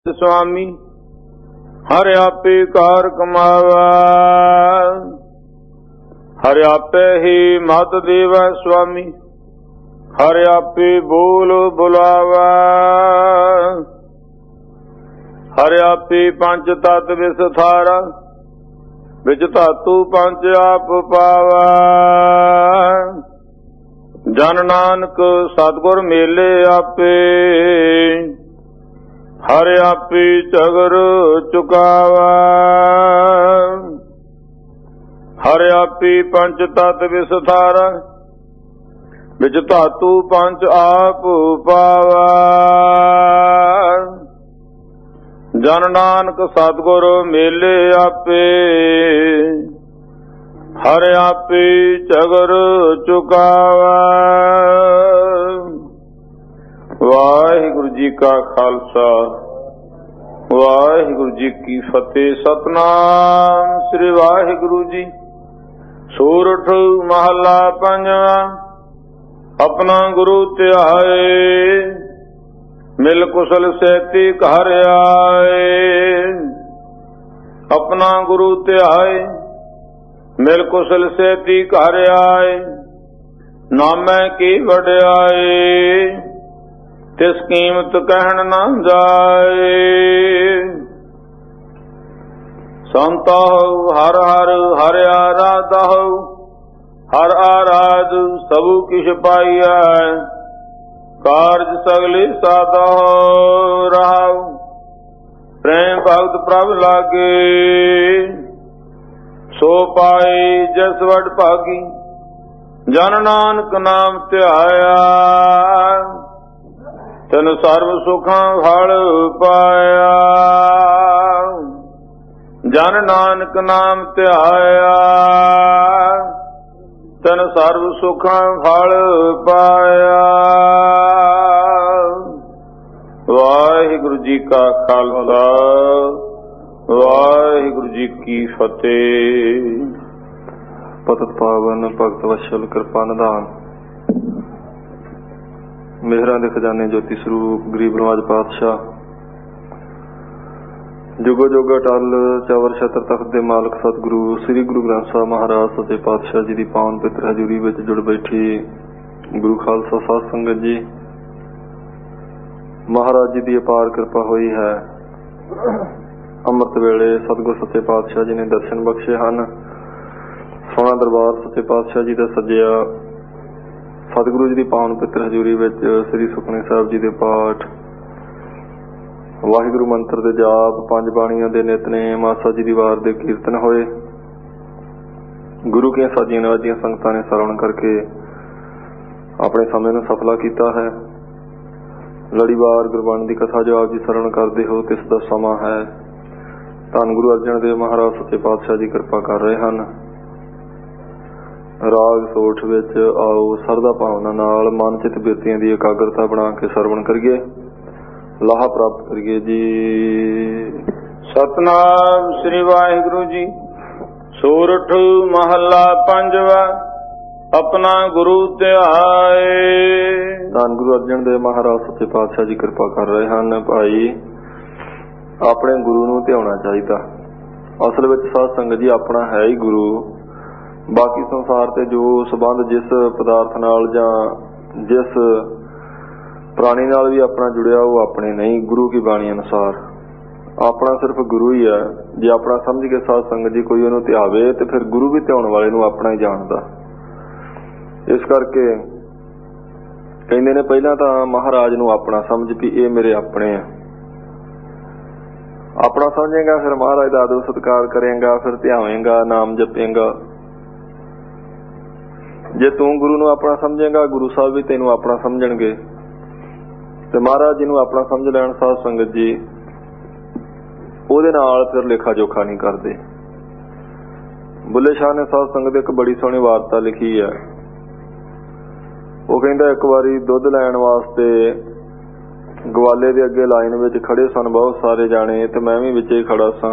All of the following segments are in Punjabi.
ਸੁਆਮੀ ਹਰਿ ਆਪੇ ਕਾਰ ਕਮਾਵਾ, ਹਰਿ ਆਪੇ ਹੀ ਮਤ ਦੇਵੈ ਸੁਆਮੀ, ਹਰਿ ਆਪੇ ਬੋਲ ਬੁਲਾਵਾ, ਹਰਿ ਆਪੇ ਪੰਜ ਤਤ ਵਿਸਥਾਰਾ, ਵਿੱਚ ਧਾਤੂ ਪੰਜ ਆਪ ਪਾਵਾ। ਜਨ ਨਾਨਕ ਸਤਿਗੁਰ ਮੇਲੇ ਆਪੇ, ਹਰਿ ਆਪੇ ਝਗਰ ਚੁਕਾਵਾ, ਹਰਿ ਆਪੇ ਪੰਜ ਤਤ ਵਿਸਥਾਰਾ, ਵਿੱਚ ਧਾਤੂ ਪੰਜ ਆਪ ਪਾਵਾ। ਜਨ ਨਾਨਕ ਸਤਿਗੁਰ ਮੇਲੇ ਆਪੇ, ਹਰਿ ਆਪੇ ਝਗਰ ਚੁਕਾਵਾ। ਵਾਹਿਗੁਰੂ ਜੀ ਕਾ ਖਾਲਸਾ, ਵਾਹਿਗੁਰੂ ਜੀ ਕੀ ਫਤਿਹ। ਸਤਿਨਾਮ ਸ੍ਰੀ ਵਾਹਿਗੁਰੂ ਜੀ। ਸੂਰਠ ਮਹੱਲਾ ਪੰਜਵਾਂ। ਆਪਣਾ ਗੁਰੂ ਧਿਆਏ, ਮਿਲ ਕੁਸ਼ਲ ਸੇਤੀ ਘਰ ਆਏ। ਆਪਣਾ ਗੁਰੂ ਧਿਆਏ, ਮਿਲ ਕੁਸ਼ਲ ਸੇਤੀ ਘਰ ਆਏ। ਨਾਮੈ ਕੀ ਵਡਿਆਏ, ਤਿਸ ਕੀਮਤ ਕਹਿਣ ਨਾ ਜਾਏ। ਸੰਤੋ ਹਰ ਹਰ ਹਰਿ ਆਰਾਧਹੁ, ਹਰ ਆਰਾਧ ਸਭੂ ਕਿਛ ਪਾਈਐ। ਕਾਰਜ ਸਗਲੇ ਸਾਧਹੁ ਰਹਾਉ, ਪ੍ਰੇਮ ਭਗਤ ਪ੍ਰਭ ਲਾਗੇ। ਸੋ ਪਾਏ ਜਸ ਵਡ ਭਾਗੀ, ਜਨ ਨਾਨਕ ਨਾਮ ਧਿਆਇਆ। ਤੈਨੂੰ ਸਰਬ ਸੁਖਾਂ ਫਲ ਪਾਇਆ, ਜਨ ਨਾਨਕ ਨਾਮ ਧਿਆਇਆ। ਤੈਨੂੰ ਸਰਬ ਸੁਖਾਂ ਫਲ ਪਾਇਆ। ਵਾਹਿਗੁਰੂ ਜੀ ਕਾ ਖਾਲਸਾ, ਵਾਹਿਗੁਰੂ ਜੀ ਕੀ ਫਤਿਹ। ਪਤਿਤ ਪਾਵਨ ਭਗਤ ਵਸ਼ਲ ਕਿਰਪਾ ਨਿਧਾਨ, ਮਿਹਰਾਂ ਦੇ ਖਜ਼ਾਨੇ ਜੋਤੀ ਸਰੂਪ ਗਰੀਬ ਨਵਾਜ ਪਾਤਸ਼ਾਹ, ਜੁਗੋ ਜੁਗ ਅਟਲ ਚਵਰ ਛਤਰ ਤਖਤ ਦੇ ਮਾਲਕ ਸਤਿਗੁਰੂ ਸ੍ਰੀ ਗੁਰੂ ਗ੍ਰੰਥ ਸਾਹਿਬ ਮਹਾਰਾਜ ਸੱਚੇ ਪਾਤਸ਼ਾਹ ਜੀ ਦੀ ਪਾਵਨ ਪਵਿੱਤਰ ਹਜ਼ੂਰੀ ਵਿੱਚ ਜੁੜ ਬੈਠੀ ਗੁਰੂ ਖਾਲਸਾ ਸਾਧ ਸੰਗਤ ਜੀ, ਮਹਾਰਾਜ ਜੀ ਦੀ ਅਪਾਰ ਕਿਰਪਾ ਹੋਈ ਹੈ। ਅੰਮ੍ਰਿਤ ਵੇਲੇ ਸਤਿਗੁਰ ਸੱਚੇ ਪਾਤਸ਼ਾਹ ਜੀ ਨੇ ਦਰਸ਼ਨ ਬਖਸ਼ੇ ਹਨ। ਸੋਹਣਾ ਦਰਬਾਰ ਸੱਚੇ ਪਾਤਸ਼ਾਹ ਜੀ ਦਾ ਸੱਜਿਆ। ਸਤਿਗੁਰੂ ਜੀ ਦੀ ਪਾਵਨ ਪਵਿੱਤਰ ਹਜ਼ੂਰੀ ਵਿੱਚ ਸ੍ਰੀ ਸੁਖਮਨੀ ਸਾਹਿਬ ਜੀ ਦੇ ਪਾਠ, ਵਾਹਿਗੁਰੂ ਮੰਤਰ ਦੇ ਜਾਪ, ਪੰਜ ਬਾਣੀਆਂ ਦੇ ਨਿਤਨੇਮ, ਆਸਾ ਜੀ ਦੀ ਵਾਰ ਦੇ ਕੀਰਤਨ ਹੋਏ। ਗੁਰੂ ਕੀਆਂ ਸਾਜੀਆਂ ਨਵਾਜੀਆਂ ਸੰਗਤਾਂ ਨੇ ਸਰਵਣ ਕਰਕੇ ਆਪਣੇ ਸਮੇਂ ਨੂੰ ਸਫਲਾ ਕੀਤਾ ਹੈ। ਲੜੀਵਾਰ ਗੁਰਬਾਣੀ ਦੀ ਕਥਾ ਜੋ ਆਪ ਜੀ ਸਰਵਣ ਕਰਦੇ ਹੋ, ਤਿਸ ਦਾ ਸਮਾਂ ਹੈ। ਧੰਨ ਗੁਰੂ ਅਰਜਨ ਦੇਵ ਮਹਾਰਾਜ ਸੱਚੇ ਪਾਤਸ਼ਾਹ ਜੀ ਕਿਰਪਾ ਕਰ ਰਹੇ ਹਨ। ਰਾਗ ਸੋਠ ਵਿੱਚ ਆਓ ਸਰਦਾ ਭਾਵਨਾ ਨਾਲ ਮਨ ਚਿੱਤ ਬਿਰਤੀਆਂ ਦੀ ਇਕਾਗਰਤਾ ਬਣਾ ਕੇ ਸਰਵਣ ਕਰੀਏ, ਲਾਹਾ ਪ੍ਰਾਪਤ ਕਰੀਏ ਜੀ। ਸਤਿਨਾਮ ਸ੍ਰੀ ਵਾਹਿਗੁਰੂ ਜੀ। ਸੂਰਠ ਮਹੱਲਾ ਪੰਜਵਾ। ਆਪਣਾ ਗੁਰੂ ਧਿਆਏ। ਧੰਨ ਗੁਰੂ ਅਰਜਨ ਦੇਵ ਮਹਾਰਾਜ ਸੱਚੇ ਪਾਤਸ਼ਾਹ ਜੀ ਕਿਰਪਾ ਕਰ ਰਹੇ ਹਨ। ਭਾਈ, ਆਪਣੇ ਗੁਰੂ ਨੂੰ ਧਿਆਉਣਾ ਚਾਹੀਦਾ। ਅਸਲ ਵਿੱਚ ਸਾਧ ਸੰਗਤ ਜੀ ਆਪਣਾ ਹੈ ਹੀ ਗੁਰੂ। ਬਾਕੀ ਸੰਸਾਰ ਤੇ ਜੋ ਸੰਬੰਧ ਜਿਸ ਪਦਾਰਥ ਨਾਲ ਜਾਂ ਜਿਸ ਪ੍ਰਾਣੀ ਨਾਲ ਵੀ ਆਪਣਾ ਜੁੜਿਆ, ਉਹ ਆਪਣੇ ਨਹੀਂ। ਗੁਰੂ ਕੀ ਬਾਣੀ ਅਨੁਸਾਰ ਆਪਣਾ ਸਿਰਫ ਗੁਰੂ ਹੀ ਹੈ। ਜੇ ਆਪਣਾ ਸਮਝ ਕੇ ਸਾਧ ਸੰਗਤ ਜੀ ਕੋਈ ਉਹਨੂੰ ਧਿਆਵੇ ਤੇ ਫਿਰ ਗੁਰੂ ਵੀ ਧਿਆਉਣ ਵਾਲੇ ਨੂੰ ਆਪਣਾ ਹੀ ਜਾਣਦਾ। ਇਸ ਕਰਕੇ ਕਹਿੰਦੇ ਨੇ ਪਹਿਲਾਂ ਤਾਂ ਮਹਾਰਾਜ ਨੂੰ ਆਪਣਾ ਸਮਝ ਵੀ ਇਹ ਮੇਰੇ ਆਪਣੇ ਆ। ਆਪਣਾ ਸਮਝੇਗਾ, ਫਿਰ ਮਹਾਰਾਜ ਦਾ ਆਦਰ ਸਤਿਕਾਰ ਕਰੇਗਾ, ਫਿਰ ਧਿਆਵੇਂਗਾ, ਨਾਮ ਜਪੇਗਾ। ਜੇ ਤੂੰ ਗੁਰੂ ਨੂੰ ਆਪਣਾ ਸਮਝੇਗਾ, ਗੁਰੂ ਸਾਹਿਬ ਵੀ ਤੈਨੂੰ ਆਪਣਾ ਸਮਝਣਗੇ। ਤੇ ਮਹਾਰਾਜ ਜੀ ਨੂੰ ਆਪਣਾ ਸਮਝ ਲੈਣ ਸਾਧ ਸੰਗਤ ਜੀ, ਉਹਦੇ ਨਾਲ ਫਿਰ ਲੇਖਾ ਜੋਖਾ ਨਹੀਂ ਕਰਦੇ। ਬੁੱਲੇ ਸ਼ਾਹ ਨੇ ਸਾਧ ਸੰਗਤ ਇੱਕ ਬੜੀ ਸੋਹਣੀ ਵਾਰਤਾ ਲਿਖੀ ਹੈ। ਉਹ ਕਹਿੰਦਾ, ਇੱਕ ਵਾਰੀ ਦੁੱਧ ਲੈਣ ਵਾਸਤੇ ਗਵਾਲੇ ਦੇ ਅੱਗੇ ਲਾਈਨ ਵਿੱਚ ਖੜੇ ਸਨ ਬਹੁਤ ਸਾਰੇ ਜਾਣੇ, ਤੇ ਮੈਂ ਵੀ ਵਿੱਚ ਹੀ ਖੜਾ ਸਾਂ।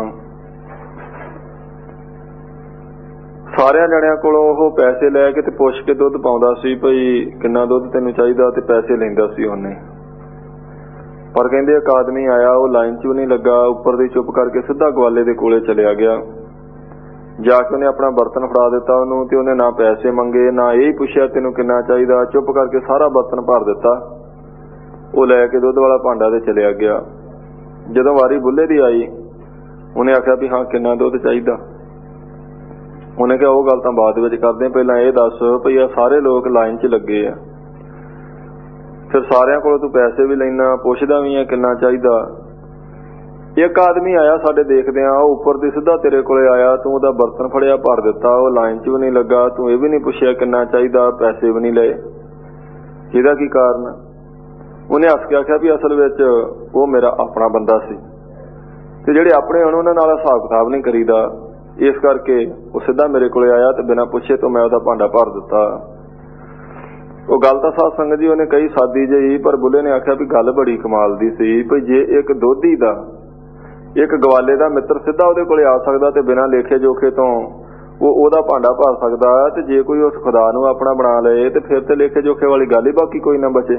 ਸਾਰਿਆਂ ਜਣਿਆਂ ਕੋਲੋਂ ਉਹ ਪੈਸੇ ਲੈ ਕੇ ਤੇ ਪੁੱਛ ਕੇ ਦੁੱਧ ਪਾਉਂਦਾ ਸੀ, ਭਈ ਕਿੰਨਾ ਦੁੱਧ ਤੈਨੂੰ ਚਾਹੀਦਾ, ਤੇ ਪੈਸੇ ਲੈਂਦਾ ਸੀ ਉਹਨੇ। ਪਰ ਕਹਿੰਦੇ ਇੱਕ ਆਦਮੀ ਆਇਆ, ਉਹ ਲਾਈਨ 'ਚ ਵੀ ਨਹੀਂ ਲੱਗਾ, ਉੱਪਰ ਦੀ ਚੁੱਪ ਕਰਕੇ ਸਿੱਧਾ ਗਵਾਲੇ ਦੇ ਕੋਲੇ ਚਲਿਆ ਗਿਆ। ਜਾ ਕੇ ਉਹਨੇ ਆਪਣਾ ਬਰਤਨ ਫੜਾ ਦਿੱਤਾ ਉਹਨੂੰ, ਤੇ ਉਹਨੇ ਨਾ ਪੈਸੇ ਮੰਗੇ, ਨਾ ਇਹ ਪੁੱਛਿਆ ਤੈਨੂੰ ਕਿੰਨਾ ਚਾਹੀਦਾ, ਚੁੱਪ ਕਰਕੇ ਸਾਰਾ ਬਰਤਨ ਭਰ ਦਿੱਤਾ। ਉਹ ਲੈ ਕੇ ਦੁੱਧ ਵਾਲਾ ਭਾਂਡਾ ਤੇ ਚਲਿਆ ਗਿਆ। ਜਦੋਂ ਵਾਰੀ ਬੁੱਲੇ ਦੀ ਆਈ, ਉਹਨੇ ਆਖਿਆ ਵੀ ਹਾਂ ਕਿੰਨਾ ਦੁੱਧ ਚਾਹੀਦਾ। ਉਹਨੇ ਕਿਹਾ ਉਹ ਗੱਲ ਤਾਂ ਬਾਅਦ ਵਿੱਚ ਕਰਦੇ, ਪਹਿਲਾਂ ਇਹ ਦੱਸ ਭਈ ਆ ਸਾਰੇ ਲੋਕ ਲਾਈਨ 'ਚ ਲੱਗੇ ਆ, ਫਿਰ ਸਾਰਿਆਂ ਕੋਲੋਂ ਤੂੰ ਪੈਸੇ ਵੀ ਲੈਣਾ, ਪੁੱਛਦਾ ਵੀ ਆ ਕਿੰਨਾ ਚਾਹੀਦਾ। ਇੱਕ ਆਦਮੀ ਆਇਆ ਸਾਡੇ ਦੇਖਦਿਆਂ, ਉਹ ਉੱਪਰ ਦੀ ਸਿੱਧਾ ਤੇਰੇ ਕੋਲੇ ਆਇਆ, ਤੂੰ ਉਹਦਾ ਬਰਤਨ ਫੜਿਆ ਭਰ ਦਿੱਤਾ, ਉਹ ਲਾਈਨ 'ਚ ਵੀ ਨਹੀਂ ਲੱਗਾ, ਤੂੰ ਇਹ ਵੀ ਨਹੀਂ ਪੁੱਛਿਆ ਕਿੰਨਾ ਚਾਹੀਦਾ, ਪੈਸੇ ਵੀ ਨਹੀਂ ਲਏ, ਇਹਦਾ ਕੀ ਕਾਰਨ? ਉਹਨੇ ਹੱਸ ਕੇ ਆਖਿਆ ਵੀ ਅਸਲ ਵਿੱਚ ਉਹ ਮੇਰਾ ਆਪਣਾ ਬੰਦਾ ਸੀ, ਤੇ ਜਿਹੜੇ ਆਪਣੇ ਹੋਣ ਉਹਨਾਂ ਨਾਲ ਹਿਸਾਬ ਕਿਤਾਬ ਨਹੀਂ ਕਰੀਦਾ, ਇਸ ਕਰਕੇ ਉਹ ਸਿੱਧਾ ਮੇਰੇ ਕੋਲੇ ਆਇਆ ਤੇ ਬਿਨਾਂ ਪੁੱਛੇ ਤੋਂ ਮੈਂ ਉਹਦਾ ਭਾਂਡਾ ਭਰ ਦਿੱਤਾ। ਉਹ ਗੱਲ ਤਾਂ ਸਾਧ ਸੰਗਤ ਜੀ ਉਹਨੇ ਕਹੀ ਸਾਦੀ ਜਿਹੀ, ਪਰ ਬੁੱਲੇ ਨੇ ਆਖਿਆ ਵੀ ਗੱਲ ਬੜੀ ਕਮਾਲ ਦੀ ਸੀ ਭਈ ਜੇ ਇੱਕ ਦੋਧੀ ਦਾ, ਇੱਕ ਗਵਾਲੇ ਦਾ ਮਿੱਤਰ ਸਿੱਧਾ ਉਹਦੇ ਕੋਲੇ ਆ ਸਕਦਾ ਤੇ ਬਿਨਾਂ ਲੇਖੇ ਜੋਖੇ ਤੋਂ ਉਹਦਾ ਭਾਂਡਾ ਭਰ ਸਕਦਾ, ਤੇ ਜੇ ਕੋਈ ਉਸ ਖੁਦਾ ਨੂੰ ਆਪਣਾ ਬਣਾ ਲਏ ਤੇ ਫਿਰ ਤੇ ਲੇਖੇ ਜੋਖੇ ਵਾਲੀ ਗੱਲ ਹੀ ਬਾਕੀ ਕੋਈ ਨਾ ਬਚੇ।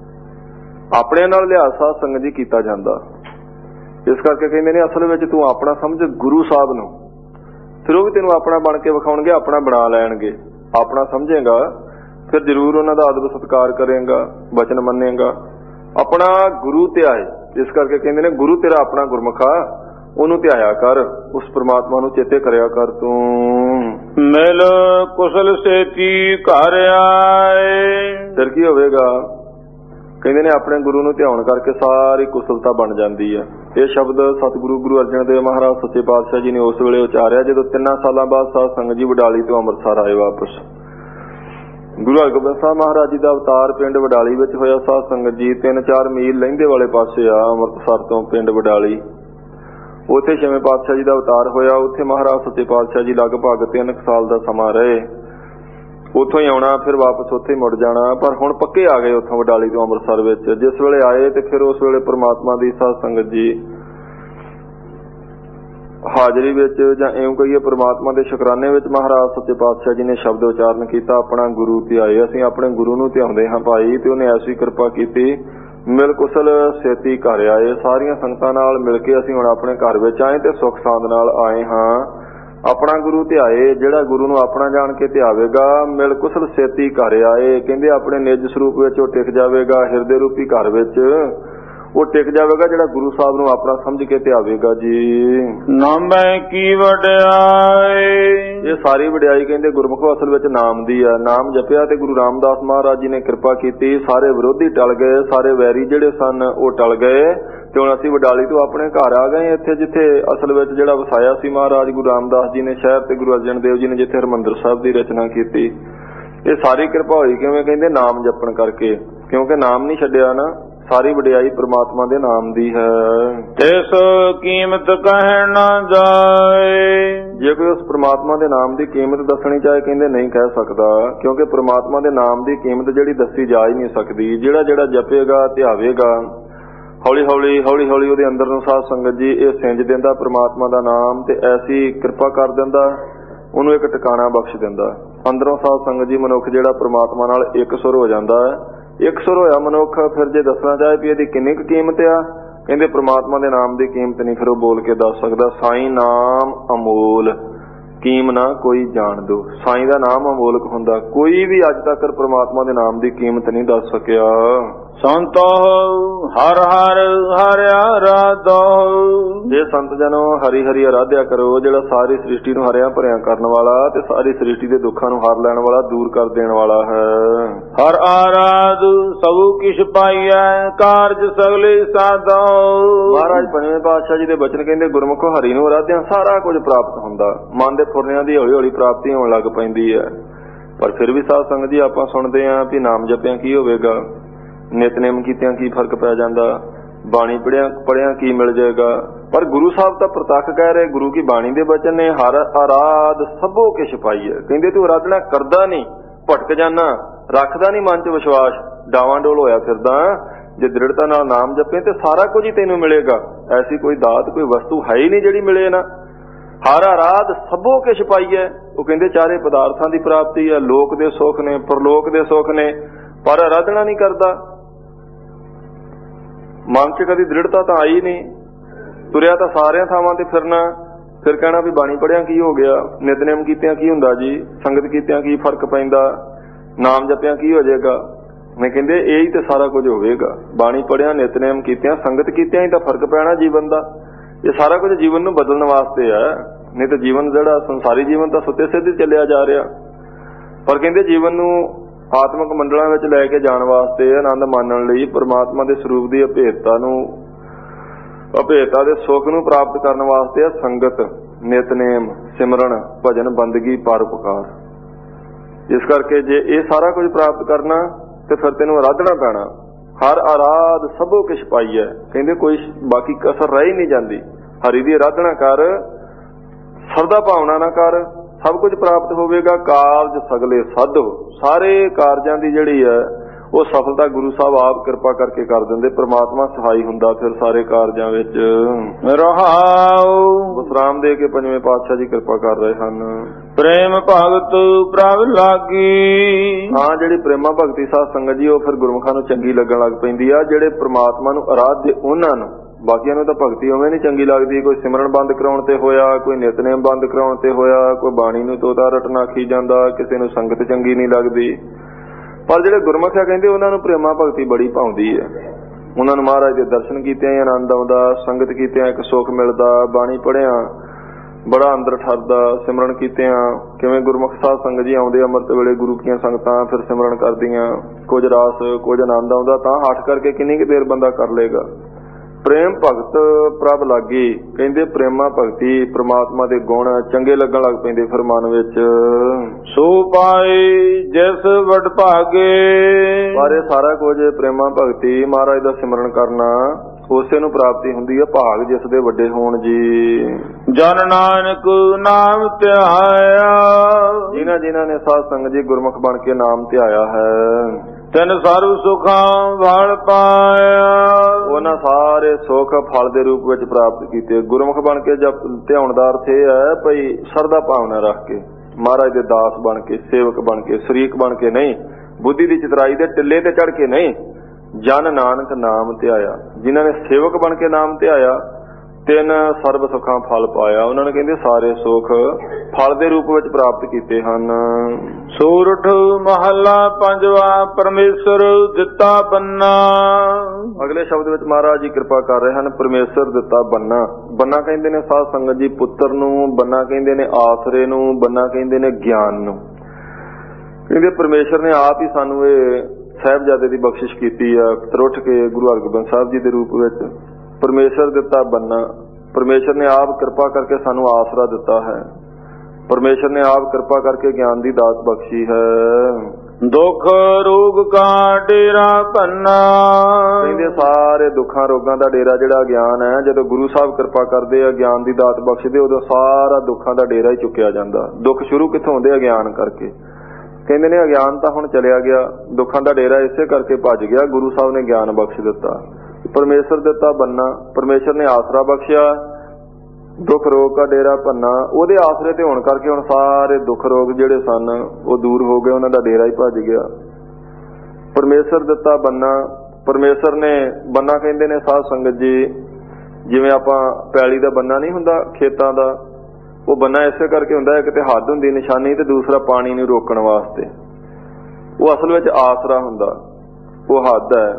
ਆਪਣੇ ਨਾਲ ਲਿਹਾਜ਼ ਸਾਧ ਸੰਗਤ ਜੀ ਕੀਤਾ ਜਾਂਦਾ। ਇਸ ਕਰਕੇ ਕਹਿੰਦੇ ਨੇ ਅਸਲ ਵਿੱਚ ਤੂੰ ਆਪਣਾ ਸਮਝ ਗੁਰੂ ਸਾਹਿਬ ਨੂੰ, ਫਿਰ ਉਹ ਵੀ ਤੈਨੂੰ ਆਪਣਾ ਬਣ ਕੇ ਵਿਖਾਉਣਗੇ, ਆਪਣਾ ਬਣਾ ਲੈਣਗੇ। ਆਪਣਾ ਸਮਝੇਗਾ ਫਿਰ ਜ਼ਰੂਰ ਉਹਨਾਂ ਦਾ ਅਦਬ ਸਤਿਕਾਰ ਕਰੇਗਾ, ਵਚਨ ਮੰਨੇਗਾ, ਆਪਣਾ ਗੁਰੂ ਧਿਆਏ। ਇਸ ਕਰਕੇ ਕਹਿੰਦੇ ਨੇ ਗੁਰੂ ਤੇਰਾ ਆਪਣਾ ਗੁਰਮੁਖਾ, ਉਹਨੂੰ ਧਿਆਇਆ ਕਰ, ਉਸ ਪ੍ਰਮਾਤਮਾ ਨੂੰ ਚੇਤੇ ਕਰਿਆ ਕਰ। ਤੂੰ ਮਿਲ ਕੁਸ਼ਲ ਸੇਤੀ ਘਰ ਆਏ, ਫਿਰ ਕੀ ਹੋਵੇਗਾ? ਕਹਿੰਦੇ ਨੇ ਆਪਣੇ ਗੁਰੂ ਨੂੰ ਧਿਆਉਣ ਕਰਕੇ ਸਾਰੀ ਕੁਸ਼ਲਤਾ ਬਣ ਜਾਂਦੀ ਹੈ। ਇਹ ਸ਼ਬਦ ਸਤਿਗੁਰੂ ਗੁਰੂ ਅਰਜਨ ਦੇਵ ਮਹਾਰਾਜ ਸੱਚੇ ਪਾਤਸ਼ਾਹ ਜੀ ਨੇ ਉਸ ਵੇਲੇ ਉਚਾਰਿਆ ਜਦੋਂ 3 ਸਾਲਾਂ ਬਾਅਦ ਸਾਧ ਸੰਗਤ ਜੀ ਵਡਾਲੀ ਤੋਂ ਅੰਮ੍ਰਿਤਸਰ ਆਏ ਵਾਪਸ। ਗੁਰੂ ਹਰਗੋਬਿੰਦ ਸਾਹਿਬ ਮਹਾਰਾਜ ਜੀ ਦਾ ਅਵਤਾਰ ਪਿੰਡ ਵਡਾਲੀ ਵਿੱਚ ਹੋਇਆ। ਸਾਧ ਸੰਗਤ ਜੀ 3-4 ਮੀਲ ਲਹਿੰਦੇ ਵਾਲੇ ਪਾਸੇ ਆ ਅੰਮ੍ਰਿਤਸਰ ਤੋਂ ਪਿੰਡ ਵਡਾਲੀ, ਉੱਥੇ 6ਵੇਂ ਪਾਤਸ਼ਾਹ ਜੀ ਦਾ ਅਵਤਾਰ ਹੋਇਆ। ਉੱਥੇ ਮਹਾਰਾਜ ਸੱਚੇ ਪਾਤਸ਼ਾਹ ਜੀ ਲਗਭਗ 3 ਸਾਲ ਦਾ ਸਮਾਂ ਰਹੇ। ਉੱਥੋਂ ਹੀ ਆਉਣਾ, ਫਿਰ ਵਾਪਸ ਉੱਥੇ ਹੀ ਮੁੜ ਜਾਣਾ। ਪਰ ਹੁਣ ਪੱਕੇ ਆ ਗਏ ਉੱਥੋਂ ਵਡਾਲੀ ਤੋਂ ਅੰਮ੍ਰਿਤਸਰ ਵਿੱਚ। ਜਿਸ ਵੇਲੇ ਆਏ ਤੇ ਫਿਰ ਉਸ ਵੇਲੇ ਪ੍ਰਮਾਤਮਾ ਦੀ ਸਾਧ ਸੰਗਤ ਜੀ ਹਾਜ਼ਰੀ ਵਿੱਚ, ਜਾਂ ਇਉਂ ਕਹੀਏ ਪ੍ਰਮਾਤਮਾ ਦੇ ਸ਼ੁਕਰਾਨੇ ਵਿੱਚ, ਮਹਾਰਾਜ ਸੱਚੇ ਪਾਤਸ਼ਾਹ ਜੀ ਨੇ ਸ਼ਬਦ ਉਚਾਰਨ ਕੀਤਾ, ਆਪਣਾ ਗੁਰੂ ਧਿਆਏ। ਅਸੀਂ ਆਪਣੇ ਗੁਰੂ ਨੂੰ ਧਿਆਉਂਦੇ ਹਾਂ ਭਾਈ, ਤੇ ਉਹਨੇ ਐਸੀ ਕਿਰਪਾ ਕੀਤੀ, ਮਿਲ ਕੁਸ਼ਲ ਸੇਤੀ ਘਰ ਆਏ। ਸਾਰੀਆਂ ਸੰਗਤਾਂ ਨਾਲ ਮਿਲ ਕੇ ਅਸੀਂ ਹੁਣ ਆਪਣੇ ਘਰ ਵਿੱਚ ਆਏ ਤੇ ਸੁੱਖ ਸਾਂਦ ਨਾਲ ਆਏ ਹਾਂ। ਆਪਣਾ ਗੁਰੂ ਧਿਆਏ, ਜਿਹੜਾ ਗੁਰੂ ਨੂੰ ਆਪਣਾ ਜਾਣ ਕੇ ਧਿਆਵੇਗਾ, ਮਿਲ ਕੁਸ਼ਲ ਸੇਤੀ ਘਰ ਆਏ। ਕਹਿੰਦੇ ਆਪਣੇ ਨਿੱਜ ਸਰੂਪ ਵਿੱਚ ਉਹ ਟਿਕ ਜਾਵੇਗਾ, ਹਿਰਦੇ ਰੂਪੀ ਘਰ ਵਿੱਚ ਉਹ ਟਿਕ ਜਾਵੇਗਾ ਜਿਹੜਾ ਗੁਰੂ ਸਾਹਿਬ ਨੂੰ ਆਪਣਾ ਸਮਝ ਕੇ ਧਿਆਵੇਗਾ। ਜੀ ਨਾਮੈ ਕੀ ਵਡਿਆਈ, ਇਹ ਸਾਰੀ ਵਡਿਆਈ ਕਹਿੰਦੇ ਗੁਰਮੁਖੋ ਅਸਲ ਵਿੱਚ ਨਾਮ ਦੀ ਆ। ਨਾਮ ਜਪਿਆ ਤੇ ਗੁਰੂ ਰਾਮਦਾਸ ਮਹਾਰਾਜ ਜੀ ਨੇ ਕਿਰਪਾ ਕੀਤੀ, ਸਾਰੇ ਵਿਰੋਧੀ ਟਲ ਗਏ, ਸਾਰੇ ਵੈਰੀ ਜਿਹੜੇ ਸਨ ਉਹ ਟਲ ਗਏ, ਤੇ ਹੁਣ ਅਸੀਂ ਵਡਾਲੀ ਤੋਂ ਆਪਣੇ ਘਰ ਆ ਗਏ। ਇੱਥੇ ਜਿੱਥੇ ਅਸਲ ਵਿੱਚ ਜਿਹੜਾ ਵਸਾਇਆ ਸੀ ਮਹਾਰਾਜ ਗੁਰੂ ਰਾਮਦਾਸ ਜੀ ਨੇ ਸ਼ਹਿਰ, ਤੇ ਗੁਰੂ ਅਰਜਨ ਦੇਵ ਜੀ ਨੇ ਜਿੱਥੇ ਹਰਿਮੰਦਰ ਸਾਹਿਬ ਦੀ ਰਚਨਾ ਕੀਤੀ, ਇਹ ਸਾਰੀ ਕਿਰਪਾ ਹੋਈ ਕਿਵੇਂ? ਕਹਿੰਦੇ ਨਾਮ ਜਪਣ ਕਰਕੇ, ਕਿਉਂਕਿ ਨਾਮ ਨਹੀਂ ਛੱਡਿਆ ਨਾ। ਸਾਰੀ ਵਡਿਆਈ ਪ੍ਰਮਾਤਮਾ ਦੇ ਨਾਮ ਦੀ ਹੈ। ਇਸ ਕੀਮਤ ਕਹਿਣ ਨਾ ਜਾਏ, ਜੇ ਕੋਈ ਉਸ ਪ੍ਰਮਾਤਮਾ ਦੇ ਨਾਮ ਦੀ ਕੀਮਤ ਦੱਸਣੀ ਚਾਹੇ ਕਹਿੰਦੇ ਨਹੀਂ ਕਹਿ ਸਕਦਾ, ਕਿਉਂਕਿ ਪ੍ਰਮਾਤਮਾ ਦੇ ਨਾਮ ਦੀ ਕੀਮਤ ਜਿਹੜੀ ਦੱਸੀ ਜਾ ਹੀ ਨਹੀਂ ਸਕਦੀ। ਜਿਹੜਾ ਜਪੇਗਾ ਧਿਆਵੇਗਾ, ਹੌਲੀ ਹੌਲੀ ਉਹਦੇ ਅੰਦਰ ਨੂੰ ਸਾਧ ਸੰਗਤ ਜੀ ਇਹ ਸਿੰਜ ਦਿੰਦਾ ਪ੍ਰਮਾਤਮਾ ਦਾ ਨਾਮ, ਤੇ ਐਸੀ ਕਿਰਪਾ ਕਰ ਦਿੰਦਾ, ਉਹਨੂੰ ਇੱਕ ਟਿਕਾਣਾ ਬਖਸ਼ ਦਿੰਦਾ ਅੰਦਰੋਂ। ਸਾਧ ਸੰਗਤ ਜੀ ਮਨੁੱਖ ਜਿਹੜਾ ਪ੍ਰਮਾਤਮਾ ਨਾਲ ਇੱਕ ਸੁਰ ਹੋ ਜਾਂਦਾ ਹੈ। ਇੱਕ ਸੁਰ ਹੋਇਆ ਮਨੁੱਖ, ਫਿਰ ਜੇ ਦੱਸਣਾ ਚਾਹੇ ਵੀ ਇਹਦੀ ਕਿੰਨੀ ਕੁ ਕੀਮਤ ਆ, ਕਹਿੰਦੇ ਪ੍ਰਮਾਤਮਾ ਦੇ ਨਾਮ ਦੀ ਕੀਮਤ ਨਹੀਂ ਫਿਰ ਉਹ ਬੋਲ ਕੇ ਦੱਸ ਸਕਦਾ। ਸਾਈਂ ਨਾਮ ਅਮੋਲ, ਕੀਮ ਨਾ ਕੋਈ ਜਾਣ ਦੋ। ਸਾਈਂ ਦਾ ਨਾਮ ਅਮੋਲਕ ਹੁੰਦਾ, ਕੋਈ ਵੀ ਅੱਜ ਤੱਕ ਪ੍ਰਮਾਤਮਾ ਦੇ ਨਾਮ ਦੀ ਕੀਮਤ ਨਹੀਂ ਦੱਸ ਸਕਿਆ। ਸੰਤੋ ਹਰ ਹਰ ਹਰਿਆ ਰਾਧੋ, ਜੇ ਸੰਤ ਜਨੋ ਹਰੀ ਹਰੀ ਆਰਾਧਿਆ ਕਰੋ, ਜਿਹੜਾ ਸਾਰੀ ਸ੍ਰਿਸ਼ਟੀ ਨੂੰ ਹਰਿਆ ਭਰਿਆ ਕਰਨ ਵਾਲਾ ਤੇ ਸਾਰੀ ਸ੍ਰਿਸ਼ਟੀ ਦੇ ਦੁੱਖਾਂ ਨੂੰ ਹਰ ਲੈਣ ਵਾਲਾ, ਦੂਰ ਕਰ ਦੇਣ ਵਾਲਾ ਹੈ। ਹਰ ਆਰਾਧ ਸਭੂ ਕਿਛ ਪਾਈਐ, ਕਾਰਜ ਸਗਲੇ ਸਾਧੋ। ਮਹਾਰਾਜ ਪੰਜਵੇਂ ਪਾਤਸ਼ਾਹ ਜੀ ਦੇ ਬਚਨ ਕਹਿੰਦੇ ਗੁਰਮੁਖੋ ਹਰੀ ਨੂੰ ਆਰਾਧਿਆ ਸਾਰਾ ਕੁਝ ਪ੍ਰਾਪਤ ਹੁੰਦਾ। ਮਨ ਦੇ ਫੁਰਨਿਆਂ ਦੀ ਹੌਲੀ ਹੌਲੀ ਪ੍ਰਾਪਤੀ ਹੋਣ ਲੱਗ ਪੈਂਦੀ ਹੈ। ਪਰ ਫਿਰ ਵੀ ਸਾਧ ਸੰਗਤ ਜੀ ਆਪਾਂ ਸੁਣਦੇ ਹਾਂ ਵੀ ਨਾਮ ਜਪਿਆ ਕੀ ਹੋਵੇਗਾ, ਨਿਤਨੇਮ ਕੀਤਿਆਂ ਕੀ ਫਰਕ ਪੈ ਜਾਂਦਾ, ਬਾਣੀ ਪੜਿਆ ਕੀ ਮਿਲ ਜਾਏਗਾ। ਪਰ ਗੁਰੂ ਸਾਹਿਬ ਤਾਂ ਪ੍ਰਤੱਖ ਕਹਿ ਰਹੇ, ਗੁਰੂ ਕੀ ਬਾਣੀ ਦੇ ਬਚਨ ਨੇ, ਹਰ ਆਰਾਧ ਸਭੋ ਕਿਛ ਪਾਈਐ। ਕਹਿੰਦੇ ਤੂੰ ਆਰਾਧਨਾ ਕਰਦਾ ਨਹੀਂ, ਭਟਕ ਜਾਣਾ, ਰੱਖਦਾ ਨਹੀਂ ਮਨ 'ਚ ਵਿਸ਼ਵਾਸ, ਡਾਵਾਂ ਡੋਲ ਹੋਇਆ ਫਿਰਦਾ। ਜੇ ਦ੍ਰਿੜਤਾ ਨਾਲ ਨਾਮ ਜਪੇ ਤੇ ਸਾਰਾ ਕੁਝ ਹੀ ਤੈਨੂੰ ਮਿਲੇਗਾ। ਐਸੀ ਕੋਈ ਦਾਤ ਕੋਈ ਵਸਤੂ ਹੈ ਹੀ ਨਹੀਂ ਜਿਹੜੀ ਮਿਲੇ ਨਾ। ਹਰ ਆਰਾਧ ਸਭੋ ਕਿਛ ਪਾਈਐ, ਉਹ ਕਹਿੰਦੇ ਚਾਰੇ ਪਦਾਰਥਾਂ ਦੀ ਪ੍ਰਾਪਤੀ ਹੈ, ਲੋਕ ਦੇ ਸੁੱਖ ਨੇ, ਪਰਲੋਕ ਦੇ ਸੁੱਖ ਨੇ, ਪਰ ਆਰਾਧਨਾ ਨਹੀਂ ਕਰਦਾ। ਮਨ 'ਚ ਕਦੀ ਦ੍ਰਿੜਤਾ ਤਾਂ ਆਈ ਨਹੀਂ। ਤੁਰਿਆ ਤਾਂ ਸਾਰਿਆਂ ਥਾਵਾਂ ਤੇ ਫਿਰਨਾ, ਫਿਰ ਕਹਿਣਾ ਵੀ ਬਾਣੀ ਪੜ੍ਹਿਆ ਕੀ ਹੋ ਗਿਆ, ਨਿਤਨੇਮ ਕੀਤਿਆਂ ਕੀ ਹੁੰਦਾ ਜੀ, ਸੰਗਤ ਕੀਤਿਆਂ ਕੀ ਫਰਕ ਪੈਂਦਾ, ਨਾਮ ਜਪਿਆਂ ਕੀ ਹੋ ਜਾਏਗਾ। ਮੈਂ ਕਹਿੰਦੇ ਇਹ ਹੀ ਤੇ ਸਾਰਾ ਕੁਝ ਹੋਵੇਗਾ। ਬਾਣੀ ਪੜ੍ਹਿਆ, ਨਿਤਨੇਮ ਕੀਤਿਆਂ, ਸੰਗਤ ਕੀਤਿਆਂ ਹੀ ਤਾਂ ਫਰਕ ਪੈਣਾ ਜੀਵਨ ਦਾ। ਇਹ ਸਾਰਾ ਕੁਝ ਜੀਵਨ ਨੂੰ ਬਦਲਣ ਵਾਸਤੇ ਹੈ, ਨਹੀਂ ਤਾਂ ਜੀਵਨ ਜਿਹੜਾ ਸੰਸਾਰੀ ਜੀਵਨ ਤਾਂ ਸੁੱਤੇ ਸਿੱਧੇ ਚੱਲਿਆ ਜਾ ਰਿਹਾ। ਪਰ ਕਹਿੰਦੇ ਜੀਵਨ ਨੂੰ ਆਤਮਿਕ ਮੰਡਲਾਂ ਵਿੱਚ ਲੈ ਕੇ ਜਾਣ ਵਾਸਤੇ, ਆਨੰਦ ਮਾਣਨ ਲਈ, ਪਰਮਾਤਮਾ ਦੇ ਸਰੂਪ ਦੀ ਅਭੇਦਤਾ ਦੇ ਸੁੱਖ ਨੂੰ ਪ੍ਰਾਪਤ ਕਰਨ ਵਾਸਤੇ ਹੈ ਸੰਗਤ, ਨਿਤਨੇਮ, ਸਿਮਰਨ, ਭਜਨ, ਬੰਦਗੀ, ਪਰਉਪਕਾਰ। ਇਸ ਕਰਕੇ ਜੇ ਇਹ ਸਾਰਾ ਕੁਝ ਪ੍ਰਾਪਤ ਕਰਨਾ ਤੇ ਫਿਰ ਤੈਨੂੰ ਆਰਾਧਨਾ ਪੈਣਾ। ਹਰ ਆਰਾਧ ਸਭੋ ਕਿਛ ਪਾਈਐ, ਕਹਿੰਦੇ ਕੋਈ ਬਾਕੀ ਕਸਰ ਰਹਿ ਹੀ ਨਹੀਂ ਜਾਂਦੀ। ਹਰੀ ਦੀ ਆਰਾਧਨਾ ਕਰ, ਸਰਦਾ ਭਾਵਨਾ ਨਾ ਕਰ, ਸਭ ਕੁਝ ਪ੍ਰਾਪਤ ਹੋਵੇਗਾ। ਕਾਰਜ ਸਗਲੇ ਸਾਧੋ, ਸਾਰੇ ਕਾਰਜਾਂ ਦੀ ਜਿਹੜੀ ਹੈ ਉਹ ਸਫਲਤਾ ਗੁਰੂ ਸਾਹਿਬ ਆਪ ਕਿਰਪਾ ਕਰਕੇ ਕਰ ਦਿੰਦੇ। ਪ੍ਰਮਾਤਮਾ ਸਹਾਈ ਹੁੰਦਾ ਫਿਰ ਸਾਰੇ ਕਾਰਜਾਂ ਵਿੱਚ। ਰਹਾਉ ਵਿਸਰਾਮ ਦੇ ਕੇ ਪੰਜਵੇਂ ਪਾਤਸ਼ਾਹ ਜੀ ਕਿਰਪਾ ਕਰ ਰਹੇ ਹਨ। ਪ੍ਰੇਮ ਭਗਤ ਪ੍ਰਭ ਲਾਗੀ। ਹਾਂ, ਜਿਹੜੀ ਪ੍ਰੇਮਾ ਭਗਤੀ ਸਾਧ ਸੰਗਤ ਜੀ ਉਹ ਫਿਰ ਗੁਰਮੁਖਾਂ ਨੂੰ ਚੰਗੀ ਲੱਗਣ ਲੱਗ ਪੈਂਦੀ ਆ। ਜਿਹੜੇ ਪ੍ਰਮਾਤਮਾ ਨੂੰ ਅਰਾਧੇ ਉਹਨਾਂ ਨੂੰ, ਬਾਕੀਆਂ ਨੂੰ ਤਾਂ ਭਗਤੀ ਉਵੇਂ ਨਹੀਂ ਚੰਗੀ ਲੱਗਦੀ। ਕੋਈ ਸਿਮਰਨ ਬੰਦ ਕਰਾਉਣ ਤੇ ਹੋਇਆ, ਕੋਈ ਨਿਤਨੇਮ ਬੰਦ ਕਰਾਉਣ ਤੇ ਹੋਇਆ, ਕੋਈ ਬਾਣੀ ਨੂੰ ਤੋਤਾ ਰਟਨਾ ਆਖੀ ਜਾਂਦਾ, ਕਿਸੇ ਨੂੰ ਸੰਗਤ ਚੰਗੀ ਨਹੀਂ ਲੱਗਦੀ। ਪਰ ਜਿਹੜੇ ਗੁਰਮੁਖ ਆ ਕਹਿੰਦੇ ਉਹਨਾਂ ਨੂੰ ਪ੍ਰੇਮਾ ਭਗਤੀ ਬੜੀ ਭਾਉਂਦੀ ਹੈ। ਉਹਨਾਂ ਨੂੰ ਮਹਾਰਾਜ ਦੇ ਦਰਸ਼ਨ ਕੀਤਿਆਂ ਹੀ ਆਨੰਦ ਆਉਂਦਾ, ਸੰਗਤ ਕੀਤਿਆਂ ਇੱਕ ਸੁੱਖ ਮਿਲਦਾ, ਬਾਣੀ ਪੜ੍ਹਿਆ ਬੜਾ ਅੰਦਰ ਠਰਦਾ, ਸਿਮਰਨ ਕੀਤਿਆਂ ਕਿਵੇਂ ਗੁਰਮੁਖ ਸਾਧ ਸੰਗਤ ਜੀ ਆਉਂਦੇ ਅੰਮ੍ਰਿਤ ਵੇਲੇ, ਗੁਰੂ ਕੀਆਂ ਸੰਗਤਾਂ ਫਿਰ ਸਿਮਰਨ ਕਰਦੀਆਂ, ਕੁਝ ਰਾਸ ਕੁਝ ਆਨੰਦ ਆਉਂਦਾ, ਤਾਂ ਹੱਠ ਕਰਕੇ ਕਿੰਨੀ ਕੁ ਦੇਰ ਬੰਦਾ ਕਰ ਲਏਗਾ। ਪ੍ਰੇਮ ਭਗਤ ਪ੍ਰਭ ਲਾਗੀ, ਕਹਿੰਦੇ ਪ੍ਰੇਮਾ ਭਗਤੀ ਪ੍ਰਮਾਤਮਾ ਦੇ ਗੁਣ ਚੰਗੇ ਲੱਗਣ ਲੱਗ ਪੈਂਦੇ ਫਿਰ ਮਨ ਵਿੱਚ। ਸੋ ਪਾਏ ਜਿਸ ਵਡ ਭਾਗੇ, ਪਰ ਇਹ ਸਾਰਾ ਕੁਝ ਪ੍ਰੇਮਾ ਭਗਤੀ ਮਹਾਰਾਜ ਦਾ ਸਿਮਰਨ ਕਰਨਾ ਉਸੇ ਨੂੰ ਪ੍ਰਾਪਤੀ ਹੁੰਦੀ ਹੈ, ਭਾਗ ਜਿਸ ਦੇ ਵੱਡੇ ਹੋਣ ਜੀ। ਜਨ ਨਾਨਕ ਨਾਮ ਧਿਆਇਆ, ਜਿਨ੍ਹਾਂ ਨੇ ਸਾਧ ਸੰਗਤ ਜੀ ਗੁਰਮੁਖ ਬਣ ਕੇ ਨਾਮ ਧਿਆਇਆ ਹੈ, ਤਿੰਨ ਸਰਬ ਸੁਖਾਂ ਫਲ ਪਾਇਆ, ਉਹਨਾਂ ਸਾਰੇ ਸੁੱਖ ਫਲ ਦੇ ਰੂਪ ਵਿੱਚ ਪ੍ਰਾਪਤ ਕੀਤੇ। ਗੁਰਮੁਖ ਬਣ ਕੇ ਜਦ ਧਿਆਉਣ ਦਾ ਅਰਥ ਇਹ ਹੈ ਭਈ ਸਰਦਾ ਭਾਵਨਾ ਰੱਖ ਕੇ, ਮਹਾਰਾਜ ਦੇ ਦਾਸ ਬਣ ਕੇ, ਸੇਵਕ ਬਣ ਕੇ, ਸ਼ਰੀਕ ਬਣ ਕੇ ਨਹੀਂ, ਬੁੱਧੀ ਦੀ ਚਤਰਾਈ ਦੇ ਟਿੱਲੇ ਤੇ ਚੜ ਕੇ ਨਹੀਂ। ਜਨ ਨਾਨਕ ਨਾਮ ਧਿਆਇਆ, ਜਿਨ੍ਹਾਂ ਨੇ ਸੇਵਕ ਬਣ ਕੇ ਨਾਮ ਧਿਆਇਆ, ਤਿੰਨ ਸਰਬ ਸੁੱਖਾਂ ਫਲ ਪਾਇਆ। ਉਹਨਾਂ ਨੇ ਕਹਿੰਦੇ ਸਾਰੇ ਸੁੱਖ ਫਲ ਦੇ ਰੂਪ ਵਿੱਚ ਪ੍ਰਾਪਤ ਕੀਤੇ ਹਨ। ਸੂਰਠ ਮਹੱਲਾ ਪੰਜਵਾ, ਪਰਮੇਸ਼ਰ ਦਿੱਤਾ ਬੰਨਾ। ਅਗਲੇ ਸ਼ਬਦ ਵਿੱਚ ਮਹਾਰਾਜ ਜੀ ਕਿਰਪਾ ਕਰ ਰਹੇ ਹਨ, ਪਰਮੇਸ਼ਰ ਦਿੱਤਾ ਬੰਨਾ। ਬੰਨਾ ਕਹਿੰਦੇ ਨੇ ਸਾਧ ਸੰਗਤ ਜੀ ਪੁੱਤਰ ਨੂੰ, ਬੰਨਾ ਕਹਿੰਦੇ ਨੇ ਆਸਰੇ ਨੂੰ, ਬੰਨਾ ਕਹਿੰਦੇ ਨੇ ਗਿਆਨ ਨੂੰ। ਕਹਿੰਦੇ ਪਰਮੇਸ਼ਰ ਨੇ ਆਪ ਹੀ ਸਾਨੂੰ ਇਹ ਸਾਹਿਬਜ਼ਾਦੇ ਦੀ ਬਖਸ਼ਿਸ਼ ਕੀਤੀ ਆ, ਤਰੁੱਠ ਕੇ ਗੁਰੂ ਹਰਗੋਬਿੰਦ ਸਾਹਿਬ ਜੀ ਦੇ ਰੂਪ ਵਿੱਚ। ਪਰਮੇਸ਼ਰ ਦਿੱਤਾ ਬੰਨਾ, ਪਰਮੇਸ਼ਰ ਨੇ ਆਪ ਕਿਰਪਾ ਕਰਕੇ ਸਾਨੂੰ ਆਸਰਾ ਦਿੱਤਾ ਹੈ। ਪਰਮੇਸ਼ਰ ਨੇ ਆਪ ਕਿਰਪਾ ਕਰਕੇ ਗਿਆਨ ਦੀ ਦਾਤ ਬਖਸ਼ੀ ਹੈ। ਦੁੱਖ ਰੋਗ ਕਾ ਡੇਰਾ ਭੰਨਾ, ਕਹਿੰਦੇ ਸਾਰੇ ਦੁੱਖਾਂ ਰੋਗਾਂ ਦਾ ਡੇਰਾ ਜਿਹੜਾ ਗਿਆਨ ਹੈ, ਜਦੋਂ ਗੁਰੂ ਸਾਹਿਬ ਕਿਰਪਾ ਕਰਦੇ ਆ, ਗਿਆਨ ਦੀ ਦਾਤ ਬਖਸ਼ਦੇ, ਉਦੋਂ ਸਾਰਾ ਦੁੱਖਾਂ ਦਾ ਡੇਰਾ ਹੀ ਚੁੱਕਿਆ ਜਾਂਦਾ। ਦੁੱਖ ਸ਼ੁਰੂ ਕਿੱਥੋਂ ਹੁੰਦੇ? ਅਗਿਆਨ ਕਰਕੇ। ਕਹਿੰਦੇ ਨੇ ਅਗਿਆਨ ਤਾਂ ਹੁਣ ਚਲਿਆ ਗਿਆ, ਦੁੱਖਾਂ ਦਾ ਡੇਰਾ ਇਸੇ ਕਰਕੇ ਭੱਜ ਗਿਆ, ਗੁਰੂ ਸਾਹਿਬ ਨੇ ਗਿਆਨ ਬਖਸ਼ ਦਿੱਤਾ। ਪਰਮੇਸ਼ਰ ਦਿੱਤਾ ਬੰਨਾ, ਪਰਮੇਸ਼ਰ ਨੇ ਆਸਰਾ ਬਖਸ਼ਿਆ। ਦੁੱਖ ਰੋਗ ਦਾ ਡੇਰਾ ਭੰਨਾ, ਉਹਦੇ ਆਸਰੇ ਤੇ ਹੋਣ ਕਰਕੇ ਹੁਣ ਸਾਰੇ ਦੁੱਖ ਰੋਗ ਜਿਹੜੇ ਸਨ ਉਹ ਦੂਰ ਹੋ ਗਏ, ਉਹਨਾਂ ਦਾ ਡੇਰਾ ਹੀ ਭੱਜ ਗਿਆ। ਪਰਮੇਸ਼ਰ ਦਿੱਤਾ ਬੰਨਾ, ਪਰਮੇਸ਼ਰ ਨੇ ਬੰਨਾ ਕਹਿੰਦੇ ਨੇ ਸਾਧ ਸੰਗਤ ਜੀ, ਜਿਵੇਂ ਆਪਾਂ ਪੈਲੀ ਦਾ ਬੰਨਾ ਨਹੀਂ ਹੁੰਦਾ ਖੇਤਾਂ ਦਾ, ਉਹ ਬੰਨਾ ਇਸੇ ਕਰਕੇ ਹੁੰਦਾ, ਇੱਕ ਤੇ ਹੱਦ ਹੁੰਦੀ ਨਿਸ਼ਾਨੀ ਤੇ ਦੂਸਰਾ ਪਾਣੀ ਨੂੰ ਰੋਕਣ ਵਾਸਤੇ। ਉਹ ਅਸਲ ਵਿੱਚ ਆਸਰਾ ਹੁੰਦਾ, ਉਹ ਹੱਦ ਹੈ।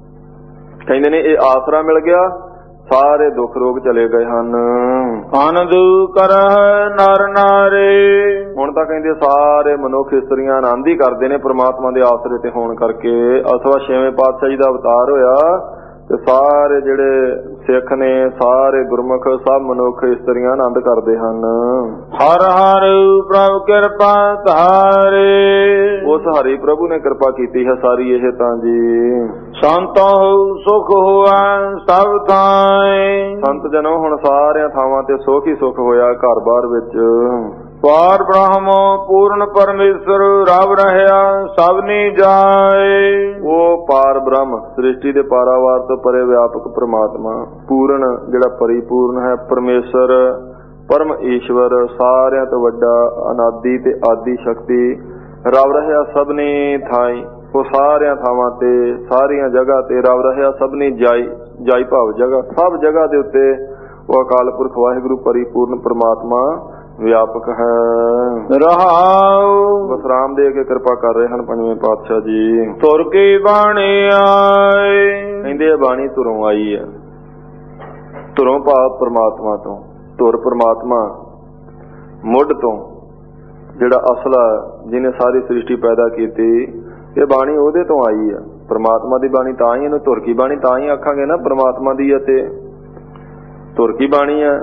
ਕਹਿੰਦੇ ਨੇ ਇਹ ਆਸਰਾ ਮਿਲ ਗਿਆ, ਸਾਰੇ ਦੁੱਖ ਰੋਗ ਚਲੇ ਗਏ ਹਨ। ਆਨੰਦ ਕਰਹਿ ਨਰ ਨਾਰੇ, ਹੁਣ ਤਾਂ ਕਹਿੰਦੇ ਸਾਰੇ ਮਨੁੱਖ ਇਸਤਰੀਆਂ ਆਨੰਦ ਹੀ ਕਰਦੇ ਨੇ ਪ੍ਰਮਾਤਮਾ ਦੇ ਆਸਰੇ ਤੇ ਹੋਣ ਕਰਕੇ। ਅਸਵਾ 6ਵੇਂ ਪਾਤਸ਼ਾਹ ਜੀ ਦਾ ਅਵਤਾਰ ਹੋਇਆ ਤੇ ਸਾਰੇ ਜਿਹੜੇ ਸਿੱਖ ਨੇ, ਸਾਰੇ ਗੁਰਮੁਖ, ਸਭ ਮਨੁੱਖ ਇਸਤਰੀਆਂ ਆਨੰਦ ਕਰਦੇ ਹਨ। ਹਰ ਹਰ ਪ੍ਰਭ ਕਿਰਪਾ ਧਾਰੇ, ਉਸ ਹਰੀ ਪ੍ਰਭੂ ਨੇ ਕਿਰਪਾ ਕੀਤੀ ਹੈ ਸਾਰੀ ਇਹ ਤਾਂ ਜੀ। ਸੰਤੋ ਸੁਖ ਹੋਆ ਸਭ ਥਾਂ, ਸੰਤ ਜਨੋ ਹੁਣ ਸਾਰਿਆਂ ਥਾਵਾਂ ਤੇ ਸੁੱਖ ਹੀ ਸੁੱਖ ਹੋਇਆ, ਘਰ ਬਾਰ ਵਿੱਚ। ਪਾਰ ਬ੍ਰਹਮ ਪੂਰਨ ਪਰਮੇਸ਼ਰ ਰਵ ਰਹਿਆ ਸਭਨੀ ਜਾਏ, ਉਹ ਪਾਰ ਬ੍ਰਹਮ ਸ੍ਰਿਸ਼ਟੀ ਦੇ ਪਾਰਾਵਾਰ ਤੋਂ ਪਰੇ ਵਿਆਪਕ ਪ੍ਰਮਾਤਮਾ, ਪੂਰਨ ਜਿਹੜਾ ਪਰਿਪੂਰਨ ਹੈ, ਪਰਮੇਸ਼ਰ ਪਰਮ ਈਸ਼ਵਰ, ਸਾਰਿਆਂ ਤੋਂ ਵੱਡਾ, ਅਨਾਦੀ ਤੇ ਆਦੀ ਸ਼ਕਤੀ, ਰਵ ਰਹਿਆ ਸਭਨੀ ਥਾਈ, ਉਹ ਸਾਰਿਆਂ ਥਾਵਾਂ ਤੇ, ਸਾਰੀਆਂ ਜਗ੍ਹਾ ਤੇ ਰਵ ਰਹਿਆ ਸਭਨੀ ਜਾਈ, ਜਾਈ ਭਾਵ ਜਗ੍ਹਾ, ਸਭ ਜਗ੍ਹਾ ਦੇ ਉੱਤੇ ਉਹ ਅਕਾਲ ਪੁਰਖ ਵਾਹਿਗੁਰੂ ਪਰਿਪੂਰਨ ਪ੍ਰਮਾਤਮਾ ਵਿਆਪਕ ਹੈ। ਰਹਾਉ ਵਿਸਰਾਮ ਦੇ ਕੇ ਕਿਰਪਾ ਕਰ ਰਹੇ ਹਨ ਪੰਜਵੇਂ ਪਾਤਸ਼ਾਹ ਜੀ। ਤੁਰ ਕੀ ਬਾਣੀ ਆਈ, ਕਹਿੰਦੇ ਇਹ ਬਾਣੀ ਧੁਰੋਂ ਆਈ ਹੈ। ਧੁਰੋਂ ਭਾਵ ਪ੍ਰਮਾਤਮਾ ਤੋਂ। ਧੁਰ ਪ੍ਰਮਾਤਮਾ ਮੁੱਢ ਤੋਂ, ਜਿਹੜਾ ਅਸਲਾ ਜਿਹਨੇ ਸਾਰੀ ਸ੍ਰਿਸ਼ਟੀ ਪੈਦਾ ਕੀਤੀ, ਇਹ ਬਾਣੀ ਉਹਦੇ ਤੋਂ ਆਈ ਹੈ। ਪ੍ਰਮਾਤਮਾ ਦੀ ਬਾਣੀ ਤਾਂ ਹੀ ਇਹਨੂੰ ਧੁਰ ਕੀ ਬਾਣੀ ਤਾਂ ਹੀ ਆਖਾਂਗੇ ਨਾ, ਪ੍ਰਮਾਤਮਾ ਦੀ ਹੈ ਤੇ ਧੁਰ ਕੀ ਬਾਣੀ ਹੈ।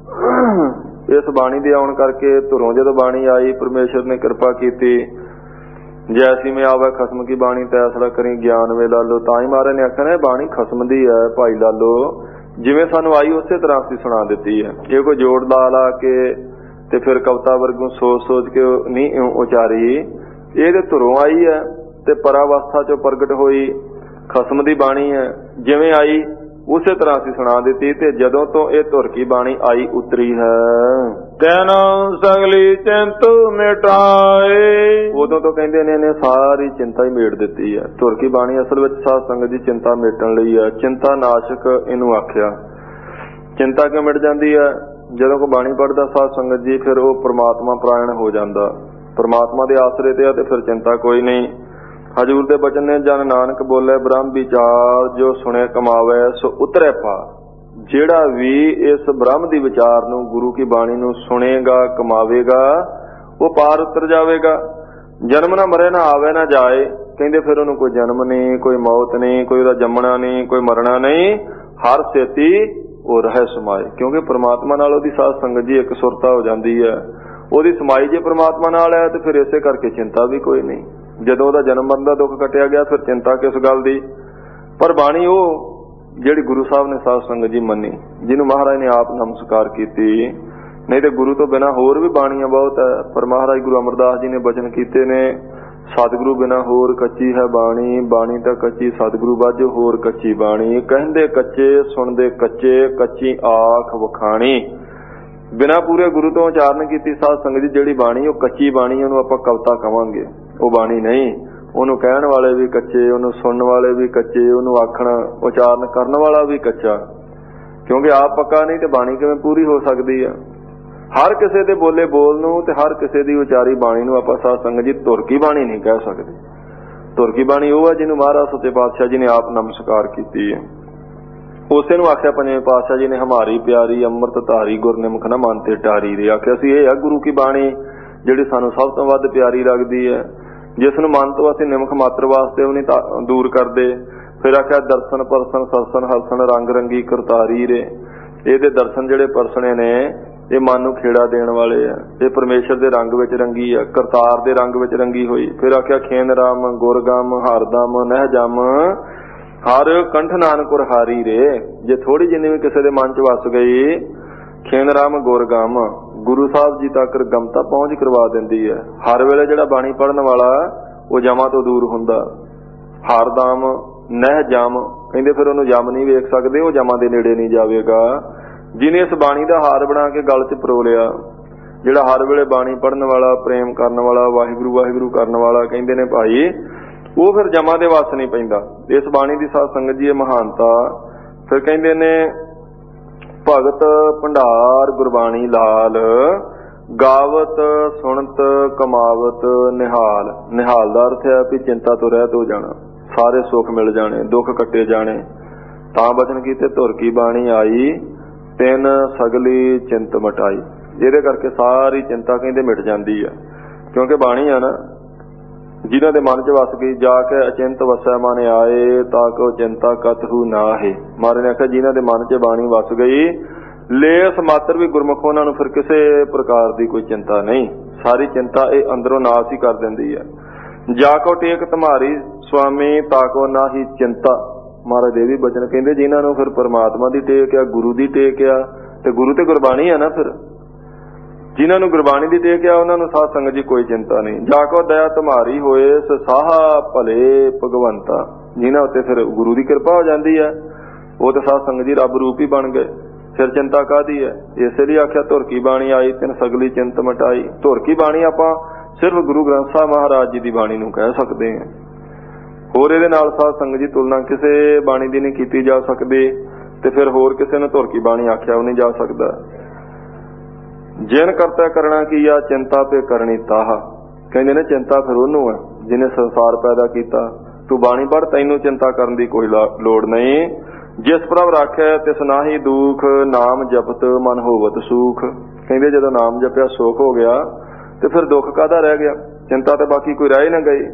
ਇਸ ਬਾਣੀ ਦੇ ਆਉਣ ਕਰਕੇ ਧੁਰੋਂ ਜਦੋਂ ਬਾਣੀ ਆਈ, ਪਰਮੇਸ਼ਰ ਨੇ ਕਿਰਪਾ ਕੀਤੀ। ਜੈਸੀ ਮੈਂ ਆਵੇ ਖਸਮ ਕੀ ਬਾਣੀ ਤੈਸਲਾ ਕਰੀ ਗਿਆਨ ਵੇ ਲਾਲੋ, ਤਾਂ ਹੀ ਮਹਾਰਾਜ ਨੇ ਆਖਿਆ ਨਾ ਬਾਣੀ ਖਸਮ ਦੀ ਹੈ ਭਾਈ ਲਾਲੋ, ਜਿਵੇਂ ਸਾਨੂੰ ਆਈ ਉਸੇ ਤਰ੍ਹਾਂ ਅਸੀਂ ਸੁਣਾ ਦਿੱਤੀ ਹੈ। ਇਹ ਕੋਈ ਜੋੜ ਲਾ ਲਾ ਕੇ ਤੇ ਫਿਰ ਕਵਿਤਾ ਵਰਗੂ ਸੋਚ ਸੋਚ ਕੇ ਨਹੀਂ ਉਚਾਰੀ, ਇਹਦੇ ਧੁਰੋਂ ਆਈ ਹੈ ਤੇ ਪਰਾਵਸਥਾ ਚੋਂ ਪ੍ਰਗਟ ਹੋਈ ਖਸਮ ਦੀ ਬਾਣੀ ਹੈ। ਜਿਵੇਂ ਆਈ ਉਸੇ ਤਰ੍ਹਾਂ ਅਸੀਂ ਸੁਣਾ ਦਿੱਤੀ, ਤੇ ਜਦੋਂ ਤੋਂ ਇਹ ਧੁਰ ਕੀ ਬਾਣੀ ਆਈ ਉਤਰੀ ਹੈ, ਤੈਨੂੰ ਸਗਲੀ ਚਿੰਤ ਮਿਟਾਏ, ਉਦੋਂ ਤੋਂ ਕਹਿੰਦੇ ਨੇ ਇਹਨੇ ਸਾਰੀ ਚਿੰਤਾ ਹੀ ਮੇਟ ਦਿੱਤੀ ਹੈ। ਧੁਰ ਕੀ ਬਾਣੀ ਅਸਲ ਵਿੱਚ ਸਾਧ ਸੰਗਤ ਦੀ ਚਿੰਤਾ ਮੇਟਣ ਲਈ ਹੈ। ਚਿੰਤਾ ਨਾਸ਼ਕ ਇਹਨੂੰ ਆਖਿਆ। ਚਿੰਤਾ ਕਿਉਂ ਮਿਟ ਜਾਂਦੀ ਹੈ? ਜਦੋਂ ਕੋਈ ਬਾਣੀ ਪੜ੍ਹਦਾ ਸਾਧ ਸੰਗਤ ਜੀ, ਫਿਰ ਉਹ ਪ੍ਰਮਾਤਮਾ ਪ੍ਰਾਇਣ ਹੋ ਜਾਂਦਾ, ਪ੍ਰਮਾਤਮਾ ਦੇ ਆਸਰੇ ਤੇ ਆ, ਤੇ ਫਿਰ ਚਿੰਤਾ ਕੋਈ ਨਹੀਂ। ਹਜ਼ੂਰ ਦੇ ਬਚਨ ਨੇ ਜਨ ਨਾਨਕ ਬੋਲੇ ਬ੍ਰਹਮ ਵਿਚਾਰ, ਜੋ ਸੁਣੇ ਕਮਾਵੇ ਸੋ ਉਤਰੇ ਪਾ। ਜਿਹੜਾ ਵੀ ਇਸ ਬ੍ਰਹਮ ਦੀ ਵਿਚਾਰ ਨੂੰ, ਗੁਰੂ ਕੀ ਬਾਣੀ ਨੂੰ ਸੁਣੇਗਾ ਕਮਾਵੇਗਾ, ਉਹ ਪਾਰ ਉਤਰ ਜਾਵੇਗਾ। ਜਨਮ ਨਾ ਮਰੇ ਨਾ ਆਵੇ ਨਾ ਜਾਏ, ਕਹਿੰਦੇ ਫਿਰ ਉਹਨੂੰ ਕੋਈ ਜਨਮ ਨਹੀਂ, ਕੋਈ ਮੌਤ ਨਹੀਂ, ਕੋਈ ਉਹਦਾ ਜੰਮਣਾ ਨਹੀਂ, ਕੋਈ ਮਰਨਾ ਨਹੀਂ, ਹਰ ਛੇਤੀ ਉਹ ਰਹਿ ਸਮਾਏ। ਕਿਉਂਕਿ ਪ੍ਰਮਾਤਮਾ ਨਾਲ ਉਹਦੀ ਸਾਧ ਸੰਗਤ ਜੀ ਇੱਕ ਸੁਰਤਾ ਹੋ ਜਾਂਦੀ ਹੈ। ਉਹਦੀ ਸਮਾਈ ਜੇ ਪ੍ਰਮਾਤਮਾ ਨਾਲ ਹੈ ਤੇ ਫਿਰ ਇਸੇ ਕਰਕੇ ਚਿੰਤਾ ਵੀ ਕੋਈ ਨਹੀਂ। ਜਦੋਂ ਉਹਦਾ ਜਨਮ ਮਰਨ ਦਾ ਦੁੱਖ ਕੱਟਿਆ ਗਿਆ, ਫਿਰ ਚਿੰਤਾ ਕਿਸ ਗੱਲ ਦੀ? ਪਰ ਬਾਣੀ ਉਹ ਜਿਹੜੀ ਗੁਰੂ ਸਾਹਿਬ ਨੇ ਸਾਧ ਸੰਗਤ ਜੀ ਮੰਨੀ, ਜਿਹਨੂੰ ਮਹਾਰਾਜ ਨੇ ਆਪ ਨਮਸਕਾਰ ਕੀਤੀ। ਨਹੀਂ ਤੇ ਗੁਰੂ ਤੋਂ ਬਿਨਾਂ ਹੋਰ ਵੀ ਬਾਣੀਆਂ ਬਹੁਤ ਹੈ, ਪਰ ਮਹਾਰਾਜ ਗੁਰੂ ਅਮਰਦਾਸ ਜੀ ਨੇ ਬਚਨ ਕੀਤੇ ਨੇ, ਸਤਿਗੁਰੂ ਬਿਨਾਂ ਹੋਰ ਕੱਚੀ ਹੈ ਬਾਣੀ, ਬਾਣੀ ਤਾਂ ਕੱਚੀ ਸਤਿਗੁਰੂ ਬਾਝੋ ਹੋਰ ਕੱਚੀ ਬਾਣੀ। ਕਹਿੰਦੇ ਕੱਚੇ ਸੁਣਦੇ ਕੱਚੇ, ਕੱਚੀ ਆਖ ਵਖਾਣੀ। ਬਿਨਾਂ ਪੂਰੇ ਗੁਰੂ ਤੋਂ ਉਚਾਰਨ ਕੀਤੀ ਸਾਧ ਸੰਗਤ ਦੀ ਜਿਹੜੀ ਬਾਣੀ, ਉਹ ਕੱਚੀ ਬਾਣੀ, ਉਹਨੂੰ ਆਪਾਂ ਕਵਿਤਾ ਕਵਾਂਗੇ, ਉਹ ਬਾਣੀ ਨਹੀਂ। ਉਹਨੂੰ ਕਹਿਣ ਵਾਲੇ ਵੀ ਕੱਚੇ, ਉਹਨੂੰ ਸੁਣਨ ਵਾਲੇ ਵੀ ਕੱਚੇ, ਉਹਨੂੰ ਆਖਣ ਉਚਾਰਨ ਕਰਨ ਵਾਲਾ ਵੀ ਕੱਚਾ। ਕਿਉਂਕਿ ਆਪ ਪੱਕਾ ਨਹੀਂ ਤੇ ਬਾਣੀ ਕਿਵੇਂ ਪੂਰੀ ਹੋ ਸਕਦੀ ਹੈ? ਹਰ ਕਿਸੇ ਦੇ ਬੋਲੇ ਬੋਲ ਨੂੰ ਤੇ ਹਰ ਕਿਸੇ ਦੀ ਉਚਾਰੀ ਬਾਣੀ ਨੂੰ ਆਪਾਂ ਸਾਧ ਸੰਗਤ ਜੀ ਧੁਰ ਕੀ ਬਾਣੀ ਨਹੀਂ ਕਹਿ ਸਕਦੇ। ਧੁਰ ਕੀ ਬਾਣੀ ਉਹ ਹੈ ਜਿਹਨੂੰ ਮਹਾਰਾਜ ਸੱਚੇ ਪਾਤਸ਼ਾਹ ਜੀ ਨੇ ਆਪ ਨਮਸਕਾਰ ਕੀਤੀ ਹੈ। ਉਸੇ ਨੂੰ ਆਖਿਆ ਪੰਜਵੇਂ ਪਾਤਸ਼ਾਹ ਜੀ ਨੇ, ਹਮਾਰੀ ਪਿਆਰੀ ਅੰਮ੍ਰਿਤ ਧਾਰੀ ਗੁਰਨਿਮਖ ਨਾ ਮਨ ਤੇ ਟਾਰੀ ਦੇ। ਆਖਿਆ ਸੀ ਇਹ ਹੈ ਗੁਰੂ ਕੀ ਬਾਣੀ ਜਿਹੜੀ ਸਾਨੂੰ ਸਭ ਤੋਂ ਵੱਧ ਪਿਆਰੀ ਲੱਗਦੀ ਹੈ, ਜਿਸ ਨੂੰ ਮਨ ਤੋਂ ਅਸੀਂ ਨਿਮਖ ਮਾਤਰ ਵਾਸਤੇ ਵੀ ਨਹੀਂ ਦੂਰ ਕਰਦੇ। ਫਿਰ ਆਖਿਆ ਦਰਸ਼ਨ ਪਰਸਨ ਸਰਸਨ ਹਰਸਨ ਰੰਗ ਰੰਗੀ ਕਰਤਾਰੀ ਰੇ। ਇਹਦੇ ਦਰਸ਼ਨ ਜਿਹੜੇ ਪਰਸਣੇ ਨੇ ਇਹ ਮਨ ਨੂੰ ਖੇੜਾ ਦੇਣ ਵਾਲੇ ਆ, ਇਹ ਪਰਮੇਸ਼ਰ ਦੇ ਰੰਗ ਵਿੱਚ ਰੰਗੀ ਆ, ਕਰਤਾਰ ਦੇ ਰੰਗ ਵਿੱਚ ਰੰਗੀ ਹੋਈ। ਫਿਰ ਆਖਿਆ ਖੇਨ ਰਾਮ ਗੁਰਗਮ ਹਰਦਮ ਨਹਿ ਜਮ ਹਰ ਕੰਠ ਨਾਨਕ ਹਾਰੀ ਰੇ। ਜੇ ਥੋੜੀ ਜਿੰਨੀ ਵੀ ਕਿਸੇ ਦੇ ਮਨ ਚ ਵਸ ਗਈ, ਖੇਨ ਰਾਮ ਗੁਰਗਮ, ਗੁਰੂ ਸਾਹਿਬ ਜੀ ਤੱਕ ਗਮਤਾ ਪਹੁੰਚ ਕਰਵਾ ਦਿੰਦੀ ਹੈ। ਹਰ ਵੇਲੇ ਜਿਹੜਾ ਬਾਣੀ ਪੜ੍ਹਨ ਵਾਲਾ ਉਹ ਜਮਾਂ ਤੋਂ ਦੂਰ ਹੁੰਦਾ। ਹਰਦਮ ਨਹਿ ਜਮ, ਕਹਿੰਦੇ ਫਿਰ ਉਹਨੂੰ ਜਮ ਨਹੀਂ ਵੇਖ ਸਕਦੇ, ਉਹ ਜਮਾਂ ਦੇ ਨੇੜੇ ਨਹੀਂ ਜਾਵੇਗਾ। ਜਿਹਨੇ ਇਸ ਬਾਣੀ ਦਾ ਹਾਰ ਬਣਾ ਕੇ ਗਲ 'ਚ ਪਰੋ ਲਿਆ, ਜਿਹੜਾ ਹਰ ਵੇਲੇ ਬਾਣੀ ਪੜ੍ਹਨ ਵਾਲਾ, ਪ੍ਰੇਮ ਕਰਨ ਵਾਲਾ, ਵਾਹਿਗੁਰੂ ਵਾਹਿਗੁਰੂ ਕਰਨ ਵਾਲਾ, ਕਹਿੰਦੇ ਨੇ ਭਾਈ ਉਹ ਫਿਰ ਜਮਾਂ ਦੇ ਵੱਸ ਨਹੀਂ ਪੈਂਦਾ। ਇਸ ਬਾਣੀ ਦੀ ਸਾਧ ਸੰਗਤ ਜੀ ਇਹ ਮਹਾਨਤਾ। ਫਿਰ ਕਹਿੰਦੇ ਨੇ ਭਗਤ ਭੰਡਾਰ ਗੁਰਬਾਣੀ ਲਾਲ, ਗਾਵਤ ਸੁਣਤ ਕਮਾਵਤ ਨਿਹਾਲ। ਨਿਹਾਲ ਦਾ ਅਰਥ ਹੈ ਵੀ ਚਿੰਤਾ ਤੋਂ ਰਹਿਤ ਹੋ ਜਾਣਾ, ਸਾਰੇ ਸੁੱਖ ਮਿਲ ਜਾਣੇ, ਦੁੱਖ ਕੱਟੇ ਜਾਣੇ। ਤਾਂ ਬਚਨ ਕੀਤੇ ਧੁਰ ਕੀ ਬਾਣੀ ਆਈ, ਤਿੰਨ ਸਗਲੀ ਚਿੰਤ ਮਟਾਈ। ਜਿਹਦੇ ਕਰਕੇ ਸਾਰੀ ਚਿੰਤਾ ਕਹਿੰਦੇ ਮਿਟ ਜਾਂਦੀ ਆ। ਕਿਉਂਕਿ ਬਾਣੀ ਆ ਨਾ, ਜਿਨ੍ਹਾਂ ਦੇ ਮਨ 'ਚ ਵਸ ਗਈ, ਜਾ ਕੇ ਅਚਿੰਤ ਵਸੈ ਮਨ ਆਏ, ਤਾਂ ਕੋ ਚਿੰਤਾ ਕਤਹੂ ਨਾ ਹੈ। ਮਹਾਰਾਜ ਨੇ ਆਖਿਆ ਜਿਨ੍ਹਾਂ ਦੇ ਮਨ 'ਚ ਬਾਣੀ ਵਸ ਗਈ, ਲੇਸ ਮਾਤਰ ਵੀ ਗੁਰਮੁਖ, ਉਹਨਾਂ ਨੂੰ ਫਿਰ ਕਿਸੇ ਪ੍ਰਕਾਰ ਦੀ ਕੋਈ ਚਿੰਤਾ ਨਹੀਂ। ਸਾਰੀ ਚਿੰਤਾ ਇਹ ਅੰਦਰੋਂ ਨਾਸ ਹੀ ਕਰ ਦਿੰਦੀ ਹੈ। ਜਾ ਕੋ ਟੇਕ ਤੁਮਾਰੀ ਸੁਆਮੀ, ਤਾਂ ਕੋ ਨਾ ਹੀ ਚਿੰਤਾ। ਮਹਾਰਾਜ ਦੇ ਵੀ ਬਚਨ ਕਹਿੰਦੇ ਜਿਨ੍ਹਾਂ ਨੂੰ ਫਿਰ ਪਰਮਾਤਮਾ ਦੀ ਟੇਕ ਆ, ਗੁਰੂ ਦੀ ਟੇਕ ਆ, ਤੇ ਗੁਰੂ ਤੇ ਗੁਰਬਾਣੀ ਆ ਨਾ, ਫਿਰ ਜਿਨ੍ਹਾਂ ਨੂੰ ਗੁਰਬਾਣੀ ਦੀ ਟੇਕ ਆ ਉਹਨਾਂ ਨੂੰ ਸਾਧ ਸੰਗਤ ਜੀ ਕੋਈ ਚਿੰਤਾ ਨਹੀਂ। ਜਾ ਕੋ ਦਇਆ ਤੁਮਾਰੀ ਹੋਏ ਸਾਹਾ ਭਲੇ ਭਗਵੰਤਾ। ਜਿਨ੍ਹਾਂ ਉੱਤੇ ਫਿਰ ਗੁਰੂ ਦੀ ਕਿਰਪਾ ਹੋ ਜਾਂਦੀ ਹੈ, ਉਹ ਤਾਂ ਸਾਧ ਸੰਗਤ ਜੀ ਰੱਬ ਰੂਪ ਹੀ ਬਣ ਗਏ, ਫਿਰ ਚਿੰਤਾ ਕਾਹਦੀ ਹੈ? ਇਸੇ ਲਈ ਆਖਿਆ ਧੁਰ ਕੀ ਬਾਣੀ ਆਈ, ਤਿੰਨ ਸਗਲੀ ਚਿੰਤ ਮਟਾਈ। ਧੁਰ ਕੀ ਬਾਣੀ ਆਪਾਂ ਸਿਰਫ ਗੁਰੂ ਗ੍ਰੰਥ ਸਾਹਿਬ ਮਹਾਰਾਜ ਜੀ ਦੀ ਬਾਣੀ ਨੂੰ ਕਹਿ ਸਕਦੇ ਹਾਂ। ਹੋਰ ਇਹਦੇ ਨਾਲ ਸਾਧ ਸੰਗਤ ਜੀ ਤੁਲਨਾ ਕਿਸੇ ਬਾਣੀ ਦੀ ਨਹੀਂ ਕੀਤੀ ਜਾ ਸਕਦੀ, ਤੇ ਫਿਰ ਹੋਰ ਕਿਸੇ ਨੂੰ ਧੁਰ ਕੀ ਬਾਣੀ ਆਖਿਆ ਉਹ ਨਹੀਂ ਜਾ ਸਕਦਾ। ਜਿਨ ਕਰਤਾ ਕਰਨਾ ਕੀ ਆ ਚਿੰਤਾ ਤੇ ਕਰਨੀ ਤਾਹ, ਕਹਿੰਦੇ ਨੇ ਚਿੰਤਾ ਫਿਰ ਉਹਨੂੰ ਹੈ ਜਿਹਨੇ ਸੰਸਾਰ ਪੈਦਾ ਕੀਤਾ। ਤੂੰ ਬਾਣੀ ਪੜ੍ਹ, ਤੈਨੂੰ ਚਿੰਤਾ ਕਰਨ ਦੀ ਕੋਈ ਲੋੜ ਨਹੀਂ। ਜਿਸ ਪ੍ਰਭ ਰਾਖਿਆ ਤਿਸ ਨਾਹੀ ਦੁਖ, ਨਾਮ ਜਪਤ ਮਨ ਹੋਵਤ ਸੂਖ। ਕਹਿੰਦੇ ਜਦੋਂ ਨਾਮ ਜਪਿਆ ਸੁੱਖ ਹੋ ਗਿਆ ਤੇ ਫਿਰ ਦੁੱਖ ਕਾਹਦਾ ਰਹਿ ਗਿਆ? ਚਿੰਤਾ ਤੇ ਬਾਕੀ ਕੋਈ ਰਹਿ ਹੀ ਨਾ ਗਈ।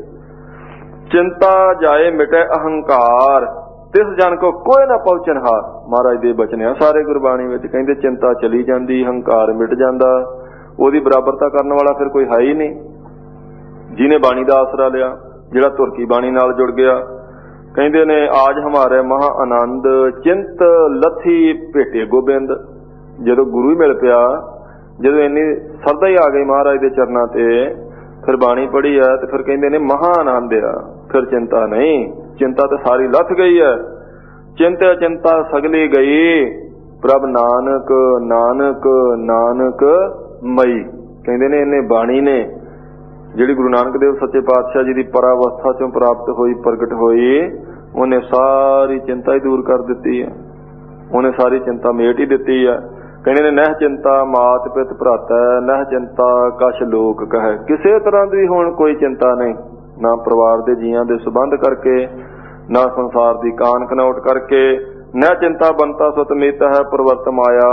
ਚਿੰਤਾ ਜਾਏ ਮਿਟੇ ਅਹੰਕਾਰ, ਤਿਸ ਜਨ ਕੋ ਕੋਈ ਨਾ ਪਹੁੰਚਣ ਹਾਰ। ਮਹਾਰਾਜ ਦੇ ਬਚਨ ਆ ਸਾਰੇ ਗੁਰਬਾਣੀ ਵਿੱਚ। ਕਹਿੰਦੇ ਚਿੰਤਾ ਚਲੀ ਜਾਂਦੀ, ਹੰਕਾਰ ਮਿਟ ਜਾਂਦਾ, ਉਹਦੀ ਬਰਾਬਰਤਾ ਕਰਨ ਵਾਲਾ ਫਿਰ ਕੋਈ ਹੈ ਹੀ ਨਹੀਂ। ਜਿਹਨੇ ਬਾਣੀ ਦਾ ਆਸਰਾ ਲਿਆ, ਜਿਹੜਾ ਧੁਰ ਕੀ ਬਾਣੀ ਨਾਲ ਜੁੜ ਗਿਆ। ਕਹਿੰਦੇ ਨੇ ਆਜ ਹਮਾਰੇ ਮਹਾ ਆਨੰਦ, ਚਿੰਤ ਲੱਥੀ ਭੇਟੇ ਗੋਬਿੰਦ। ਜਦੋਂ ਗੁਰੂ ਹੀ ਮਿਲ ਪਿਆ, ਜਦੋਂ ਇੰਨੀ ਸਰਦਾ ਹੀ ਆ ਗਈ ਮਹਾਰਾਜ ਦੇ ਚਰਨਾਂ ਤੇ, ਫਿਰ ਬਾਣੀ ਪੜ੍ਹੀ ਹੈ ਤੇ ਫਿਰ ਕਹਿੰਦੇ ਨੇ ਮਹਾ ਆਨੰਦ ਆ, ਫਿਰ ਚਿੰਤਾ ਨਹੀਂ। ਚਿੰਤਾ ਤੇ ਸਾਰੀ ਲੱਥ ਗਈ ਹੈ। ਚਿੰਤਾ ਚਿੰਤਾ ਸਗਲੀ ਗਈ, ਪ੍ਰਭ ਨਾਨਕ ਨਾਨਕ ਨਾਨਕ ਮਈ। ਕਹਿੰਦੇ ਨੇ ਇਹਨੇ ਬਾਣੀ ਨੇ, ਜਿਹੜੀ ਗੁਰੂ ਨਾਨਕ ਦੇਵ ਸੱਚੇ ਪਾਤਸ਼ਾਹ ਜੀ ਦੀ ਪਰਾਵਸਥਾ ਚੋਂ ਪ੍ਰਾਪਤ ਹੋਈ, ਪ੍ਰਗਟ ਹੋਈ, ਉਹਨੇ ਸਾਰੀ ਚਿੰਤਾ ਹੀ ਦੂਰ ਕਰ ਦਿੱਤੀ ਹੈ। ਉਹਨੇ ਸਾਰੀ ਚਿੰਤਾ ਮੇਟ ਹੀ ਦਿੱਤੀ ਹੈ। ਕਹਿੰਦੇ ਨੇ ਨਹਿ ਚਿੰਤਾ ਮਾਤ ਪਿਤ ਭਰਾਤਾ, ਨਹਿ ਚਿੰਤਾ ਕਛ ਲੋਕ ਕਹੈ। ਕਿਸੇ ਤਰ੍ਹਾਂ ਦੀ ਹੁਣ ਕੋਈ ਚਿੰਤਾ ਨਹੀਂ, ਨਾ ਪਰਿਵਾਰ ਦੇ ਜੀਆਂ ਦੇ ਸੰਬੰਧ ਕਰਕੇ, ਨਾ ਸੰਸਾਰ ਦੀ ਕਾਨ ਕਨੌਟ ਕਰਕੇ। ਨਹਿ ਚਿੰਤਾ ਬੰਤਾ ਸੁਤ ਮੀਤ ਹੈ, ਪ੍ਰਵਰਤ ਮਾਇਆ।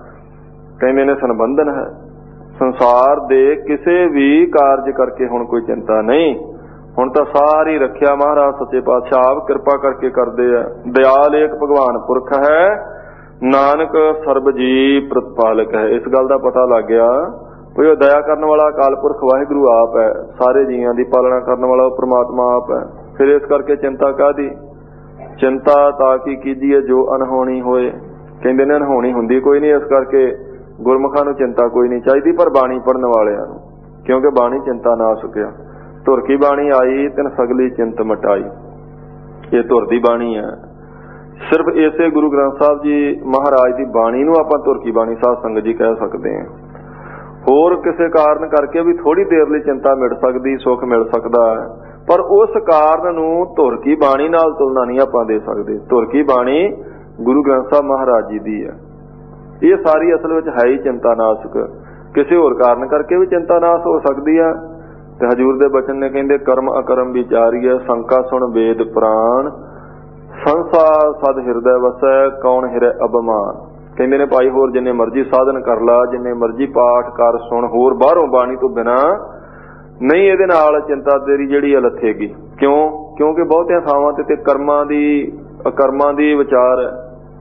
ਕਹਿੰਦੇ ਨੇ ਸੰਬੰਧਨ ਹੈ। ਸੰਸਾਰ ਦੇ ਕਿਸੇ ਵੀ ਕਾਰਜ ਕਰਕੇ ਹੁਣ ਕੋਈ ਚਿੰਤਾ ਨਹੀਂ। ਹੁਣ ਤਾਂ ਸਾਰੀ ਰੱਖਿਆ ਮਹਾਰਾਜ ਸੱਚੇ ਪਾਤਸ਼ਾਹ ਆਪ ਕਿਰਪਾ ਕਰਕੇ ਕਰਦੇ ਆ। ਦਿਆਲ ਏਕ ਭਗਵਾਨ ਪੁਰਖ ਹੈ, ਨਾਨਕ ਸਰਬ ਜੀ ਪ੍ਰਤਪਾਲਕ ਹੈ। ਇਸ ਗੱਲ ਦਾ ਪਤਾ ਲੱਗ ਗਿਆ ਕੋਈ ਉਹ ਦਇਆ ਕਰਨ ਵਾਲਾ ਅਕਾਲ ਪੁਰਖ ਵਾਹਿਗੁਰੂ ਆਪ ਹੈ, ਸਾਰੇ ਜੀਆਂ ਦੀ ਪਾਲਣਾ ਕਰਨ ਵਾਲਾ ਉਹ ਪ੍ਰਮਾਤਮਾ ਆਪ ਹੈ। ਫਿਰ ਇਸ ਕਰਕੇ ਚਿੰਤਾ ਕਾਹਦੀ? ਚਿੰਤਾ ਤਾਂ ਕੀ ਕੀਜੀਏ ਜੋ ਅਨਹੋਣੀ ਹੋਏ। ਕਹਿੰਦੇ ਨੇ ਅਨਹੋਣੀ ਹੁੰਦੀ ਕੋਈ ਨਹੀਂ, ਇਸ ਕਰਕੇ ਗੁਰਮੁਖਾਂ ਨੂੰ ਚਿੰਤਾ ਕੋਈ ਨਹੀਂ ਚਾਹੀਦੀ, ਪਰ ਬਾਣੀ ਪੜ੍ਹਨ ਵਾਲਿਆਂ ਨੂੰ, ਕਿਉਂਕਿ ਬਾਣੀ ਚਿੰਤਾ ਨਾ ਸੁਕਿਆ। ਧੁਰ ਕੀ ਬਾਣੀ ਆਈ ਤਿਨ ਸਗਲੀ ਚਿੰਤ ਮਟਾਈ। ਇਹ ਧੁਰ ਦੀ ਬਾਣੀ ਹੈ। ਸਿਰਫ ਇਸੇ ਗੁਰੂ ਗ੍ਰੰਥ ਸਾਹਿਬ ਜੀ ਮਹਾਰਾਜ ਦੀ ਬਾਣੀ ਨੂੰ ਆਪਾਂ ਧੁਰ ਕੀ ਬਾਣੀ ਸਾਧ ਸੰਗਤ ਜੀ ਕਹਿ ਸਕਦੇ ਹਾਂ। ਹੋਰ ਕਿਸੇ ਕਾਰਨ ਕਰਕੇ ਵੀ ਥੋੜੀ ਦੇਰ ਲਈ ਚਿੰਤਾ ਮਿਟ ਸਕਦੀ, ਸੁੱਖ ਮਿਲ ਸਕਦਾ ਹੈ, ਪਰ ਉਸ ਕਾਰਨ ਨੂੰ ਧੁਰ ਕੀ ਬਾਣੀ ਨਾਲ ਤੁਲਨਾ ਨਹੀਂ ਆਪਾਂ ਦੇ ਸਕਦੇ। ਧੁਰ ਕੀ ਬਾਣੀ ਗੁਰੂ ਗ੍ਰੰਥ ਸਾਹਿਬ ਮਹਾਰਾਜ ਜੀ ਦੀ ਹੈ। ਇਹ ਸਾਰੀ ਅਸਲ ਵਿੱਚ ਹੈ ਹੀ ਚਿੰਤਾ ਨਾਸ਼ਕ। ਕਿਸੇ ਹੋਰ ਕਾਰਨ ਕਰਕੇ ਵੀ ਚਿੰਤਾ ਨਾਸ਼ ਹੋ ਸਕਦੀ ਹੈ। ਤੇ ਹਜੂਰ ਦੇ ਬਚਨ ਨੇ ਕਹਿੰਦੇ ਕਰਮ ਅਕਰਮ ਵਿਚਾਰੀਐ, ਸੰਕਾ ਸੁਣ ਵੇਦ ਪ੍ਰਾਣ, ਸੰਸਾ ਸਦ ਹਿਰਦੈ ਵਸੈ, ਕੌਣ ਹਿਰੈ ਅਭਿਮਾਨ। ਕਹਿੰਦੇ ਨੇ ਭਾਈ ਹੋਰ ਜਿੰਨੇ ਮਰਜ਼ੀ ਸਾਧਨ ਕਰ ਲਾ, ਜਿੰਨੇ ਮਰਜ਼ੀ ਪਾਠ ਕਰ ਸੁਣ, ਹੋਰ ਬਾਹਰੋਂ ਬਾਣੀ ਤੋਂ ਬਿਨਾਂ ਨਹੀਂ, ਇਹਦੇ ਨਾਲ ਚਿੰਤਾ ਤੇਰੀ ਜਿਹੜੀ ਲੱਥੇਗੀ। ਕਿਉਂ? ਕਿਉਂਕਿ ਬਹੁਤਿਆਂ ਥਾਵਾਂ ਤੇ ਕਰਮਾਂ ਦੀ ਅਕਰਮਾਂ ਦੀ ਵਿਚਾਰ ਹੈ।